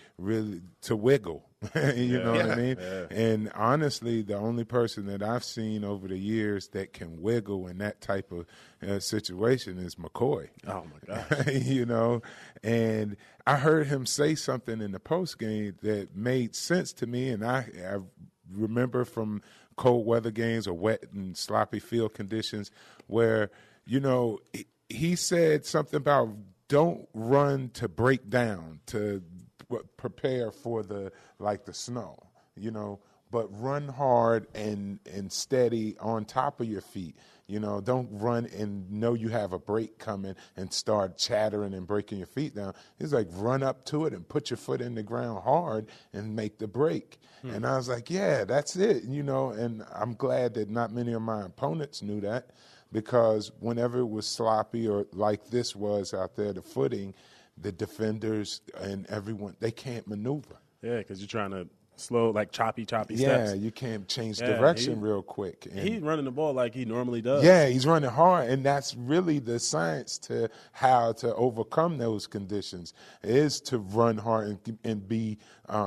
Speaker 19: wiggle. You know what I mean?
Speaker 3: Yeah.
Speaker 19: And honestly, the only person that I've seen over the years that can wiggle in that type of situation is McCoy.
Speaker 3: Oh my gosh!
Speaker 19: You know, and I heard him say something in the post game that made sense to me, and I remember from cold weather games or wet and sloppy field conditions where, you know, he said something about don't run to break down, to prepare for the snow, you know, but run hard and steady on top of your feet. You know, don't run and know you have a break coming and start chattering and breaking your feet down. He's like, run up to it and put your foot in the ground hard and make the break. And I was like, yeah, that's it, you know, and I'm glad that not many of my opponents knew that, because whenever it was sloppy or like this was out there, the footing, the defenders and everyone, they can't maneuver.
Speaker 3: Yeah, because you're trying to slow, like choppy steps.
Speaker 19: Yeah, you can't change direction real quick. And
Speaker 3: he's running the ball like he normally does.
Speaker 19: Yeah, he's running hard, and that's really the science to how to overcome those conditions, is to run hard and be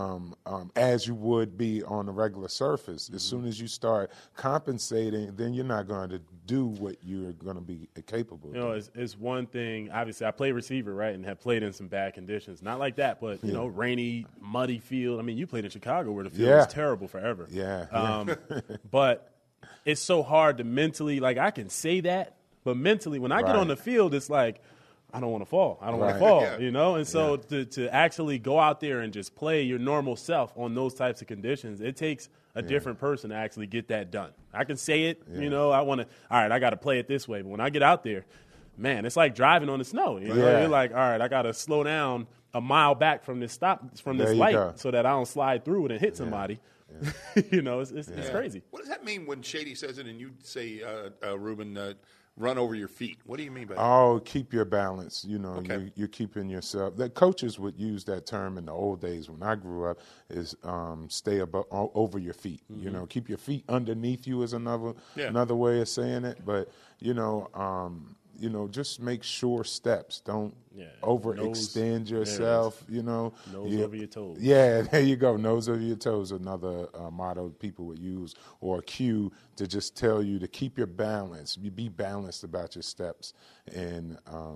Speaker 19: as you would be on a regular surface. As soon as you start compensating, then you're not going to do what you're going to be capable of.
Speaker 3: You know, it's one thing. Obviously, I play receiver, right, and have played in some bad conditions. Not like that, but, you know, rainy, muddy field. I mean, you played in Chicago where the field was terrible forever.
Speaker 19: Yeah.
Speaker 3: But it's so hard to mentally, like, I can say that, but mentally, when I get on the field, it's like, I don't want to fall. I don't want to fall, you know? And so to actually go out there and just play your normal self on those types of conditions, it takes a different person to actually get that done. I can say it, you know, I got to play it this way. But when I get out there, man, it's like driving on the snow. You know? You're like, all right, I got to slow down a mile back from this light so that I don't slide through it and hit somebody. Yeah. You know, it's crazy.
Speaker 2: What does that mean when Shady says it and you say, Ruben, run over your feet? What do you mean by that?
Speaker 19: Oh, keep your balance. You know, you're keeping yourself. The coaches would use that term in the old days when I grew up, is stay over your feet. Mm-hmm. You know, keep your feet underneath you is another way of saying it. But, you know, just make sure steps. Don't overextend yourself, you know.
Speaker 3: Nose over your toes.
Speaker 19: Yeah, there you go. Nose over your toes, another motto people would use, or a cue to just tell you to keep your balance. You be balanced about your steps. And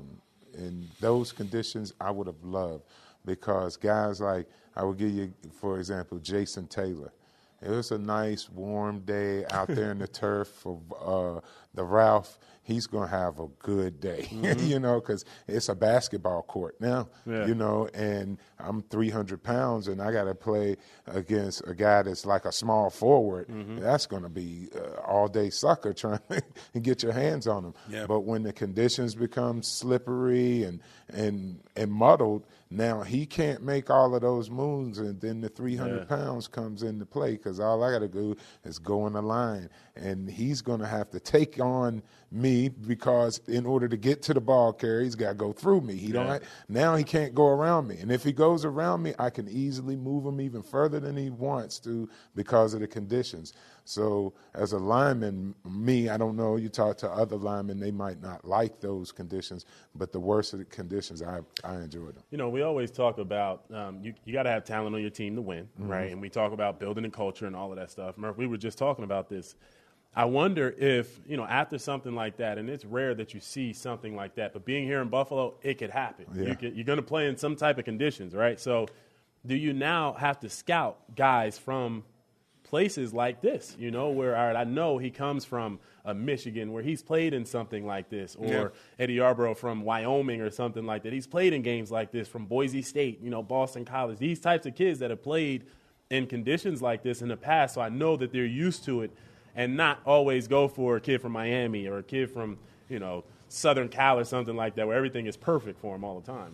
Speaker 19: in those conditions, I would have loved, because guys like, I will give you, for example, Jason Taylor. It was a nice, warm day out there in the turf of the Ralph. He's going to have a good day, you know, because it's a basketball court now, you know, and I'm 300 pounds and I got to play against a guy that's like a small forward. That's going to be all-day sucker trying to get your hands on him. Yeah. But when the conditions become slippery and muddled, now he can't make all of those moves, and then the 300 pounds comes into play, because all I got to do is go in the line, and he's going to have to take on me, because in order to get to the ball carrier, he's got to go through me. Now he can't go around me, and if he goes around me, I can easily move him even further than he wants to because of the conditions. So as a lineman, I don't know, you talk to other linemen, they might not like those conditions, but the worst of the conditions, I enjoy them.
Speaker 3: You know, we always talk about you got to have talent on your team to win, right? And we talk about building a culture and all of that stuff. Murph, we were just talking about this. I wonder if, you know, after something like that, and it's rare that you see something like that, but being here in Buffalo, it could happen. Yeah. You're going to play in some type of conditions, right? So do you now have to scout guys from places like this, you know, where, all right, I know he comes from Michigan where he's played in something like this, or Eddie Yarbrough from Wyoming or something like that. He's played in games like this, from Boise State, you know, Boston College, these types of kids that have played in conditions like this in the past, so I know that they're used to it, and not always go for a kid from Miami or a kid from, you know, Southern Cal or something like that, where everything is perfect for him all the time, you know?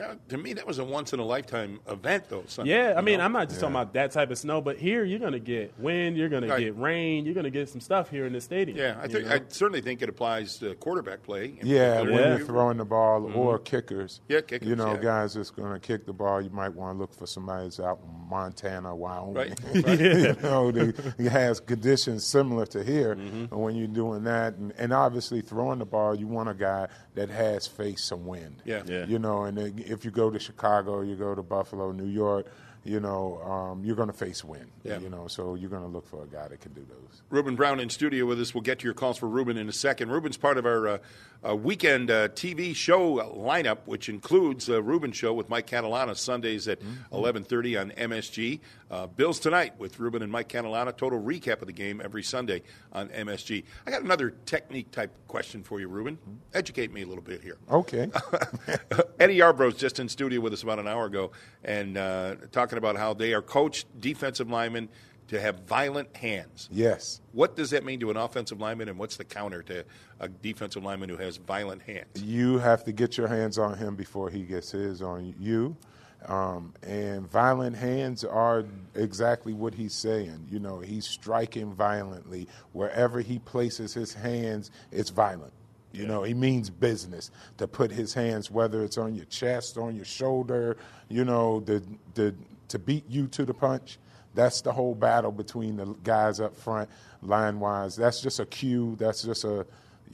Speaker 2: To me, that was a once-in-a-lifetime event, though. Sunday,
Speaker 3: Yeah, I mean,
Speaker 2: know?
Speaker 3: I'm not just talking about that type of snow, but here you're going to get wind, you're going to get rain, you're going to get some stuff here in the stadium.
Speaker 2: Yeah, I certainly think it applies to quarterback play.
Speaker 19: Yeah, when you're throwing the ball or kickers.
Speaker 2: Yeah, kickers.
Speaker 19: You know, guys that's going to kick the ball, you might want to look for somebody that's out in Montana, Wyoming.
Speaker 2: Right.
Speaker 19: You know, he has conditions similar to here. And when you're doing that, and obviously throwing the ball, you want a guy that has faced some wind.
Speaker 2: Yeah.
Speaker 19: You know, and if you go to Chicago, you go to Buffalo, New York, you know, you're going to face wind.
Speaker 2: Yeah.
Speaker 19: You know, so you're going to look for a guy that can do those.
Speaker 2: Ruben Brown in studio with us. We'll get to your calls for Ruben in a second. Ruben's part of our weekend TV show lineup, which includes Ruben's show with Mike Catalana Sundays at 11:30 on MSG. Bills tonight with Ruben and Mike Catalana. Total recap of the game every Sunday on MSG. I got another technique-type question for you, Ruben. Educate me a little bit here.
Speaker 19: Okay.
Speaker 2: Eddie Yarbrough's just in studio with us about an hour ago and talking about how they are coached defensive linemen to have violent hands.
Speaker 19: Yes.
Speaker 2: What does that mean to an offensive lineman, and what's the counter to a defensive lineman who has violent hands?
Speaker 19: You have to get your hands on him before he gets his on you. And violent hands are exactly what he's saying. You know, he's striking violently. Wherever he places his hands, it's violent. You know, he means business to put his hands, whether it's on your chest, on your shoulder, you know, to beat you to the punch. That's the whole battle between the guys up front, line-wise. That's just a cue. That's just a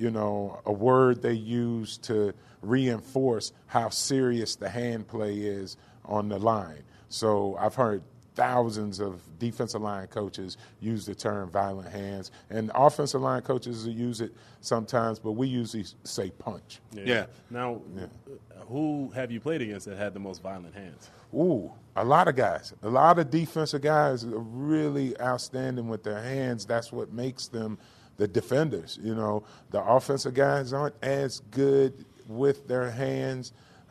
Speaker 19: word they use to reinforce how serious the hand play is on the line. So I've heard thousands of defensive line coaches use the term violent hands, and offensive line coaches use it sometimes, but we usually say punch.
Speaker 2: Yeah.
Speaker 3: Now, who have you played against that had the most violent hands?
Speaker 19: Ooh, a lot of guys. A lot of defensive guys are really outstanding with their hands. That's what makes them the defenders. You know, the offensive guys aren't as good with their hands.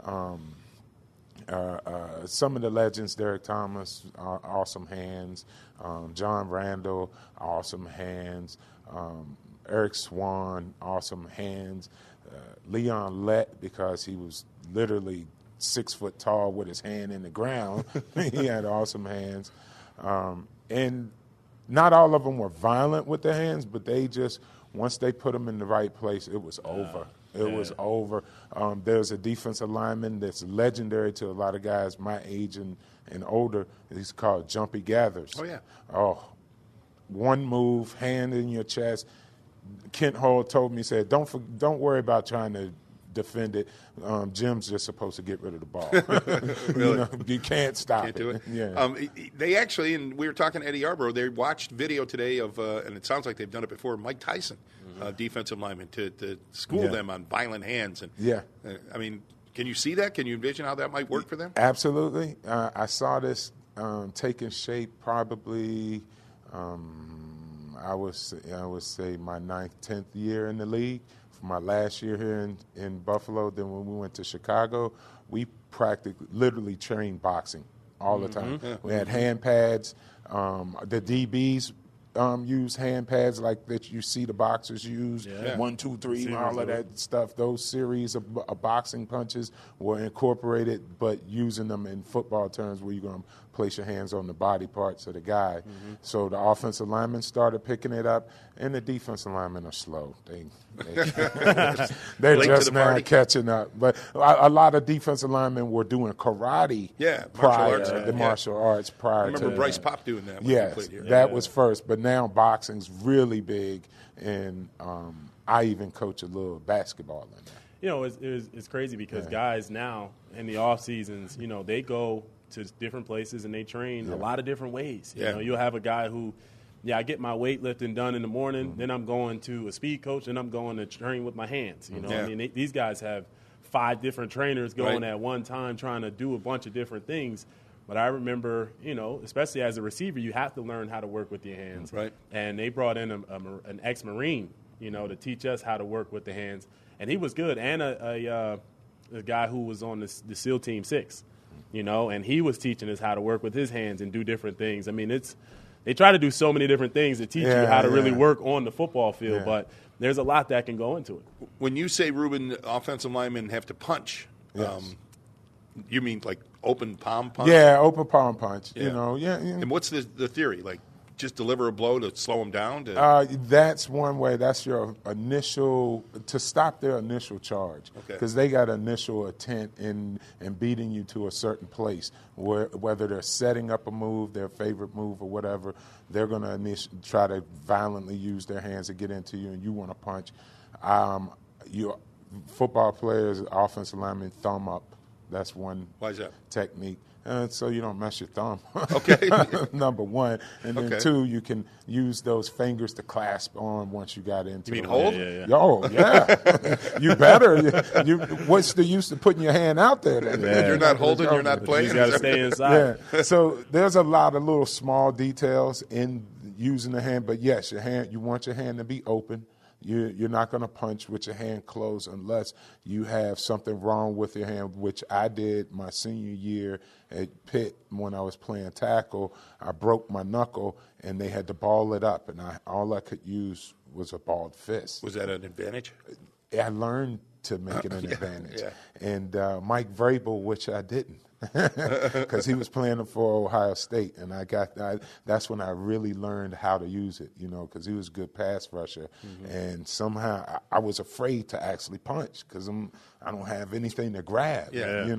Speaker 19: Some of the legends, Derek Thomas, awesome hands. John Randall, awesome hands. Eric Swan, awesome hands. Leon Lett, because he was literally 6 foot tall with his hand in the ground. He had awesome hands. And not all of them were violent with their hands, but they just, once they put them in the right place, it was over. It was over. There's a defensive lineman that's legendary to a lot of guys my age and older. He's called Jumpy Gathers.
Speaker 2: Oh, yeah.
Speaker 19: Oh, one move, hand in your chest. Kent Hull told me, he said, don't worry about trying to defend it. Jim's just supposed to get rid of the ball.
Speaker 2: Really?
Speaker 19: You know, you can't stop
Speaker 2: Can't do it.
Speaker 19: Yeah.
Speaker 2: They actually, and we were talking to Eddie Yarbrough, they watched video today of, and it sounds like they've done it before, Mike Tyson, defensive lineman, to school them on violent hands. And I mean, can you see that? Can you envision how that might work for them?
Speaker 19: Absolutely. I saw this taking shape probably, I would say my 9th, 10th year in the league. For my last year here in Buffalo, then when we went to Chicago, we practically literally trained boxing all the time. We had hand pads. The DBs use hand pads like that you see the boxers use. 1, 2, 3, all of that stuff. Those series of boxing punches were incorporated, but using them in football terms where you're going to place your hands on the body parts of the guy. So the offensive linemen started picking it up, and the defensive linemen are slow. They're just now catching up. But a lot of defensive linemen were doing karate martial arts prior to
Speaker 2: I remember Bryce Pop doing that when he played here.
Speaker 19: That was first. But now boxing's really big, and I even coach a little basketball in there.
Speaker 3: You know, it's crazy because guys now in the off seasons, you know, they go to different places and they train a lot of different ways. You know, you'll have a guy who, I get my weightlifting done in the morning, then I'm going to a speed coach, and I'm going to train with my hands. You know, I mean, these guys have 5 different trainers going at one time trying to do a bunch of different things. But I remember, you know, especially as a receiver, you have to learn how to work with your hands. Right. And they brought in an ex-Marine, you know, to teach us how to work with the hands. And he was good. And a guy who was on the SEAL Team 6, you know, and he was teaching us how to work with his hands and do different things. I mean, they try to do so many different things to teach you how to really work on the football field, but there's a lot that can go into it.
Speaker 2: When you say, Ruben, offensive linemen have to punch, You mean like open palm punch?
Speaker 19: Yeah, open palm punch.
Speaker 2: Yeah.
Speaker 19: You know, yeah.
Speaker 2: And what's the theory? Like, just deliver a blow to slow them down?
Speaker 19: That's one way. That's your initial, to stop their initial charge. Because they got initial intent in beating you to a certain place. Whether they're setting up a move, their favorite move or whatever, they're going to try to violently use their hands to get into you, and you want to punch. Your football players, offensive linemen, thumb up. That's one
Speaker 2: Why is that?
Speaker 19: technique. So you don't mess your thumb.
Speaker 2: Okay.
Speaker 19: Number one. And then two, you can use those fingers to clasp on once you got into
Speaker 2: You mean
Speaker 19: the
Speaker 2: hold?
Speaker 19: ring. Oh, yeah. You better. What's the use of putting your hand out there then?
Speaker 2: Yeah. You're not holding, you're not playing.
Speaker 3: You got to stay inside.
Speaker 19: Yeah. So there's a lot of little small details in using the hand. But, yes, you want your hand to be open. You're not going to punch with your hand closed unless you have something wrong with your hand, which I did my senior year at Pitt when I was playing tackle. I broke my knuckle, and they had to ball it up, and all I could use was a balled fist.
Speaker 2: Was that an advantage?
Speaker 19: I learned to make it an advantage.
Speaker 2: Yeah.
Speaker 19: And Mike Vrabel, which I didn't, because he was playing for Ohio State, and that's when I really learned how to use it, because he was a good pass rusher. And somehow I was afraid to actually punch because I don't have anything to grab,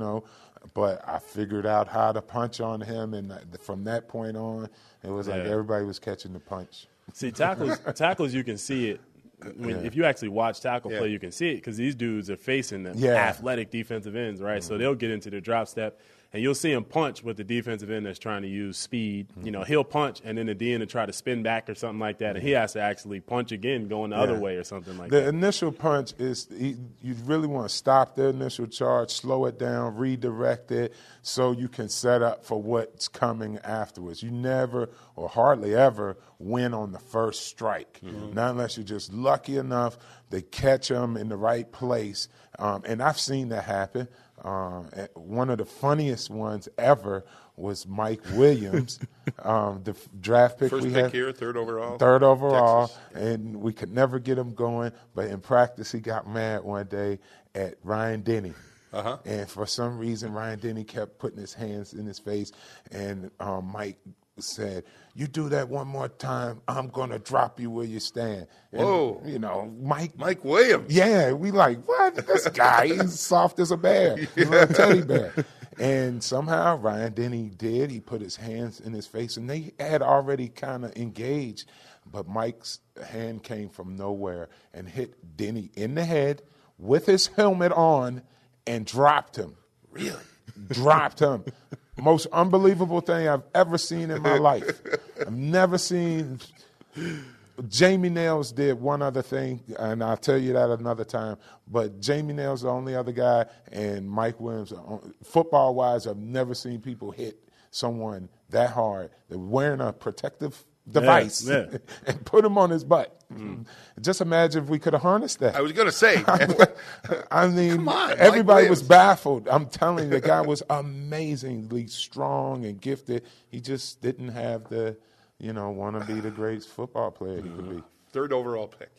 Speaker 19: But I figured out how to punch on him, and from that point on, it was like everybody was catching the punch.
Speaker 3: See, tackles, you can see it. If you actually watch tackle play, you can see it because these dudes are facing them athletic defensive ends, right? So they'll get into the drop step, and you'll see him punch with the defensive end that's trying to use speed. He'll punch, and then the D end will try to spin back or something like that, and he has to actually punch again going the other way or something like that.
Speaker 19: The initial punch is you really want to stop the initial charge, slow it down, redirect it so you can set up for what's coming afterwards. You never or hardly ever win on the first strike, not unless you're just lucky enough to catch them in the right place. And I've seen that happen. One of the funniest ones ever was Mike Williams, the draft pick
Speaker 2: First
Speaker 19: we
Speaker 2: pick
Speaker 19: had.
Speaker 2: here, third overall.
Speaker 19: Third overall,
Speaker 2: Texas.
Speaker 19: and we could never get him going. But in practice, he got mad one day at Ryan Denny. And for some reason, Ryan Denny kept putting his hands in his face, and Mike said, "You do that one more time, I'm going to drop you where you stand." And,
Speaker 2: Whoa.
Speaker 19: Mike
Speaker 2: Williams.
Speaker 19: Yeah, we like, what? This guy, he's soft as a bear. He's a little teddy bear. And somehow Ryan Denny did. He put his hands in his face, and they had already kind of engaged. But Mike's hand came from nowhere and hit Denny in the head with his helmet on and dropped him.
Speaker 2: Really?
Speaker 19: Dropped him. Most unbelievable thing I've ever seen in my life. I've never seen. Jamie Nails did one other thing, and I'll tell you that another time. But Jamie Nails is the only other guy, and Mike Williams, football-wise, I've never seen people hit someone that hard. They're wearing a protective device and put him on his butt. Just imagine if we could have harnessed that.
Speaker 2: I was going to say.
Speaker 19: I mean,
Speaker 2: Come on,
Speaker 19: everybody was baffled. I'm telling you, the guy was amazingly strong and gifted. He just didn't have the, want to be the greatest football player he could be.
Speaker 2: Third overall pick.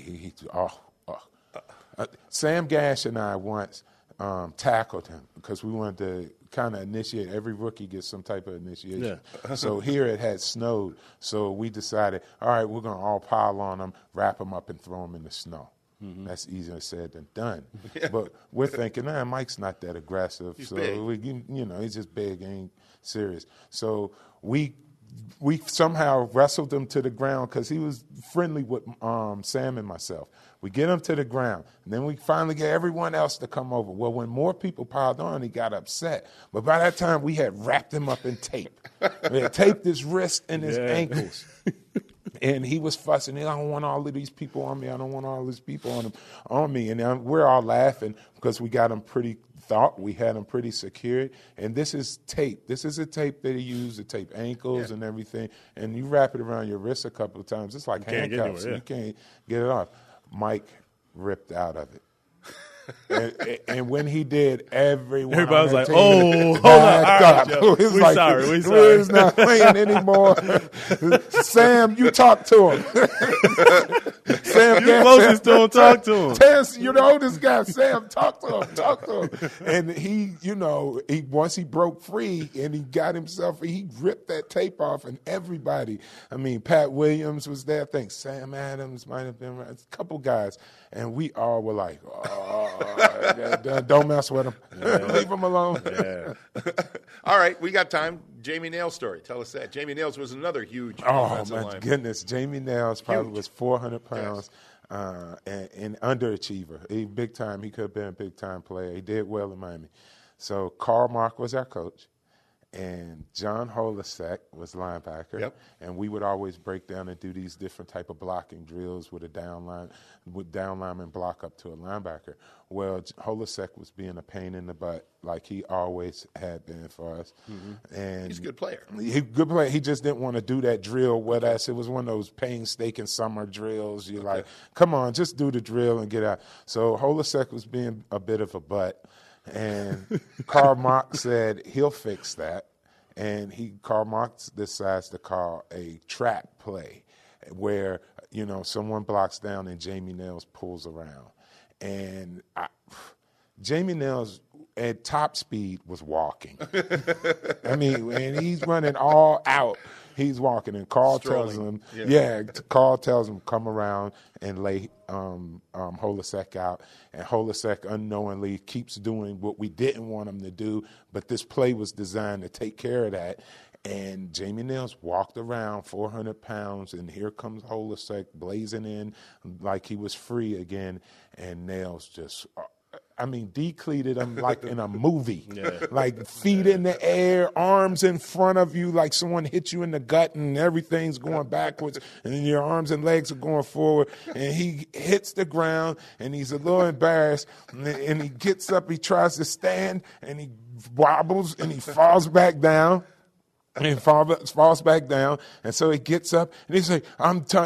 Speaker 19: Sam Gash and I once tackled him because we wanted to kind of initiate. Every rookie gets some type of initiation. So here it had snowed. So we decided, all right, we're going to all pile on him, wrap him up, and throw him in the snow. That's easier said than done. But we're thinking, Mike's not that aggressive.
Speaker 2: He's
Speaker 19: so
Speaker 2: big.
Speaker 19: he's just big, ain't serious. So we somehow wrestled him to the ground because he was friendly with Sam and myself. We get him to the ground, and then we finally get everyone else to come over. Well, when more people piled on, he got upset. But by that time, we had wrapped him up in tape. We had taped his wrist and his ankles. And he was fussing. I don't want all of these people on me. I don't want all these people on me. And we're all laughing because we got him we had him pretty secured. And this is tape. This is a tape that he used to tape ankles and everything. And you wrap it around your wrist a couple of times. It's like handcuffs. You can't get it off. Mike ripped out of it. And when he did, everyone
Speaker 3: Everybody was like,
Speaker 19: team
Speaker 3: "Oh, hold
Speaker 19: backed
Speaker 3: on, all
Speaker 19: up.
Speaker 3: right, Joe.
Speaker 19: It was
Speaker 3: We
Speaker 19: like,
Speaker 3: sorry, we
Speaker 19: We're
Speaker 3: sorry."
Speaker 19: not playing anymore. Sam, you talk to him. Sam,
Speaker 3: You closest to him, talk to him.
Speaker 19: Terrence, you're the oldest guy. Sam, talk to him. And he, once he broke free and he got himself, he ripped that tape off, and everybody. I mean, Pat Williams was there. I think Sam Adams might have been. A couple guys, and we all were like, don't mess with him. Leave him alone.
Speaker 3: Yeah.
Speaker 2: All right, we got time. Jamie Nails' story. Tell us that. Jamie Nails was another huge offensive
Speaker 19: my
Speaker 2: lineman.
Speaker 19: goodness. Jamie Nails probably was 400 pounds and underachiever. He big time. He could have been a big-time player. He did well in Miami. So Karl Mark was our coach. And John Holisek was linebacker, and we would always break down and do these different type of blocking drills with down lineman block up to a linebacker. Well, Holisek was being a pain in the butt, like he always had been for us. Mm-hmm. And
Speaker 2: he's a good player.
Speaker 19: Good player. He just didn't want to do that drill with us. It was one of those painstaking summer drills. You're like, come on, just do the drill and get out. So Holisek was being a bit of a butt. And Karl Marx said he'll fix that, and Karl Marx decides to call a trap play, where someone blocks down and Jamie Nails pulls around, and Jamie Nails at top speed was walking. I mean, and he's running all out. He's walking, and Carl tells him, Carl tells him, come around and lay Holisek out. And Holisek unknowingly keeps doing what we didn't want him to do, but this play was designed to take care of that. And Jamie Nails walked around 400 pounds, and here comes Holisek blazing in like he was free again, and Nails just decleated him like in a movie. Like feet in the air, arms in front of you, like someone hit you in the gut and everything's going backwards and then your arms and legs are going forward. And he hits the ground and he's a little embarrassed and he gets up, he tries to stand and he wobbles and he falls back down. And he falls back down, and so he gets up, and he's like,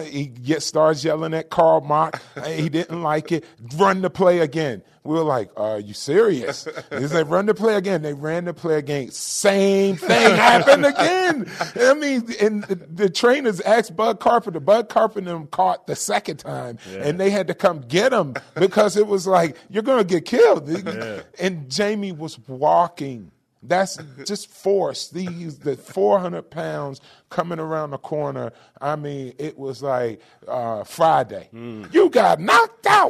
Speaker 19: starts yelling at Karl Marx. He didn't like it. Run the play again. We were like, are you serious? He's like, run the play again. They ran the play again. Same thing happened again. I mean, and the trainers asked Bud Carpenter. Bud Carpenter caught the second time, and they had to come get him because it was like, you're going to get killed. And Jamie was walking. That's just force. The 400 pounds coming around the corner. I mean, it was like Friday. You got knocked out.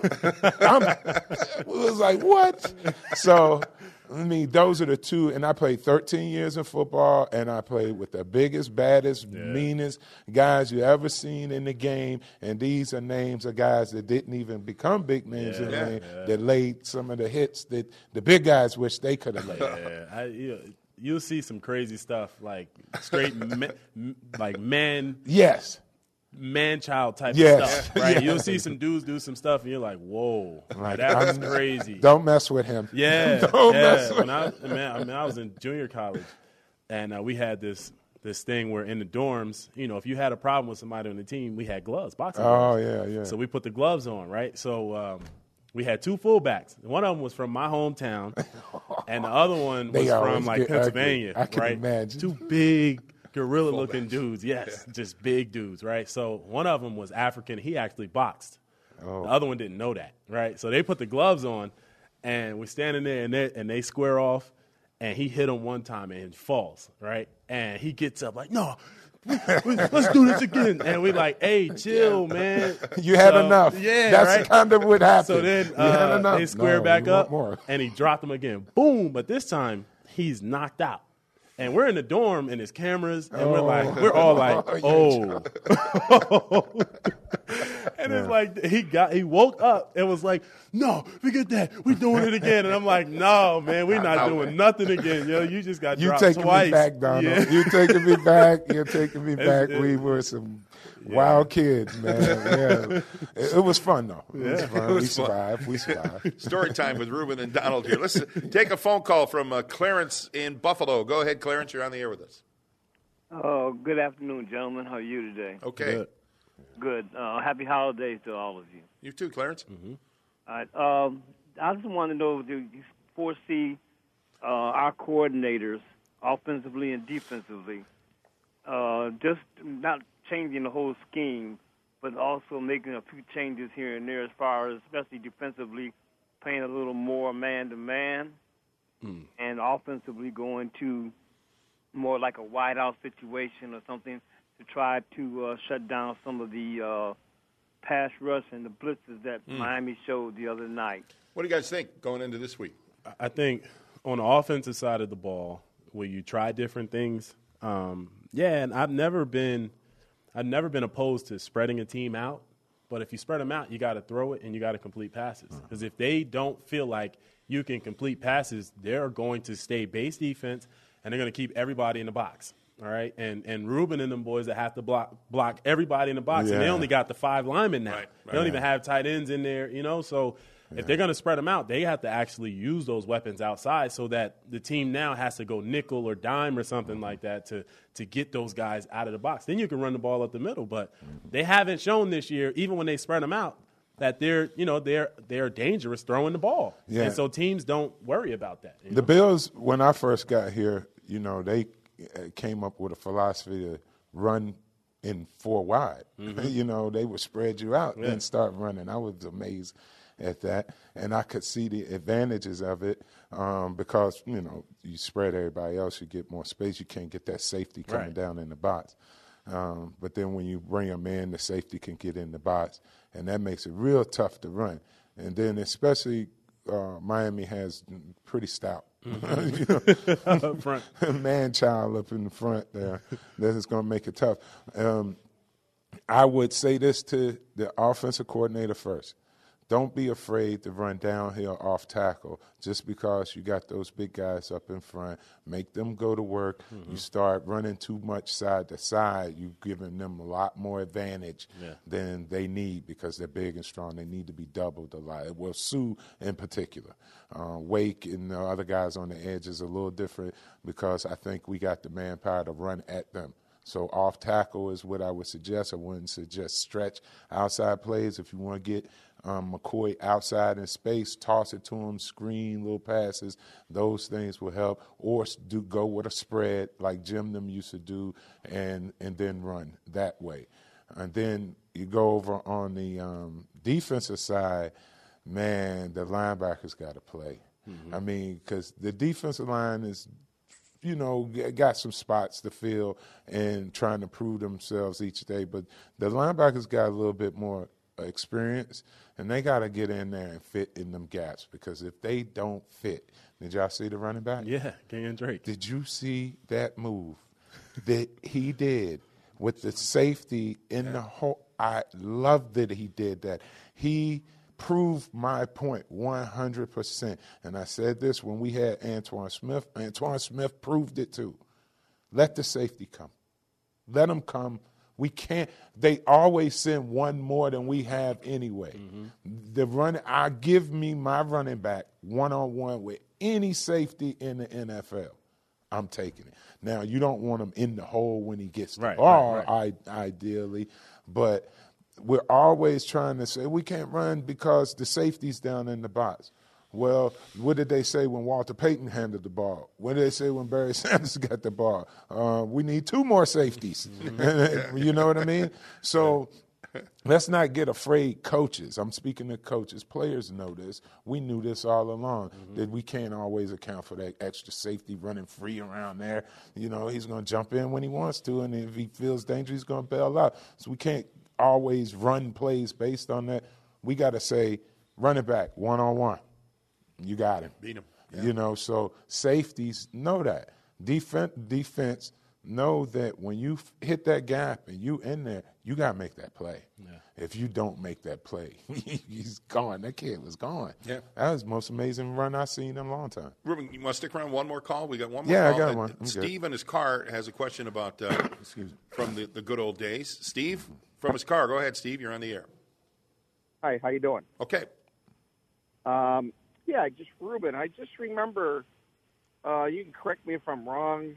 Speaker 19: It was like, what? So, I mean, those are the two. And I played 13 years in football, and I played with the biggest, baddest, meanest guys you ever seen in the game. And these are names of guys that didn't even become big names in the game, that laid some of the hits that the big guys wish they could have laid.
Speaker 3: You'll see some crazy stuff like straight like man.
Speaker 19: Yes.
Speaker 3: Man-child type of stuff, right? You'll see some dudes do some stuff, and you're like, "Whoa, that's crazy!"
Speaker 19: Don't mess with him.
Speaker 3: Yeah,
Speaker 19: don't mess with him.
Speaker 3: I was in junior college, and we had this thing where in the dorms, if you had a problem with somebody on the team, we had gloves, boxing gloves.
Speaker 19: Oh yeah.
Speaker 3: So we put the gloves on, right? So we had two fullbacks. One of them was from my hometown, and the other one was from Pennsylvania.
Speaker 19: I can
Speaker 3: right?
Speaker 19: imagine.
Speaker 3: Two big, gorilla-looking dudes. Yes, just big dudes, right? So one of them was African. He actually boxed. Oh. The other one didn't know that, right? So they put the gloves on, and we're standing there, and they square off, and he hit him one time, and he falls, right? And he gets up like, no, let's do this again. And we like, hey, chill, man.
Speaker 19: You had enough.
Speaker 3: Yeah,
Speaker 19: that's
Speaker 3: right?
Speaker 19: kind of what happened.
Speaker 3: So then they square back up, and he dropped him again. Boom. But this time, he's knocked out. And we're in the dorm, and there's cameras, and we're all like, oh. And it's like he woke up and was like, no, forget that. We're doing it again. And I'm like, no, man, we're not doing nothing again. Yo, you just got dropped twice.
Speaker 19: You taking me back, Donald. Yeah. You taking me back. You're taking me back. We were some wild kids, man. Yeah. It was fun, though. It was fun. We survived.
Speaker 2: Story time with Ruben and Donald here. Let's take a phone call from Clarence in Buffalo. Go ahead, Clarence. You're on the air with us.
Speaker 20: Oh, good afternoon, gentlemen. How are you today?
Speaker 2: Okay.
Speaker 20: Good. Happy holidays to all of you.
Speaker 2: You too, Clarence.
Speaker 3: Mm-hmm.
Speaker 20: All right. I just want to know, do you foresee our coordinators, offensively and defensively, just not changing the whole scheme, but also making a few changes here and there as far as, especially defensively, playing a little more man-to-man, and offensively going to more like a wide-out situation or something to try to shut down some of the pass rush and the blitzes that Miami showed the other night.
Speaker 2: What do you guys think going into this week?
Speaker 3: I think on the offensive side of the ball, where you try different things, and I've never been opposed to spreading a team out. But if you spread them out, you got to throw it and you got to complete passes. Because if they don't feel like you can complete passes, they're going to stay base defense and they're going to keep everybody in the box. All right, and Ruben and them boys that have to block everybody in the box, and they only got the 5 linemen now. They don't even have tight ends in there, So if they're going to spread them out, they have to actually use those weapons outside so that the team now has to go nickel or dime or something like that to get those guys out of the box. Then you can run the ball up the middle. But they haven't shown this year, even when they spread them out, that they're dangerous throwing the ball.
Speaker 19: Yeah.
Speaker 3: And so teams don't worry about that.
Speaker 19: The Bills, when I first got here, they came up with a philosophy to run in 4 wide. They would spread you out and start running. I was amazed at that, and I could see the advantages of it because, you spread everybody else, you get more space. You can't get that safety coming down in the box. But then when you bring them in, the safety can get in the box, and that makes it real tough to run. And then especially Miami has pretty stout.
Speaker 3: Up front.
Speaker 19: Man-child up in the front there. That is going to make it tough. I would say this to the offensive coordinator first. Don't be afraid to run downhill off tackle just because you got those big guys up in front. Make them go to work. You start running too much side to side, you're giving them a lot more advantage than they need because they're big and strong. They need to be doubled a lot. Well, Sue in particular. Wake and the other guys on the edge is a little different because I think we got the manpower to run at them. So off tackle is what I would suggest. I wouldn't suggest stretch outside plays. If you want to get McCoy outside in space, toss it to him, screen, little passes. Those things will help. Or go with a spread like Jim them used to do and then run that way. And then you go over on the defensive side, man, the linebackers got to play. I mean, because the defensive line is – got some spots to fill and trying to prove themselves each day. But the linebackers got a little bit more experience, and they got to get in there and fit in them gaps because if they don't fit, did y'all see the running back?
Speaker 3: Yeah, Kenyon Drake.
Speaker 19: Did you see that move that he did with the safety in the hole? I love that he did that. He proved my point 100%. And I said this when we had Antoine Smith. Antoine Smith proved it too. Let the safety come. Let them come. We can't. They always send one more than we have anyway. Give me my running back one-on-one with any safety in the NFL. I'm taking it. Now, you don't want him in the hole when he gets the ball, ideally, but we're always trying to say we can't run because the safety's down in the box. Well, what did they say when Walter Payton handled the ball? What did they say when Barry Sanders got the ball? We need 2 more safeties. You know what I mean? So let's not get afraid, coaches. I'm speaking to coaches. Players know this. We knew this all along, that we can't always account for that extra safety running free around there. He's going to jump in when he wants to, and if he feels dangerous, he's going to bail out. So we can't always run plays based on that. We got to say, run it back, one-on-one. You got him.
Speaker 2: Beat him.
Speaker 19: Yeah. So safeties know that. Defense know that when you hit that gap and you in there, you got to make that play. Yeah. If you don't make that play, he's gone. That kid was gone. Yeah. That was the most amazing run I've seen in a long time.
Speaker 2: Ruben, you want to stick around one more call? We got one more
Speaker 19: call. Yeah,
Speaker 2: I
Speaker 19: got one.
Speaker 2: Steve in his car has a question about from the good old days. Steve, from his car. Go ahead, Steve. You're on the air.
Speaker 21: Hi, how you doing?
Speaker 2: Okay.
Speaker 21: Yeah, just Ruben. I just remember, you can correct me if I'm wrong,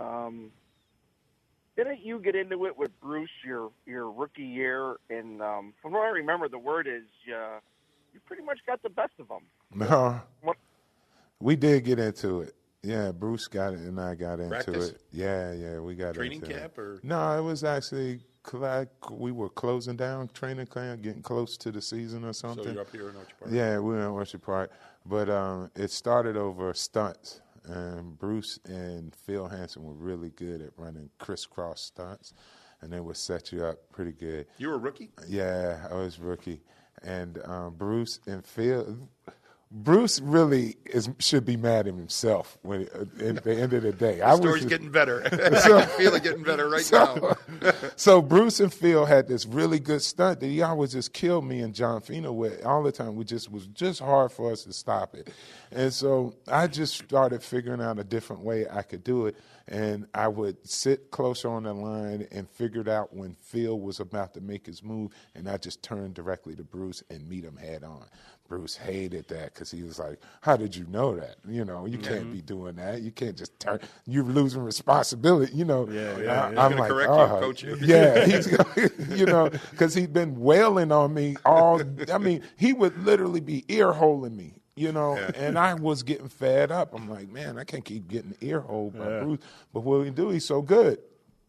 Speaker 21: didn't you get into it with Bruce your rookie year? And from what I remember, the word is you pretty much got the best of them.
Speaker 19: No, we did get into it. Yeah, Bruce got it, and I got into
Speaker 2: Practice?
Speaker 19: it. Yeah, we got
Speaker 2: Training
Speaker 19: into
Speaker 2: camp
Speaker 19: it.
Speaker 2: or?
Speaker 19: No, it was actually like we were closing down training camp, getting close to the season or something.
Speaker 2: So you're up here in Orchard Park?
Speaker 19: Yeah, we were in Orchard Park. But it started over stunts. And Bruce and Phil Hansen were really good at running crisscross stunts, and they would set you up pretty good.
Speaker 2: You were a rookie?
Speaker 19: Yeah, I was rookie. And Bruce and Phil... Bruce really should be mad at himself when at the end of the day.
Speaker 2: The story's getting better. I can feel it getting better now.
Speaker 19: So Bruce and Phil had this really good stunt that he always just killed me and John Fino with all the time. It was just hard for us to stop it. And so I just started figuring out a different way I could do it. And I would sit closer on the line and figured out when Phil was about to make his move, and I just turned directly to Bruce and meet him head on. Bruce hated that because he was like, how did you know that? You can't be doing that. You can't just turn. You're losing responsibility.
Speaker 2: He's
Speaker 19: I'm
Speaker 2: gonna
Speaker 19: like,
Speaker 2: correct you, coach you.
Speaker 19: Yeah, he's because he'd been wailing on me he would literally be ear-holing me. And I was getting fed up. I'm like, man, I can't keep getting ear-holed by Bruce. But what we do, he's so good.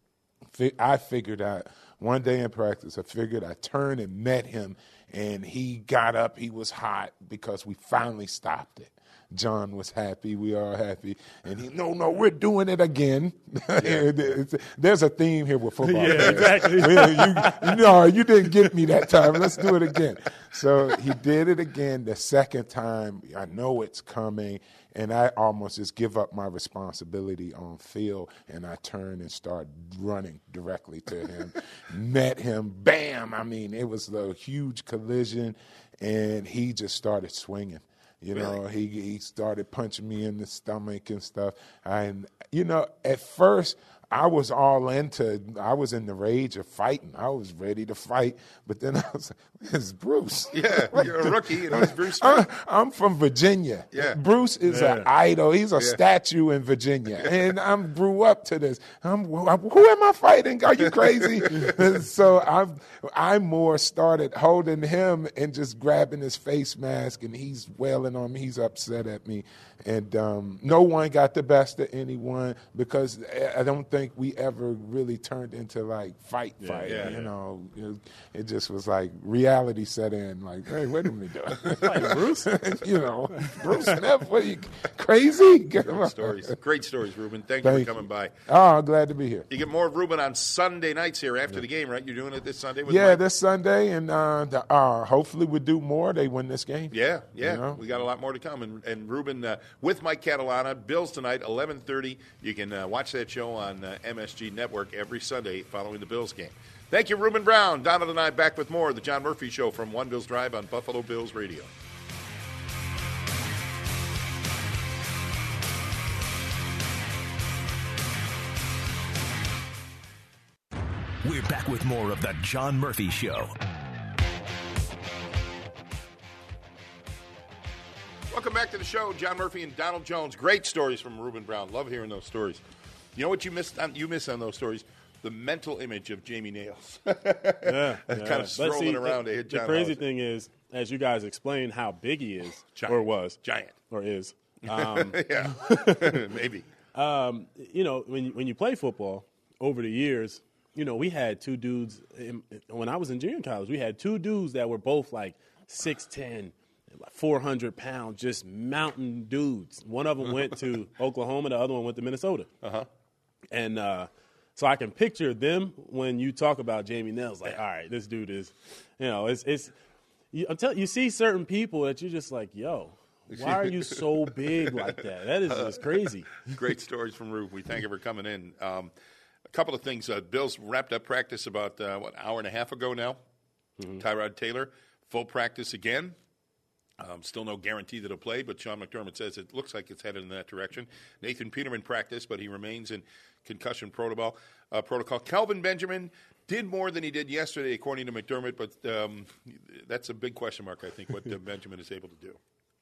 Speaker 19: I figured out one day in practice, I turned and met him, and he got up. He was hot because we finally stopped it. John was happy. We are happy. And he, no, we're doing it again. Yeah. There's a theme here with football.
Speaker 3: Yeah, exactly.
Speaker 19: You didn't get me that time. Let's do it again. So he did it again the second time. I know it's coming. And I almost just give up my responsibility on Phil, and I turn and start running directly to him. Met him, bam! It was a huge collision, and he just started swinging. He started punching me in the stomach and stuff. And, at first, I was in the rage of fighting. I was ready to fight. But then I was like, it's Bruce.
Speaker 2: Yeah, you're a rookie. It's Bruce.
Speaker 19: I'm from Virginia.
Speaker 2: Yeah.
Speaker 19: Bruce is an idol. He's a statue in Virginia. And I grew up to this. Who am I fighting? Are you crazy? So I more started holding him and just grabbing his face mask, and he's wailing on me. He's upset at me. And no one got the best of anyone because I don't think we ever really turned into like fight. It just was like reality set in. Like, hey, what are we doing?
Speaker 3: Like Bruce,
Speaker 19: Bruce and F, what are you crazy?
Speaker 2: Great stories, Ruben. Thank you for coming by.
Speaker 19: Oh, glad to be here.
Speaker 2: You get more of Ruben on Sunday nights here after the game, right? You're doing it this Sunday with
Speaker 19: Mike?
Speaker 2: Mike?
Speaker 19: This Sunday, and hopefully we'll do more. They win this game.
Speaker 2: Yeah. We got a lot more to come. And Ruben with Mike Catalana, Bills tonight, 11:30. You can watch that show on MSG Network every Sunday following the Bills game. Thank you, Ruben Brown. Donald and I back with more of the John Murphy Show from One Bills Drive on Buffalo Bills Radio.
Speaker 1: We're back with more of the John Murphy Show.
Speaker 2: Welcome back to the show, John Murphy and Donald Jones. Great stories from Ruben Brown. Love hearing those stories. You know what you miss on those stories? The mental image of Jamie Nails. Kind of strolling around to hit John.
Speaker 3: The crazy thing is, as you guys explained how big he is, or was.
Speaker 2: Giant.
Speaker 3: Or is.
Speaker 2: Yeah, maybe.
Speaker 3: When you play football over the years, we had two dudes. When I was in junior college, we had two dudes that were both like 6'10", 400 pounds, just mountain dudes. One of them went to Oklahoma, the other one went to Minnesota. And so I can picture them when you talk about Jamie Nails. Like, all right, this dude is, you see certain people that you're just like, yo, why are you so big like that? That is just crazy.
Speaker 2: Great stories from Rube. We thank you for coming in. A couple of things. Bills wrapped up practice about, an hour and a half ago now. Tyrod Taylor, full practice again. Still no guarantee that he'll play, but Sean McDermott says it looks like it's headed in that direction. Nathan Peterman practiced, but he remains in concussion protocol. Kelvin Benjamin did more than he did yesterday, according to McDermott, but that's a big question mark, I think, what Benjamin is able to do.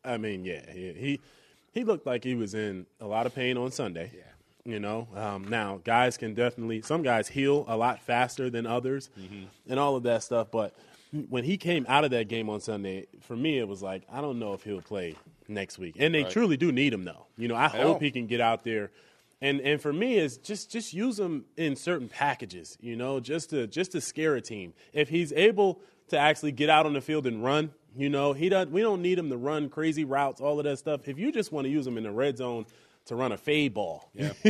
Speaker 3: He looked like he was in a lot of pain on Sunday. Now guys can definitely, some guys heal a lot faster than others and all of that stuff, but when he came out of that game on Sunday, for me it was like, I don't know if he'll play next week. And they truly do need him, though. I hope he can get out there. And for me, it's just use him in certain packages, just to scare a team. If he's able to actually get out on the field and run, we don't need him to run crazy routes, all of that stuff. If you just want to use him in the red zone to run a fade ball,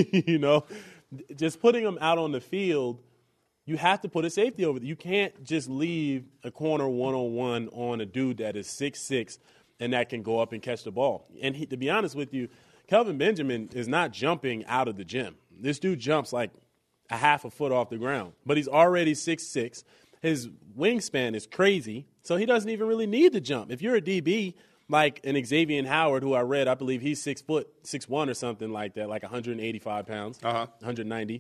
Speaker 3: just putting him out on the field, you have to put a safety over there. You can't just leave a corner one-on-one on a dude that is 6'6", and that can go up and catch the ball. And to be honest with you, Kelvin Benjamin is not jumping out of the gym. This dude jumps like a half a foot off the ground, but he's already 6'6". His wingspan is crazy, so he doesn't even really need to jump. If you're a DB like an Xavier Howard, who I read, I believe he's 6'1" or something like that, like 185 pounds, 190.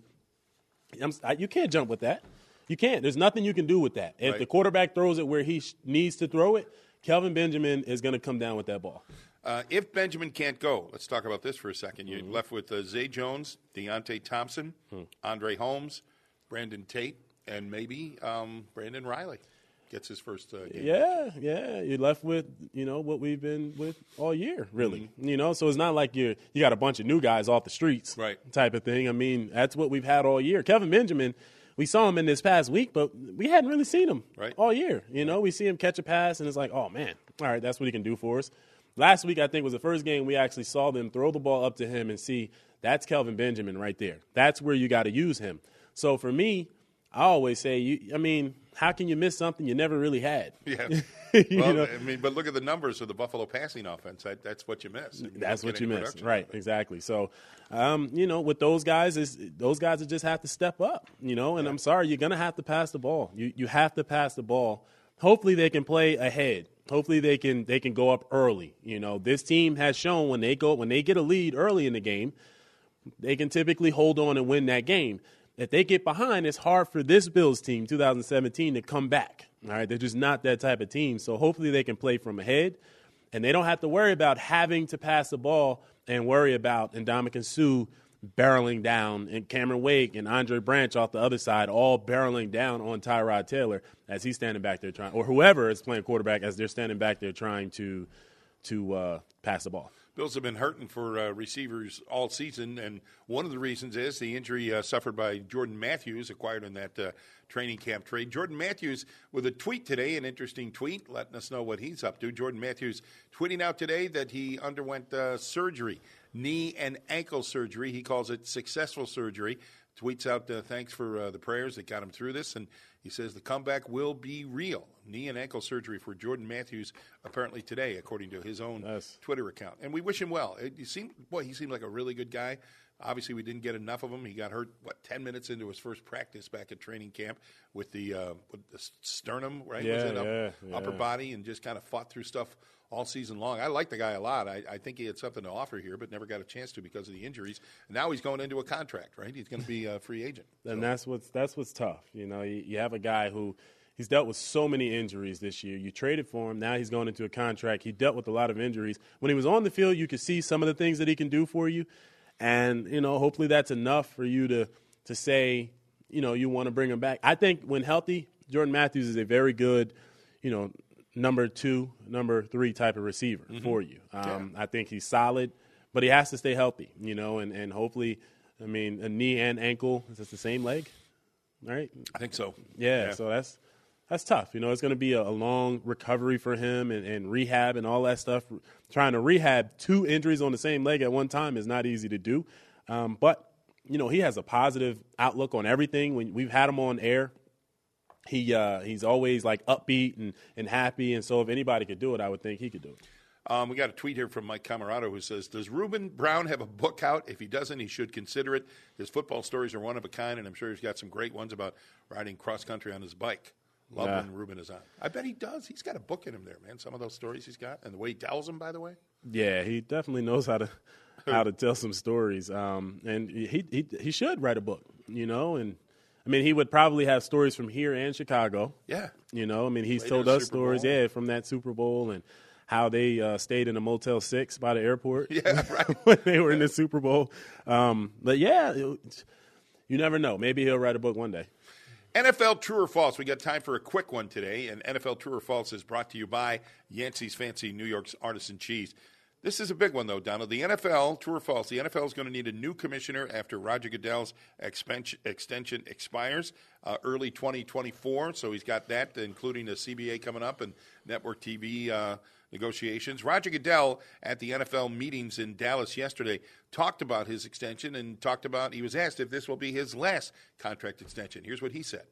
Speaker 3: You can't jump with that. You can't. There's nothing you can do with that. If the quarterback throws it where he needs to throw it, Kelvin Benjamin is going to come down with that ball.
Speaker 2: If Benjamin can't go, let's talk about this for a second. You're left with Zay Jones, Deontay Thompson, Andre Holmes, Brandon Tate, and maybe Brandon Riley gets his first game.
Speaker 3: Yeah. You're left with, what we've been with all year, really. So it's not like you got a bunch of new guys off the streets type of thing. I mean, that's what we've had all year. Kelvin Benjamin, we saw him in this past week, but we hadn't really seen him all year. We see him catch a pass, and it's like, oh, man, all right, that's what he can do for us. Last week, I think, was the first game we actually saw them throw the ball up to him and see that's Kelvin Benjamin right there. That's where you got to use him. So for me, I always say, how can you miss something you never really had?
Speaker 2: Yeah. But look at the numbers of the Buffalo passing offense. That's what you miss.
Speaker 3: That's what you miss. Right, exactly. So, with those guys, those guys will just have to step up, and I'm sorry, you're going to have to pass the ball. You have to pass the ball. Hopefully they can play ahead. Hopefully they can go up early. This team has shown when they get a lead early in the game, they can typically hold on and win that game. If they get behind, it's hard for this Bills team, 2017, to come back. All right, they're just not that type of team. So hopefully they can play from ahead, and they don't have to worry about having to pass the ball and worry about Ndamukong Suh barreling down and Cameron Wake and Andre Branch off the other side all barreling down on Tyrod Taylor as he's standing back there trying, or whoever is playing quarterback as they're standing back there trying to pass the ball.
Speaker 2: Bills have been hurting for receivers all season, and one of the reasons is the injury suffered by Jordan Matthews, acquired in that training camp trade. Jordan Matthews with a tweet today, an interesting tweet, letting us know what he's up to. Jordan Matthews tweeting out today that he underwent surgery, knee and ankle surgery. He calls it successful surgery. Tweets out thanks for the prayers that got him through this, and he says the comeback will be real. Knee and ankle surgery for Jordan Matthews apparently today, according to his own Twitter account. And we wish him well. He seemed like a really good guy. Obviously, we didn't get enough of him. He got hurt, 10 minutes into his first practice back at training camp with the sternum, right?
Speaker 3: Yeah,
Speaker 2: upper body, and just kind of fought through stuff all season long. I like the guy a lot. I think he had something to offer here, but never got a chance to because of the injuries. And now he's going into a contract, right? He's going to be a free agent.
Speaker 3: And that's what's tough. You have a guy who he's dealt with so many injuries this year. You traded for him. Now he's going into a contract. He dealt with a lot of injuries. When he was on the field, you could see some of the things that he can do for you. And, hopefully that's enough for you to say, you want to bring him back. I think when healthy, Jordan Matthews is a very good, number 2, number 3 type of receiver for you. I think he's solid, but he has to stay healthy, and hopefully, a knee and ankle, is this the same leg, right?
Speaker 2: I think so.
Speaker 3: Yeah. So that's tough. It's going to be a long recovery for him and rehab and all that stuff. Trying to rehab 2 injuries on the same leg at one time is not easy to do. But, he has a positive outlook on everything. When we've had him on air, he's always like upbeat and happy. And so if anybody could do it, I would think he could do it.
Speaker 2: We got a tweet here from Mike Camarado who says, does Reuben Brown have a book out? If he doesn't, he should consider it. His football stories are one of a kind, and I'm sure he's got some great ones about riding cross-country on his bike. Love when Reuben is on. I bet he does. He's got a book in him there, man. Some of those stories he's got, and the way he tells them, by the way.
Speaker 3: Yeah, he definitely knows how to tell some stories. And he should write a book, and he would probably have stories from here and Chicago.
Speaker 2: Yeah.
Speaker 3: He's
Speaker 2: Later
Speaker 3: told us
Speaker 2: Super Bowl.
Speaker 3: stories, from that Super Bowl and how they stayed in a Motel 6 by the airport.
Speaker 2: Yeah, right.
Speaker 3: when they were in the Super Bowl. But yeah, you never know. Maybe he'll write a book one day.
Speaker 2: NFL True or False. We got time for a quick one today, and NFL True or False is brought to you by Yancey's Fancy New York's Artisan Cheese. This is a big one, though, Donald. The NFL, true or false, the NFL is going to need a new commissioner after Roger Goodell's extension expires early 2024. So he's got that, including the CBA coming up and network TV negotiations. Roger Goodell at the NFL meetings in Dallas yesterday talked about his extension and he was asked if this will be his last contract extension. Here's what he said.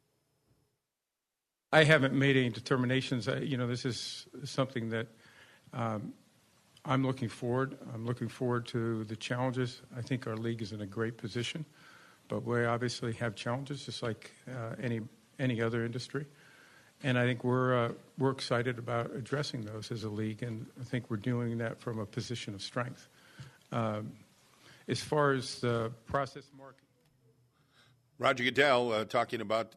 Speaker 5: I haven't made any determinations. This is something that I'm looking forward. I'm looking forward to the challenges. I think our league is in a great position, but we obviously have challenges just like any other industry. And I think we're excited about addressing those as a league, and I think we're doing that from a position of strength. As far as the process market,
Speaker 2: Roger Goodell talking about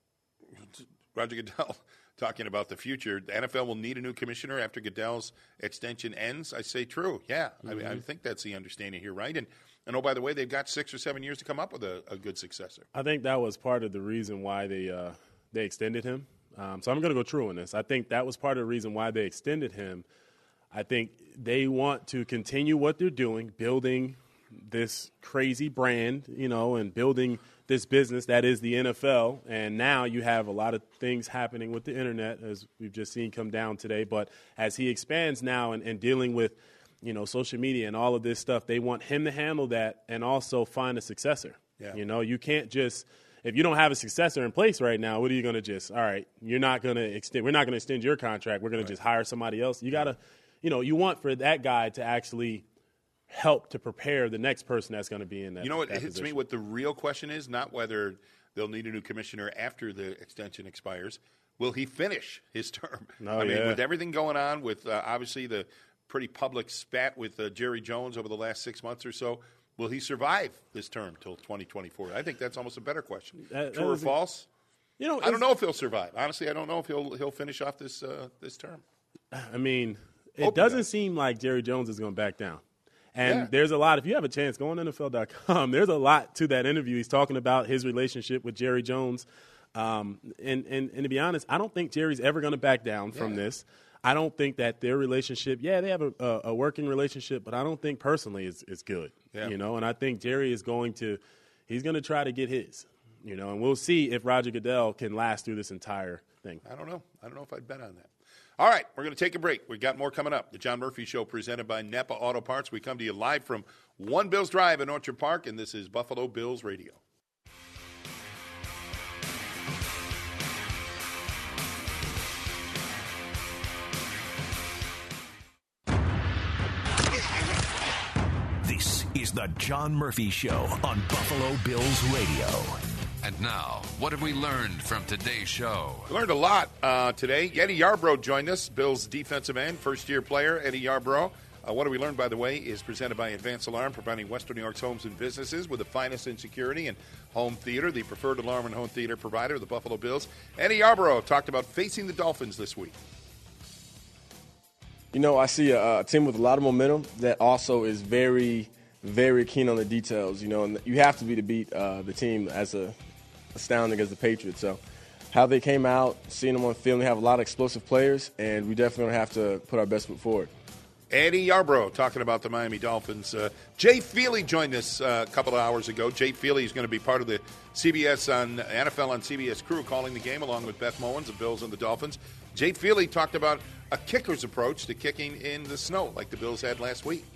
Speaker 2: the future. The NFL will need a new commissioner after Goodell's extension ends. I say true. Yeah, I think that's the understanding here, right? And oh, by the way, they've got 6 or 7 years to come up with a good successor.
Speaker 3: I think that was part of the reason why they extended him. So I'm going to go true on this. I think that was part of the reason why they extended him. I think they want to continue what they're doing, building this crazy brand, and building this business that is the NFL. And now you have a lot of things happening with the internet, as we've just seen come down today. But as he expands now and dealing with, social media and all of this stuff, they want him to handle that and also find a successor. Yeah. You can't just – if you don't have a successor in place right now, what are you going to just – all right, we're not going to extend your contract. We're going to just hire somebody else. You got to – you want for that guy to actually – help to prepare the next person that's going to be in that.
Speaker 2: What hits position. Me? What the real question is not whether they'll need a new commissioner after the extension expires. Will he finish his term? With everything going on, with obviously the pretty public spat with Jerry Jones over the last 6 months or so, will he survive this term till 2024? I think that's almost a better question. True or false? I don't know if he'll survive. Honestly, I don't know if he'll finish off this term.
Speaker 3: It doesn't seem like Jerry Jones is going to back down. And there's a lot, if you have a chance, go on NFL.com. There's a lot to that interview. He's talking about his relationship with Jerry Jones. And to be honest, I don't think Jerry's ever going to back down from this. I don't think that their relationship, they have a working relationship, but I don't think personally it's good. Yeah. And I think Jerry is he's going to try to get his, and we'll see if Roger Goodell can last through this entire thing.
Speaker 2: I don't know if I'd bet on that. All right, we're going to take a break. We've got more coming up. The John Murphy Show presented by Napa Auto Parts. We come to you live from One Bills Drive in Orchard Park, and this is Buffalo Bills Radio.
Speaker 1: This is the John Murphy Show on Buffalo Bills Radio.
Speaker 22: And now, what have we learned from today's show?
Speaker 2: We learned a lot today. Eddie Yarbrough joined us, Bills defensive end, first-year player, Eddie Yarbrough. What have we learned, by the way, is presented by Advance Alarm, providing Western New York's homes and businesses with the finest in security and home theater, the preferred alarm and home theater provider of the Buffalo Bills. Eddie Yarbrough talked about facing the Dolphins this week.
Speaker 16: I see a team with a lot of momentum that also is very, very keen on the details, and you have to be to beat the team as astounding as the Patriots. So how they came out, seeing them on film, they have a lot of explosive players, and we definitely have to put our best foot forward.
Speaker 2: Eddie Yarbrough talking about the Miami Dolphins. Jay Feely joined us a couple of hours ago. Jay Feely is going to be part of the NFL on CBS crew calling the game along with Beth Mowins, the Bills and the Dolphins. Jay Feely talked about a kicker's approach to kicking in the snow like the Bills had last week.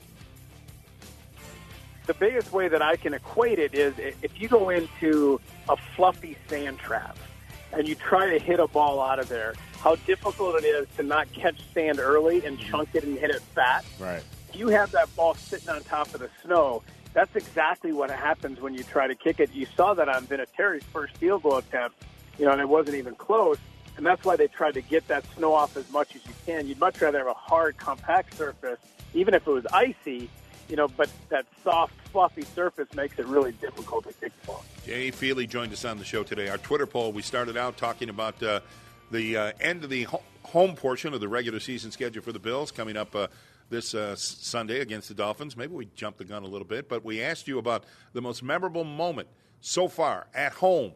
Speaker 17: The biggest way that I can equate it is if you go into a fluffy sand trap and you try to hit a ball out of there, how difficult it is to not catch sand early and chunk it and hit it fat.
Speaker 3: Right.
Speaker 17: You have that ball sitting on top of the snow. That's exactly what happens when you try to kick it. You saw that on Vinatieri's first field goal attempt, and it wasn't even close. And that's why they tried to get that snow off as much as you can. You'd much rather have a hard, compact surface, even if it was icy, but that soft, fluffy surface makes it really difficult to kick the ball.
Speaker 2: Jay Feely joined us on the show today. Our Twitter poll, we started out talking about the end of the home portion of the regular season schedule for the Bills coming up this Sunday against the Dolphins. Maybe we jumped the gun a little bit, but we asked you about the most memorable moment so far at home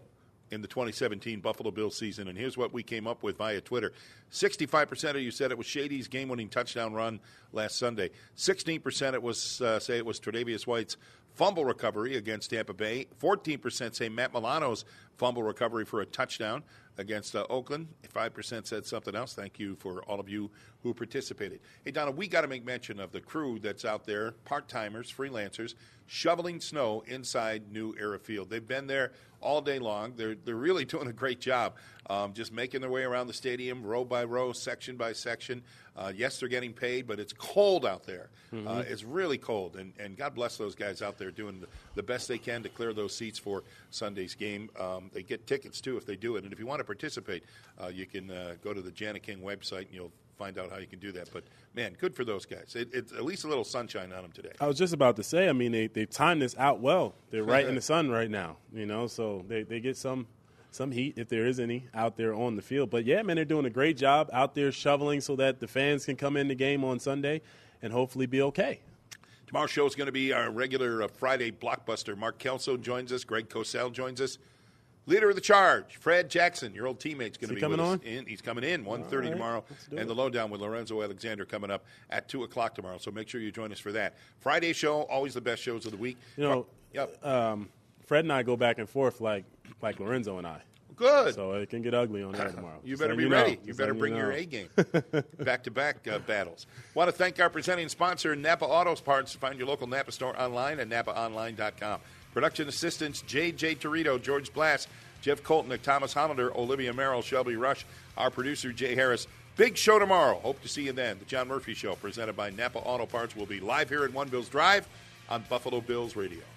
Speaker 2: in the 2017 Buffalo Bills season. And here's what we came up with via Twitter. 65% of you said it was Shady's game-winning touchdown run last Sunday. 16% it was say it was Tre'Davious White's fumble recovery against Tampa Bay. 14% say Matt Milano's fumble recovery for a touchdown against Oakland. 5% said something else. Thank you for all of you who participated. Hey, Donna, we got to make mention of the crew that's out there, part-timers, freelancers, shoveling snow inside New Era Field. They've been there all day long. They're really doing a great job, just making their way around the stadium, row by row, section by section. Yes, they're getting paid, but it's cold out there. It's really cold, and God bless those guys out there doing the best they can to clear those seats for Sunday's game. They get tickets, too, if they do it. And if you want to participate, you can go to the Jana King website, and you'll find out how you can do that. But, man, good for those guys. It's at least a little sunshine on them today.
Speaker 3: I was just about to say, I mean, they timed this out well. They're right in the sun right now, so they get some heat, if there is any, out there on the field. But, yeah, man, they're doing a great job out there shoveling so that the fans can come in the game on Sunday and hopefully be okay.
Speaker 2: Tomorrow's show is going to be our regular Friday blockbuster. Mark Kelso joins us. Greg Cosell joins us. Leader of the charge, Fred Jackson, your old teammate's going to be
Speaker 3: coming
Speaker 2: with
Speaker 3: on?
Speaker 2: us. He's coming in 1:30 tomorrow, and the lowdown with Lorenzo Alexander coming up at 2:00 tomorrow. So make sure you join us for that. Friday show, always the best shows of the week.
Speaker 3: Fred and I go back and forth like Lorenzo and I.
Speaker 2: Good.
Speaker 3: So it can get ugly on air tomorrow.
Speaker 2: You better be ready. You better bring your A game. Back-to-back battles. Want to thank our presenting sponsor, Napa Auto Parts. Find your local Napa store online at napaonline.com. Production assistants, J.J. Torito, George Blass, Jeff Koltnick, Thomas Hollander, Olivia Merrill, Shelby Rush, our producer, Jay Harris. Big show tomorrow. Hope to see you then. The John Murphy Show, presented by Napa Auto Parts, will be live here at One Bills Drive on Buffalo Bills Radio.